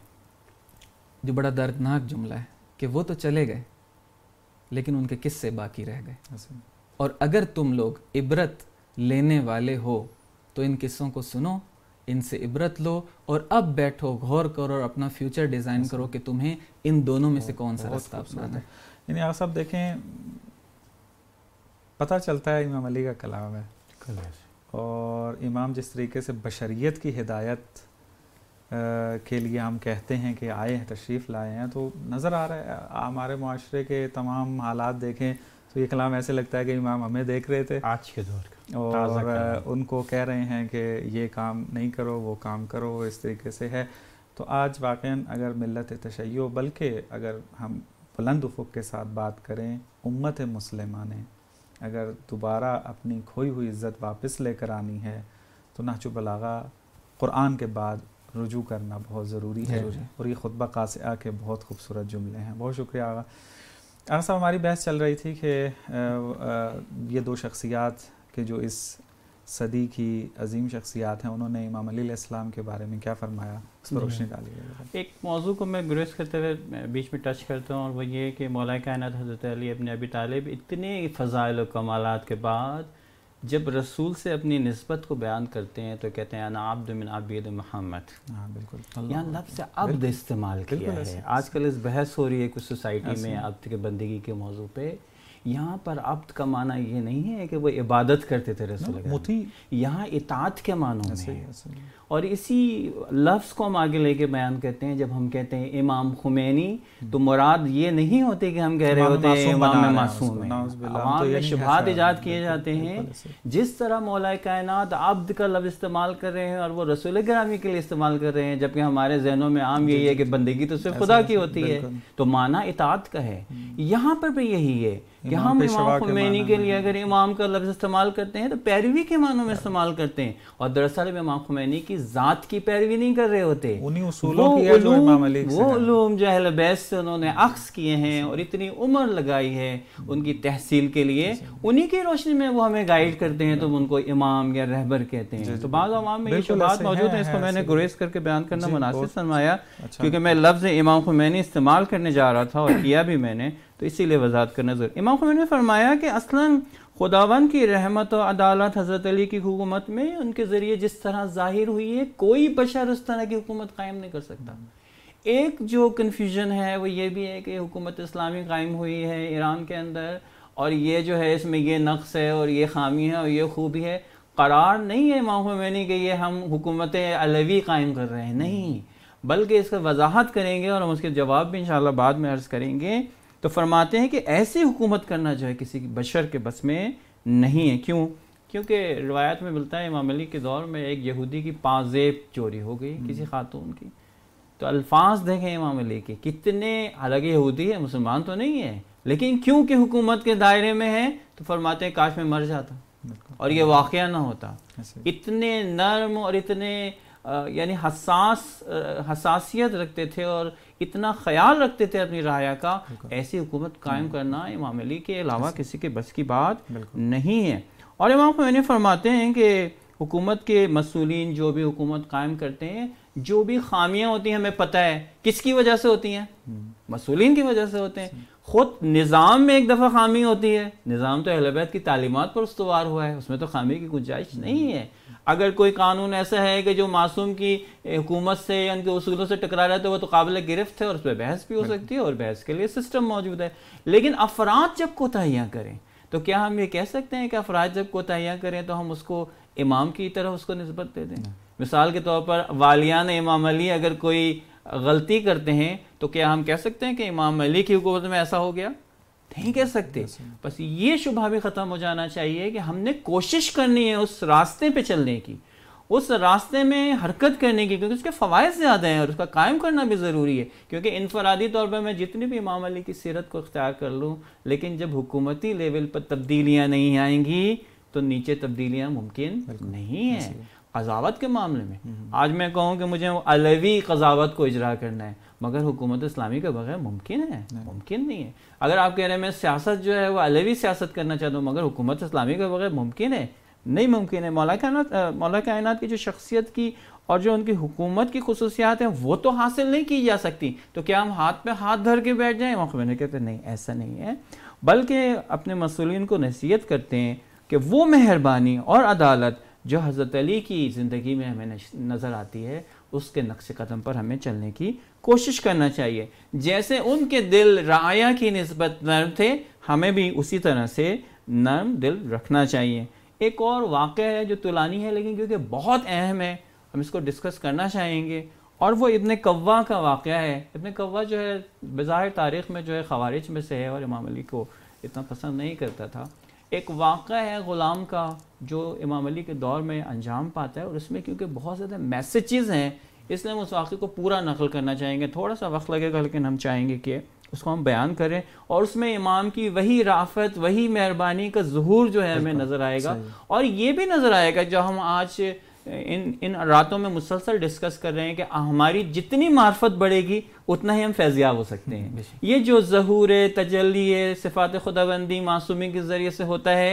جو بڑا دردناک جملہ ہے کہ وہ تو چلے گئے لیکن ان کے قصے باقی رہ گئے. اور اگر تم لوگ عبرت لینے والے ہو تو ان قصوں کو سنو، ان سے عبرت لو اور اب بیٹھو، غور کرو اور اپنا فیوچر ڈیزائن کرو کہ تمہیں ان دونوں میں سے کون سا راستہ اپنانا ہے. یعنی آپ سب دیکھیں، پتہ چلتا ہے امام علی کا کلام ہے اور امام جس طریقے سے بشریت کی ہدایت کے لیے ہم کہتے ہیں کہ آئے ہیں، تشریف لائے ہیں، تو نظر آ رہا ہے ہمارے معاشرے کے تمام حالات دیکھیں تو یہ کلام ایسے لگتا ہے کہ امام ہمیں دیکھ رہے تھے آج کے دور کا، اور ان کو کہہ رہے ہیں کہ یہ کام نہیں کرو، وہ کام کرو، اس طریقے سے ہے. تو آج واقعاً اگر ملت تشیع، بلکہ اگر ہم بلند افق کے ساتھ بات کریں، امت مسلمہ نے اگر دوبارہ اپنی کھوئی ہوئی عزت واپس لے کر آنی ہے تو نہج البلاغہ قرآن کے بعد رجوع کرنا بہت ضروری ہے. اور یہ خطبہ قاصعہ کے بہت خوبصورت جملے ہیں. بہت شکریہ آغا. آغا صاحب، ہماری بحث چل رہی تھی کہ یہ دو شخصیات کے جو اس صدی کی عظیم شخصیات ہیں، انہوں نے امام علی علیہ السلام کے بارے میں کیا فرمایا، اس پر روشنی ڈالیے. ایک موضوع کو میں گریز کرتے ہوئے بیچ میں ٹچ کرتا ہوں، اور وہ یہ کہ مولا کائنات حضرت علی ابن ابی طالب اتنے فضائل و کمالات کے بعد جب رسول سے اپنی نسبت کو بیان کرتے ہیں تو کہتے ہیں انا عبد من عبید محمد. ہاں بالکل، یہاں لفظ عبد استعمال کیا ہے. آج کل اس بحث ہو رہی ہے کچھ سوسائٹی میں عبد کے بندگی کے موضوع پہ. یہاں پر عبد کا معنی یہ نہیں ہے کہ وہ عبادت کرتے تھے رسول اللہ، یہاں اطاعت کے معنوں میں ہے. اور اسی لفظ کو ہم آگے لے کے بیان کرتے ہیں. جب ہم کہتے ہیں امام خمینی تو مراد یہ نہیں ہوتی کہ ہم کہہ رہے ہوتے ہیں امام معصوم ہیں. عوام میں شبہات ایجاد کیے جاتے ہیں. جس طرح مولا کائنات عبد کا لفظ استعمال کر رہے ہیں اور وہ رسول گرامی کے لیے استعمال کر رہے ہیں، جبکہ ہمارے ذہنوں میں عام یہی ہے کہ بندگی تو صرف خدا کی ہوتی ہے، تو معنی اطاعت کا ہے. یہاں پر بھی یہی ہے کہ ہم امام خمینی کے لیے اگر امام کا لفظ استعمال کرتے ہیں تو پیروی کے معنوں میں استعمال کرتے ہیں، اور دراصل امام خمینی کی ذات کی پیروی نہیں کر رہے ہوتے. انہی اصولوں کی ہے جو امام علی سے وہ علوم جو اہل بیت سے انہوں نے اخذ کیے ہیں اور اتنی عمر لگائی ہے ان کی تحصیل کے لیے، انہی کی روشنی میں وہ ہمیں گائیڈ کرتے ہیں تو ان کو امام یا رہبر کہتے ہیں. تو بعض عوام میں یہ شبہات موجود ہیں، اس کو میں نے گریز کر کے بیان کرنا مناسب سمجھا، کیونکہ میں لفظ امام خمینی استعمال کرنے جا رہا تھا اور کیا بھی میں نے، تو اسی لیے وضاحت کرنا ضروری. امام خمینی نے فرمایا کہ اصلاً خداوند کی رحمت و عدالت حضرت علی کی حکومت میں ان کے ذریعے جس طرح ظاہر ہوئی ہے، کوئی بشر اس طرح کی حکومت قائم نہیں کر سکتا. ایک جو کنفیوژن ہے وہ یہ بھی ہے کہ حکومت اسلامی قائم ہوئی ہے ایران کے اندر، اور یہ جو ہے اس میں یہ نقص ہے اور یہ خامی ہے اور یہ خوبی ہے. قرار نہیں ہے امام خمینی کہ یہ ہم حکومت علوی قائم کر رہے ہیں، نہیں، بلکہ اس کا وضاحت کریں گے اور ہم اس کے جواب بھی انشاءاللہ بعد میں عرض کریں گے. تو فرماتے ہیں کہ ایسی حکومت کرنا جو ہے کسی بشر کے بس میں نہیں ہے. کیوں؟ کیونکہ روایت میں ملتا ہے امام علی کے دور میں ایک یہودی کی پازیب چوری ہو گئی کسی خاتون کی. تو الفاظ دیکھیں امام علی کے کتنے، حالانکہ یہودی ہے، مسلمان تو نہیں ہے، لیکن کیونکہ حکومت کے دائرے میں ہے تو فرماتے ہیں کاش میں مر جاتا اور یہ واقعہ نہ ہوتا. اتنے نرم اور اتنے یعنی حساس حساسیت رکھتے تھے اور اتنا خیال رکھتے تھے اپنی رعایا کا. ایسی حکومت قائم کرنا امام علی کے علاوہ کسی کے بس کی بات نہیں ہے. اور امام خمینی فرماتے ہیں کہ حکومت کے مسئولین جو بھی حکومت قائم کرتے ہیں، جو بھی خامیاں ہوتی ہیں ہمیں پتہ ہے کس کی وجہ سے ہوتی ہیں، مسئولین کی وجہ سے ہوتے ہیں. خود نظام میں ایک دفعہ خامی ہوتی ہے، نظام تو اہل بیت کی تعلیمات پر استوار ہوا ہے، اس میں تو خامی کی گنجائش نہیں ہے. اگر کوئی قانون ایسا ہے کہ جو معصوم کی حکومت سے یا ان کے اصولوں سے ٹکرا رہا ہے تو وہ تو قابل گرفت ہے اور اس پہ بحث بھی ہو سکتی ہے، اور بحث کے لیے سسٹم موجود ہے. لیکن افراد جب کوتاہیاں کریں تو کیا ہم یہ کہہ سکتے ہیں کہ افراد جب کوتاہیاں کریں تو ہم اس کو امام کی طرح اس کو نسبت دے دیں؟ مثال کے طور پر والیان امام علی اگر کوئی غلطی کرتے ہیں تو کیا ہم کہہ سکتے ہیں کہ امام علی کی حکومت میں ایسا ہو گیا؟ نہیں کہہ سکتے. بس یہ شبہ بھی ختم ہو جانا چاہیے کہ ہم نے کوشش کرنی ہے اس راستے پہ چلنے کی، اس راستے میں حرکت کرنے کی، کیونکہ اس کے فوائد زیادہ ہیں اور اس کا قائم کرنا بھی ضروری ہے. کیونکہ انفرادی طور پر میں جتنی بھی امام علی کی سیرت کو اختیار کر لوں، لیکن جب حکومتی لیول پر تبدیلیاں نہیں آئیں گی تو نیچے تبدیلیاں ممکن نہیں ہیں. قضاوت کے معاملے میں آج میں کہوں کہ مجھے علوی قضاوت کو اجرا کرنا ہے، مگر حکومت اسلامی کے بغیر ممکن ہے؟ ممکن نہیں ہے. اگر آپ کہہ رہے ہیں میں سیاست جو ہے وہ علوی سیاست کرنا چاہتا ہوں مگر حکومت اسلامی کے بغیر ممکن ہے؟ نہیں ممکن ہے. مولا کائنات مولا کائنات کی جو شخصیت کی اور جو ان کی حکومت کی خصوصیات ہیں وہ تو حاصل نہیں کی جا سکتی. تو کیا ہم ہاتھ پہ ہاتھ دھر کے بیٹھ جائیں؟ موقع میں نے کہتے نہیں، ایسا نہیں ہے، بلکہ اپنے مسئولین کو نصیحت کرتے ہیں کہ وہ مہربانی اور عدالت جو حضرت علی کی زندگی میں ہمیں نظر آتی ہے اس کے نقش قدم پر ہمیں چلنے کی کوشش کرنا چاہیے. جیسے ان کے دل رعایا کی نسبت نرم تھے، ہمیں بھی اسی طرح سے نرم دل رکھنا چاہیے. ایک اور واقعہ ہے جو طولانی ہے لیکن کیونکہ بہت اہم ہے ہم اس کو ڈسکس کرنا چاہیں گے، اور وہ ابن قوا کا واقعہ ہے. ابن قوا جو ہے بظاہر تاریخ میں جو ہے خوارج میں سے ہے اور امام علی کو اتنا پسند نہیں کرتا تھا. ایک واقعہ ہے غلام کا جو امام علی کے دور میں انجام پاتا ہے، اور اس میں کیونکہ بہت زیادہ میسیجز ہیں اس لیے ہم اس واقعے کو پورا نقل کرنا چاہیں گے. تھوڑا سا وقت لگے گا لیکن ہم چاہیں گے کہ اس کو ہم بیان کریں، اور اس میں امام کی وہی رافت، وہی مہربانی کا ظہور جو ہے ہمیں نظر آئے گا. اور یہ بھی نظر آئے گا جو ہم آج ان ان راتوں میں مسلسل ڈسکس کر رہے ہیں کہ ہماری جتنی معرفت بڑھے گی اتنا ہی ہم فیضیاب ہو سکتے ہیں. یہ جو ظہور تجلی صفات خداوندی معصومی کے ذریعے سے ہوتا ہے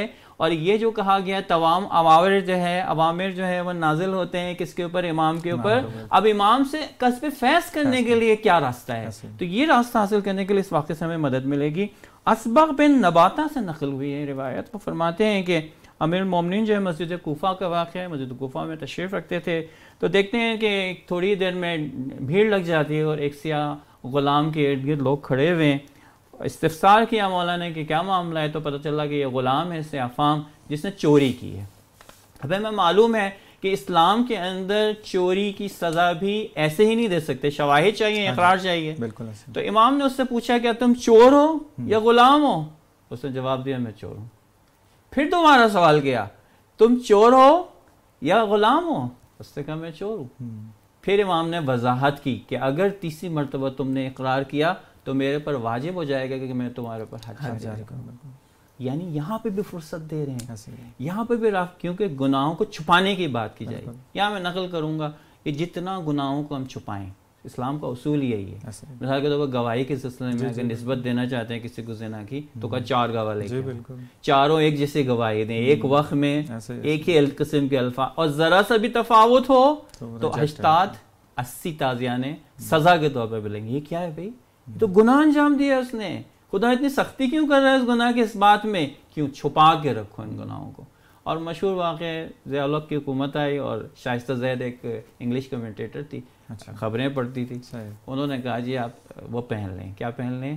اور یہ جو کہا گیا تمام اوامر جو ہے عوامر جو ہے وہ نازل ہوتے ہیں کس کے اوپر؟ امام کے اوپر. اب امام سے کسب فیض کرنے کے لیے کیا راستہ ہے؟ تو یہ راستہ حاصل کرنے کے لیے اس واقعے سے ہمیں مدد ملے گی. اسبغ بن نباتہ سے نقل ہوئی ہے روایت. وہ فرماتے ہیں کہ امیر المومنین جو ہے مسجد کوفہ کا واقعہ ہے، مسجد کوفہ میں تشریف رکھتے تھے، تو دیکھتے ہیں کہ تھوڑی دیر میں بھیڑ لگ جاتی ہے اور ایک سیاہ غلام کے ارد گرد لوگ کھڑے ہوئے ہیں. استفسار کیا مولانا کہ کیا معاملہ ہے، تو پتہ چلا کہ یہ غلام ہے سیاہ فام جس نے چوری کی ہے. اب ہمیں معلوم ہے کہ اسلام کے اندر چوری کی سزا بھی ایسے ہی نہیں دے سکتے، شواہد چاہیے، اقرار چاہیے. تو امام نے اس سے پوچھا کیا تم چور ہو یا غلام ہو؟ اس نے جواب دیا میں چور ہوں. پھر دوبارہ سوال کیا تم چور ہو یا غلام ہو؟ اس نے کہا میں چور ہوں. پھر امام نے وضاحت کی کہ اگر تیسری مرتبہ تم نے اقرار کیا تو میرے پر واجب ہو جائے گا کہ میں تمہارے پر حد جاری کروں. یعنی یہاں پہ بھی فرصت دے رہے ہیں، یہاں پہ بھی راف کیونکہ گناہوں کو چھپانے کی بات کی جائے. یہاں میں نقل کروں گا کہ جتنا گناہوں کو ہم چھپائیں، اسلام کا اصول یہی ہے. مثال کے طور پر گواہی کے سلسلے میں اگر نسبت دینا چاہتے ہیں کسی کو زنا کی تو کا چار گواہ لے کے چاروں ایک جیسے گواہی دیں، ایک وقت میں ایک ہی قسم کے الفاظ، اور ذرا سا بھی تفاوت ہو تو ہشتاد اسی تازیانے سزا کے طور پر ملیں گے. یہ کیا ہے بھائی؟ تو گناہ انجام دیا اس نے. خدا اتنی سختی کیوں کر رہا ہے اس گناہ کے اس بات میں؟ کیوں چھپا کے رکھو ان گناہوں کو. اور مشہور واقعہ ضیاء الحق کی حکومت آئی اور شائستہ زید ایک انگلش کمنٹیٹر تھی، خبریں پڑھتی تھی. انہوں نے کہا جی آپ وہ پہن لیں. کیا پہن لیں؟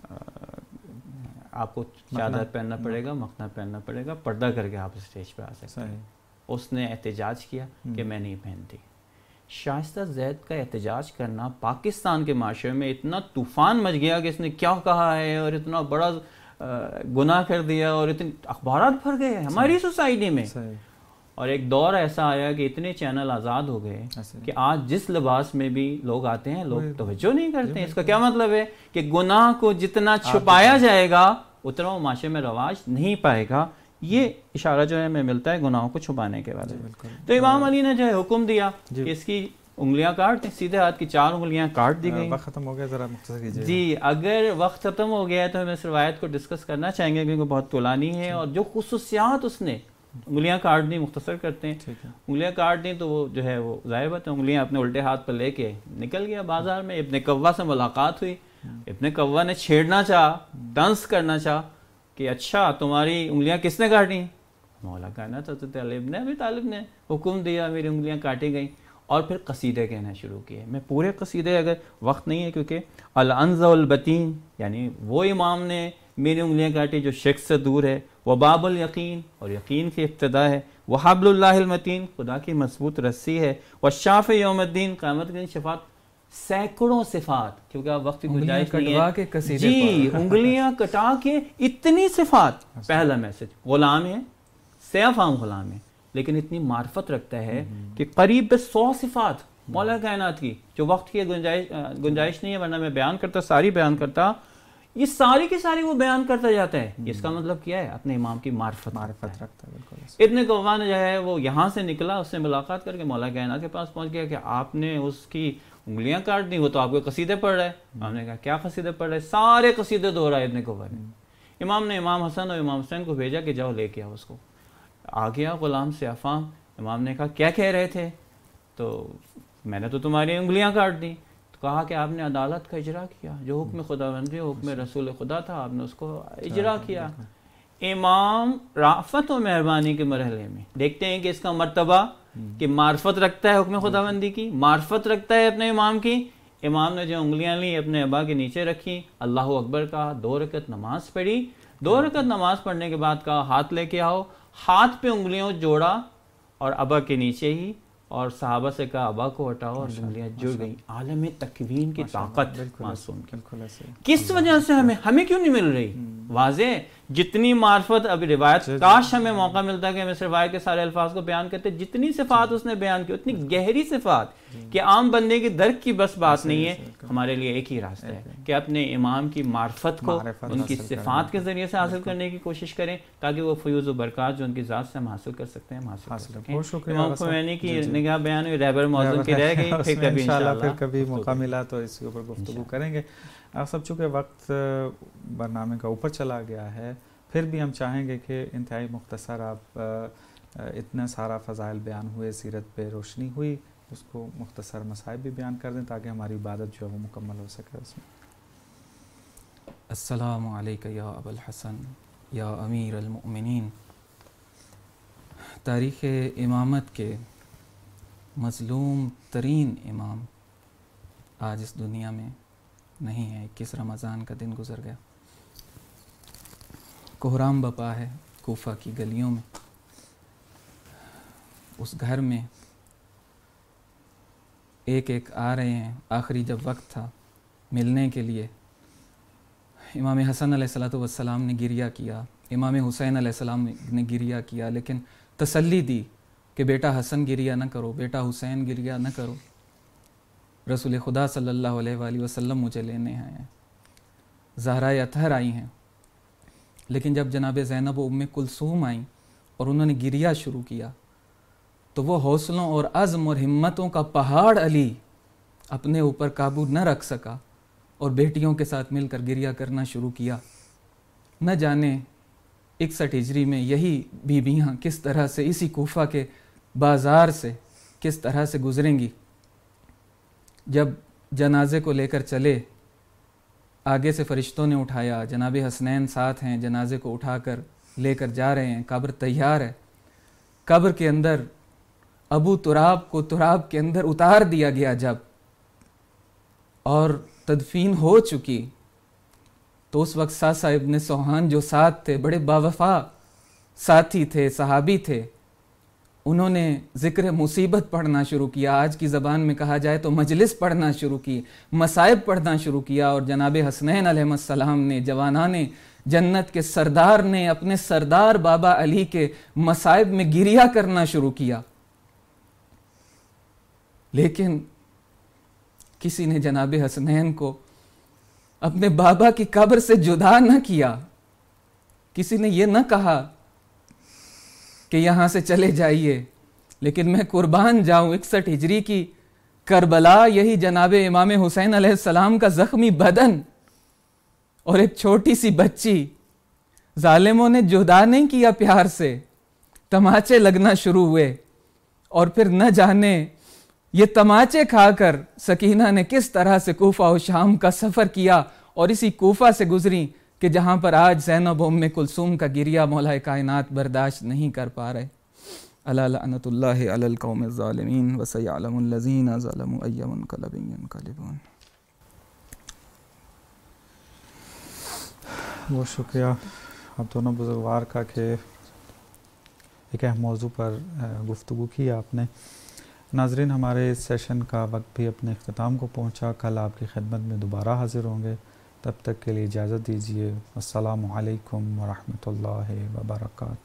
آپ کو چادر پہننا پڑے گا، مخنا پہننا پڑے گا، پردہ کر کے آپ اسٹیج پہ آ سکتے ہیں. اس نے احتجاج کیا کہ میں نہیں پہنتی. شائستہ زید کا احتجاج کرنا پاکستان کے معاشرے میں اتنا طوفان مچ گیا کہ اس نے کیا کہا ہے اور اتنا بڑا گناہ کر دیا اور اتنے اخبارات بھر گئے ہماری سوسائٹی میں. اور ایک دور ایسا آیا کہ اتنے چینل آزاد ہو گئے کہ آج جس لباس میں بھی لوگ آتے ہیں لوگ توجہ نہیں کرتے ہیں. اس کا کیا مطلب ہے کہ گناہ کو جتنا چھپایا جائے گا اتنا وہ معاشرے میں رواج نہیں پائے گا. یہ اشارہ جو ہے ہمیں ملتا ہے گناہوں کو چھپانے کے بارے میں. تو امام علی نے جو ہے حکم دیا کہ اس کی انگلیاں کاٹ دیں، سیدھے ہاتھ کی چار انگلیاں کاٹ دی گئی. وقت ختم ہو گیا، ذرا مختصر کیجیے. جی اگر وقت ختم ہو گیا تو ہم اس روایت کو ڈسکس کرنا چاہیں گے کیونکہ بہت طولانی ہے اور جو خصوصیات اس نے انگلیاں کاٹ دی مختصر کرتے ہیں. انگلیاں کاٹ دیں تو وہ جو ہے وہ ظاہر بات ہے انگلیاں اپنے الٹے ہاتھ پر لے کے نکل گیا بازار میں. ابن قوا سے ملاقات ہوئی، ابن قوا نے چھیڑنا چاہا، ڈانس کرنا چاہا کہ اچھا تمہاری انگلیاں کس نے کاٹی؟ مولا کائنات حضرت علی ابن ابی طالب نے حکم دیا، میری انگلیاں کاٹی گئیں. اور پھر قصیدے کہنا شروع کیے. میں پورے قصیدے اگر وقت نہیں ہے کیونکہ الانزا البتین یعنی وہ امام نے میری انگلیاں کاٹی جو شک سے دور ہے، وہ باب الیقین اور یقین کی ابتدا ہے، وہ حبل اللہ المتین خدا کی مضبوط رسی ہے، وہ شافع یوم الدین قیامت کے دن شفاعت. سینکڑوں صفات کیونکہ اب وقت کی گنجائش نہیں ہے جی انگلیاں کٹا کے اتنی صفات. پہلا میسج غلام ہے، سیاہ فام غلام ہے لیکن اتنی معرفت رکھتا ہے کہ قریب سو صفات مولا کائنات کی جو وقت کی گنجائش گنجائش نہیں ہے ورنہ میں بیان کرتا ساری بیان کرتا، یہ ساری کی ساری وہ بیان کرتا جاتا ہے. اس کا مطلب کیا ہے؟ اپنے امام کی معرفت معرفت رکھتا ہے. ابن قوا نے جو ہے وہ یہاں سے نکلا، اس سے ملاقات کر کے مولا کائنات کے پاس پہنچ گیا کہ آپ نے اس کی انگلیاں کاٹ دی، وہ تو آپ کو قصیدے پڑھ رہا ہے. ہم نے کہا کیا قصیدے پڑھ رہے؟ سارے قصیدے دوہرا ابن قوا نے. امام نے امام حسن اور امام حسین کو بھیجا کہ جاؤ لے کے آؤ اس کو. آ گیا غلام سیاہ فام. امام نے کہا کیا کہہ رہے تھے؟ تو میں نے تو تمہاری انگلیاں کاٹ دی. تو کہا کہ آپ نے عدالت کا اجرا کیا، جو حکم خدا بندی حکم رسول خدا تھا آپ نے اس کو اجرا کیا. امام رافت و مہربانی کے مرحلے میں دیکھتے ہیں کہ اس کا مرتبہ کہ معرفت رکھتا ہے حکم خدا بندی کی، معرفت رکھتا ہے اپنے امام کی. امام نے جو انگلیاں لی اپنے ابا کے نیچے رکھی، اللہ اکبر کہا، دو رکعت نماز پڑھی. دو رکعت نماز پڑھنے کے بعد کہا ہاتھ لے کے آؤ. ہاتھ پہ انگلیوں جوڑا اور ابا کے نیچے ہی، اور صحابہ سے کہا ابا کو ہٹاؤ اور انگلیاں جڑ گئیں. عالم تکوین کی طاقت معصوم کی. کس وجہ سے ہمیں ہمیں کیوں نہیں مل رہی؟ واضح جتنی معرفت اب روایت، کاش ہمیں موقع ملتا کہ ہم اس روایت کے سارے الفاظ کو بیان کرتے. جتنی صفات اس نے بیان کی اتنی گہری صفات کہ عام بندے کی درک کی بس بات نہیں ہے. ہمارے لیے ایک ہی راستہ ہے کہ اپنے امام کی معرفت کو ان کی صفات کے ذریعے سے حاصل کرنے کی کوشش کریں تاکہ وہ فیوز و برکات جو ان کی ذات سے ہم حاصل کر سکتے ہیں حاصل کر سکیں. امام خمینی کی نگاہ بیان ہوئی، رہبر معظم کی رہ گئی. پھر کبھی انشاءاللہ پھر کبھی موقع ملا تو اس کے اوپر گفتگو کریں گے. آپ سب چونکہ وقت برنامے کا اوپر چلا گیا ہے پھر بھی ہم چاہیں گے کہ انتہائی مختصر آپ اتنا سارا فضائل بیان ہوئے، سیرت پہ روشنی ہوئی، اس کو مختصر مسائل بھی بیان کر دیں تاکہ ہماری عبادت جو ہے وہ مکمل ہو سکے اس میں۔ السلام علیکہ یا ابا الحسن یا امیر المؤمنین۔ تاریخ امامت کے مظلوم ترین امام آج اس دنیا میں نہیں ہے۔ اکیس رمضان کا دن گزر گیا، کوہرام بپا ہے کوفہ کی گلیوں میں۔ اس گھر میں ایک ایک آ رہے ہیں، آخری جب وقت تھا ملنے کے لیے، امام حسن علیہ الصلوۃ والسلام نے گریہ کیا، امام حسین علیہ السلام نے گریہ کیا، لیکن تسلی دی کہ بیٹا حسن گریہ نہ کرو، بیٹا حسین گریہ نہ کرو، رسول خدا صلی اللہ علیہ وآلہ وسلم مجھے لینے ہیں۔ زہرائے اطہر آئی ہیں، لیکن جب جناب زینب و ام کلثوم آئیں اور انہوں نے گریہ شروع کیا تو وہ حوصلوں اور عزم اور ہمتوں کا پہاڑ علی اپنے اوپر قابو نہ رکھ سکا اور بیٹیوں کے ساتھ مل کر گریہ کرنا شروع کیا۔ نہ جانے اکسٹھ ہجری میں یہی بیویاں کس طرح سے اسی کوفہ کے بازار سے کس طرح سے گزریں گی۔ جب جنازے کو لے کر چلے، آگے سے فرشتوں نے اٹھایا، جناب حسنین ساتھ ہیں، جنازے کو اٹھا کر لے کر جا رہے ہیں، قبر تیار ہے۔ قبر کے اندر ابو تراب کو تراب کے اندر اتار دیا گیا جب اور تدفین ہو چکی، تو اس وقت ساسا ابن سوہان جو ساتھ تھے، بڑے باوفا ساتھی تھے، صحابی تھے، انہوں نے ذکر مصیبت پڑھنا شروع کیا، آج کی زبان میں کہا جائے تو مجلس پڑھنا شروع کی، مصائب پڑھنا شروع کیا، اور جناب حسنین علیہ السلام نے، جوانان جنت کے سردار نے اپنے سردار بابا علی کے مصائب میں گریہ کرنا شروع کیا۔ لیکن کسی نے جناب حسنین کو اپنے بابا کی قبر سے جدا نہ کیا، کسی نے یہ نہ کہا کہ یہاں سے چلے جائیے، لیکن میں قربان جاؤں، اکسٹھ ہجری کی کربلا، یہی جناب امام حسین علیہ السلام کا زخمی بدن اور ایک چھوٹی سی بچی، ظالموں نے جدا نہیں کیا، پیار سے تماچے لگنا شروع ہوئے، اور پھر نہ جانے یہ تماچے کھا کر سکینہ نے کس طرح سے کوفہ و شام کا سفر کیا، اور اسی کوفہ سے گزری کہ جہاں پر آج زینب و ام کلثوم کا گریہ مولا کائنات برداشت نہیں کر پا رہے۔ الا لعنت اللہ علی القوم الظالمین وسیعلم الذین ظلموا ای منقلب ینقلبون۔ بہت شکریہ آپ دونوں بزرگوار کا کہ ایک اہم موضوع پر گفتگو کی آپ نے۔ ناظرین، ہمارے اس سیشن کا وقت بھی اپنے اختتام کو پہنچا، کل آپ کی خدمت میں دوبارہ حاضر ہوں گے، تب تک کے لیے اجازت دیجیے۔ السلام علیکم ورحمۃ اللہ وبرکاتہ۔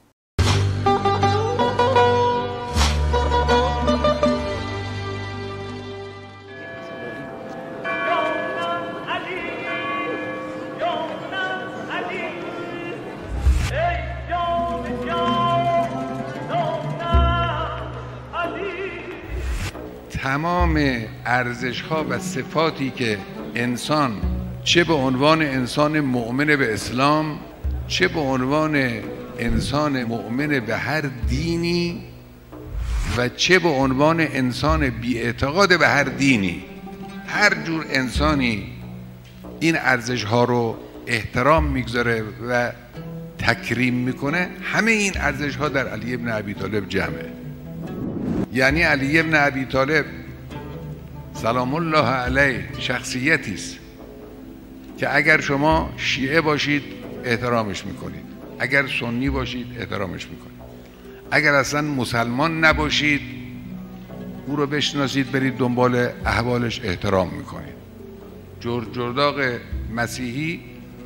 تمام ارزش‌ها و صفاتی که انسان چه به عنوان انسان مؤمن به اسلام، چه به عنوان انسان مؤمن به هر دینی و چه به عنوان انسان بی اعتقاد به هر دینی، هر جور انسانی این ارزش‌ها رو احترام میگذاره و تکریم میکنه، همه این ارزش‌ها در علی ابن ابی طالب جمعه. یعنی علی ابن ابی طالب سلام الله علیه شخصیتی است که اگر شما شیعه باشید احترامش میکنید، اگر سنی باشید احترامش میکنید، اگر اصلا مسلمان نباشید او رو بشناسید، برید دنبال احوالش احترام میکنید. جورج جرداق مسیحی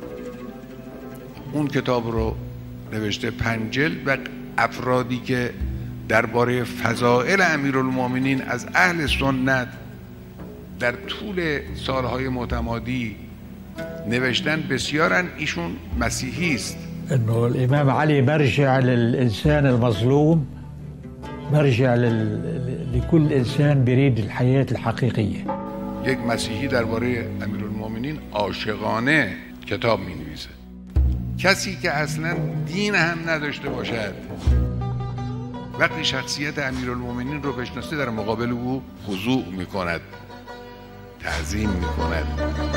اون کتاب رو نوشته، پنج جلد، و افرادی که درباره فضائل امیرالمومنین از اهل سنت در طول سالهای متمادی نوشتن بسیارن، ایشون مسیحی است. انه الامام علي مرجع للانسان المظلوم، مرجع لكل انسان بيريد الحياة الحقيقية. یک مسیحی درباره امیرالمومنین عاشقانه کتاب می نویسه. کسی که اصلا دین هم نداشته باشد وقتی شخصیت امیرالمومنین رو بشناسه در مقابل او خضوع میکند، تعظیم میکند.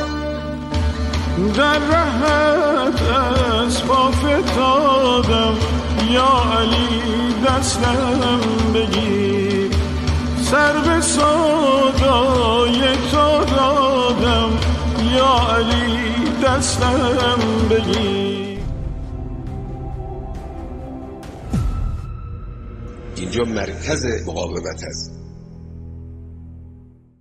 در رهت اسبا فتادم یا علی دستم بگیر، سر به سودای تو دادم یا علی دستم بگیر. اینجا مرکز مقاومت است.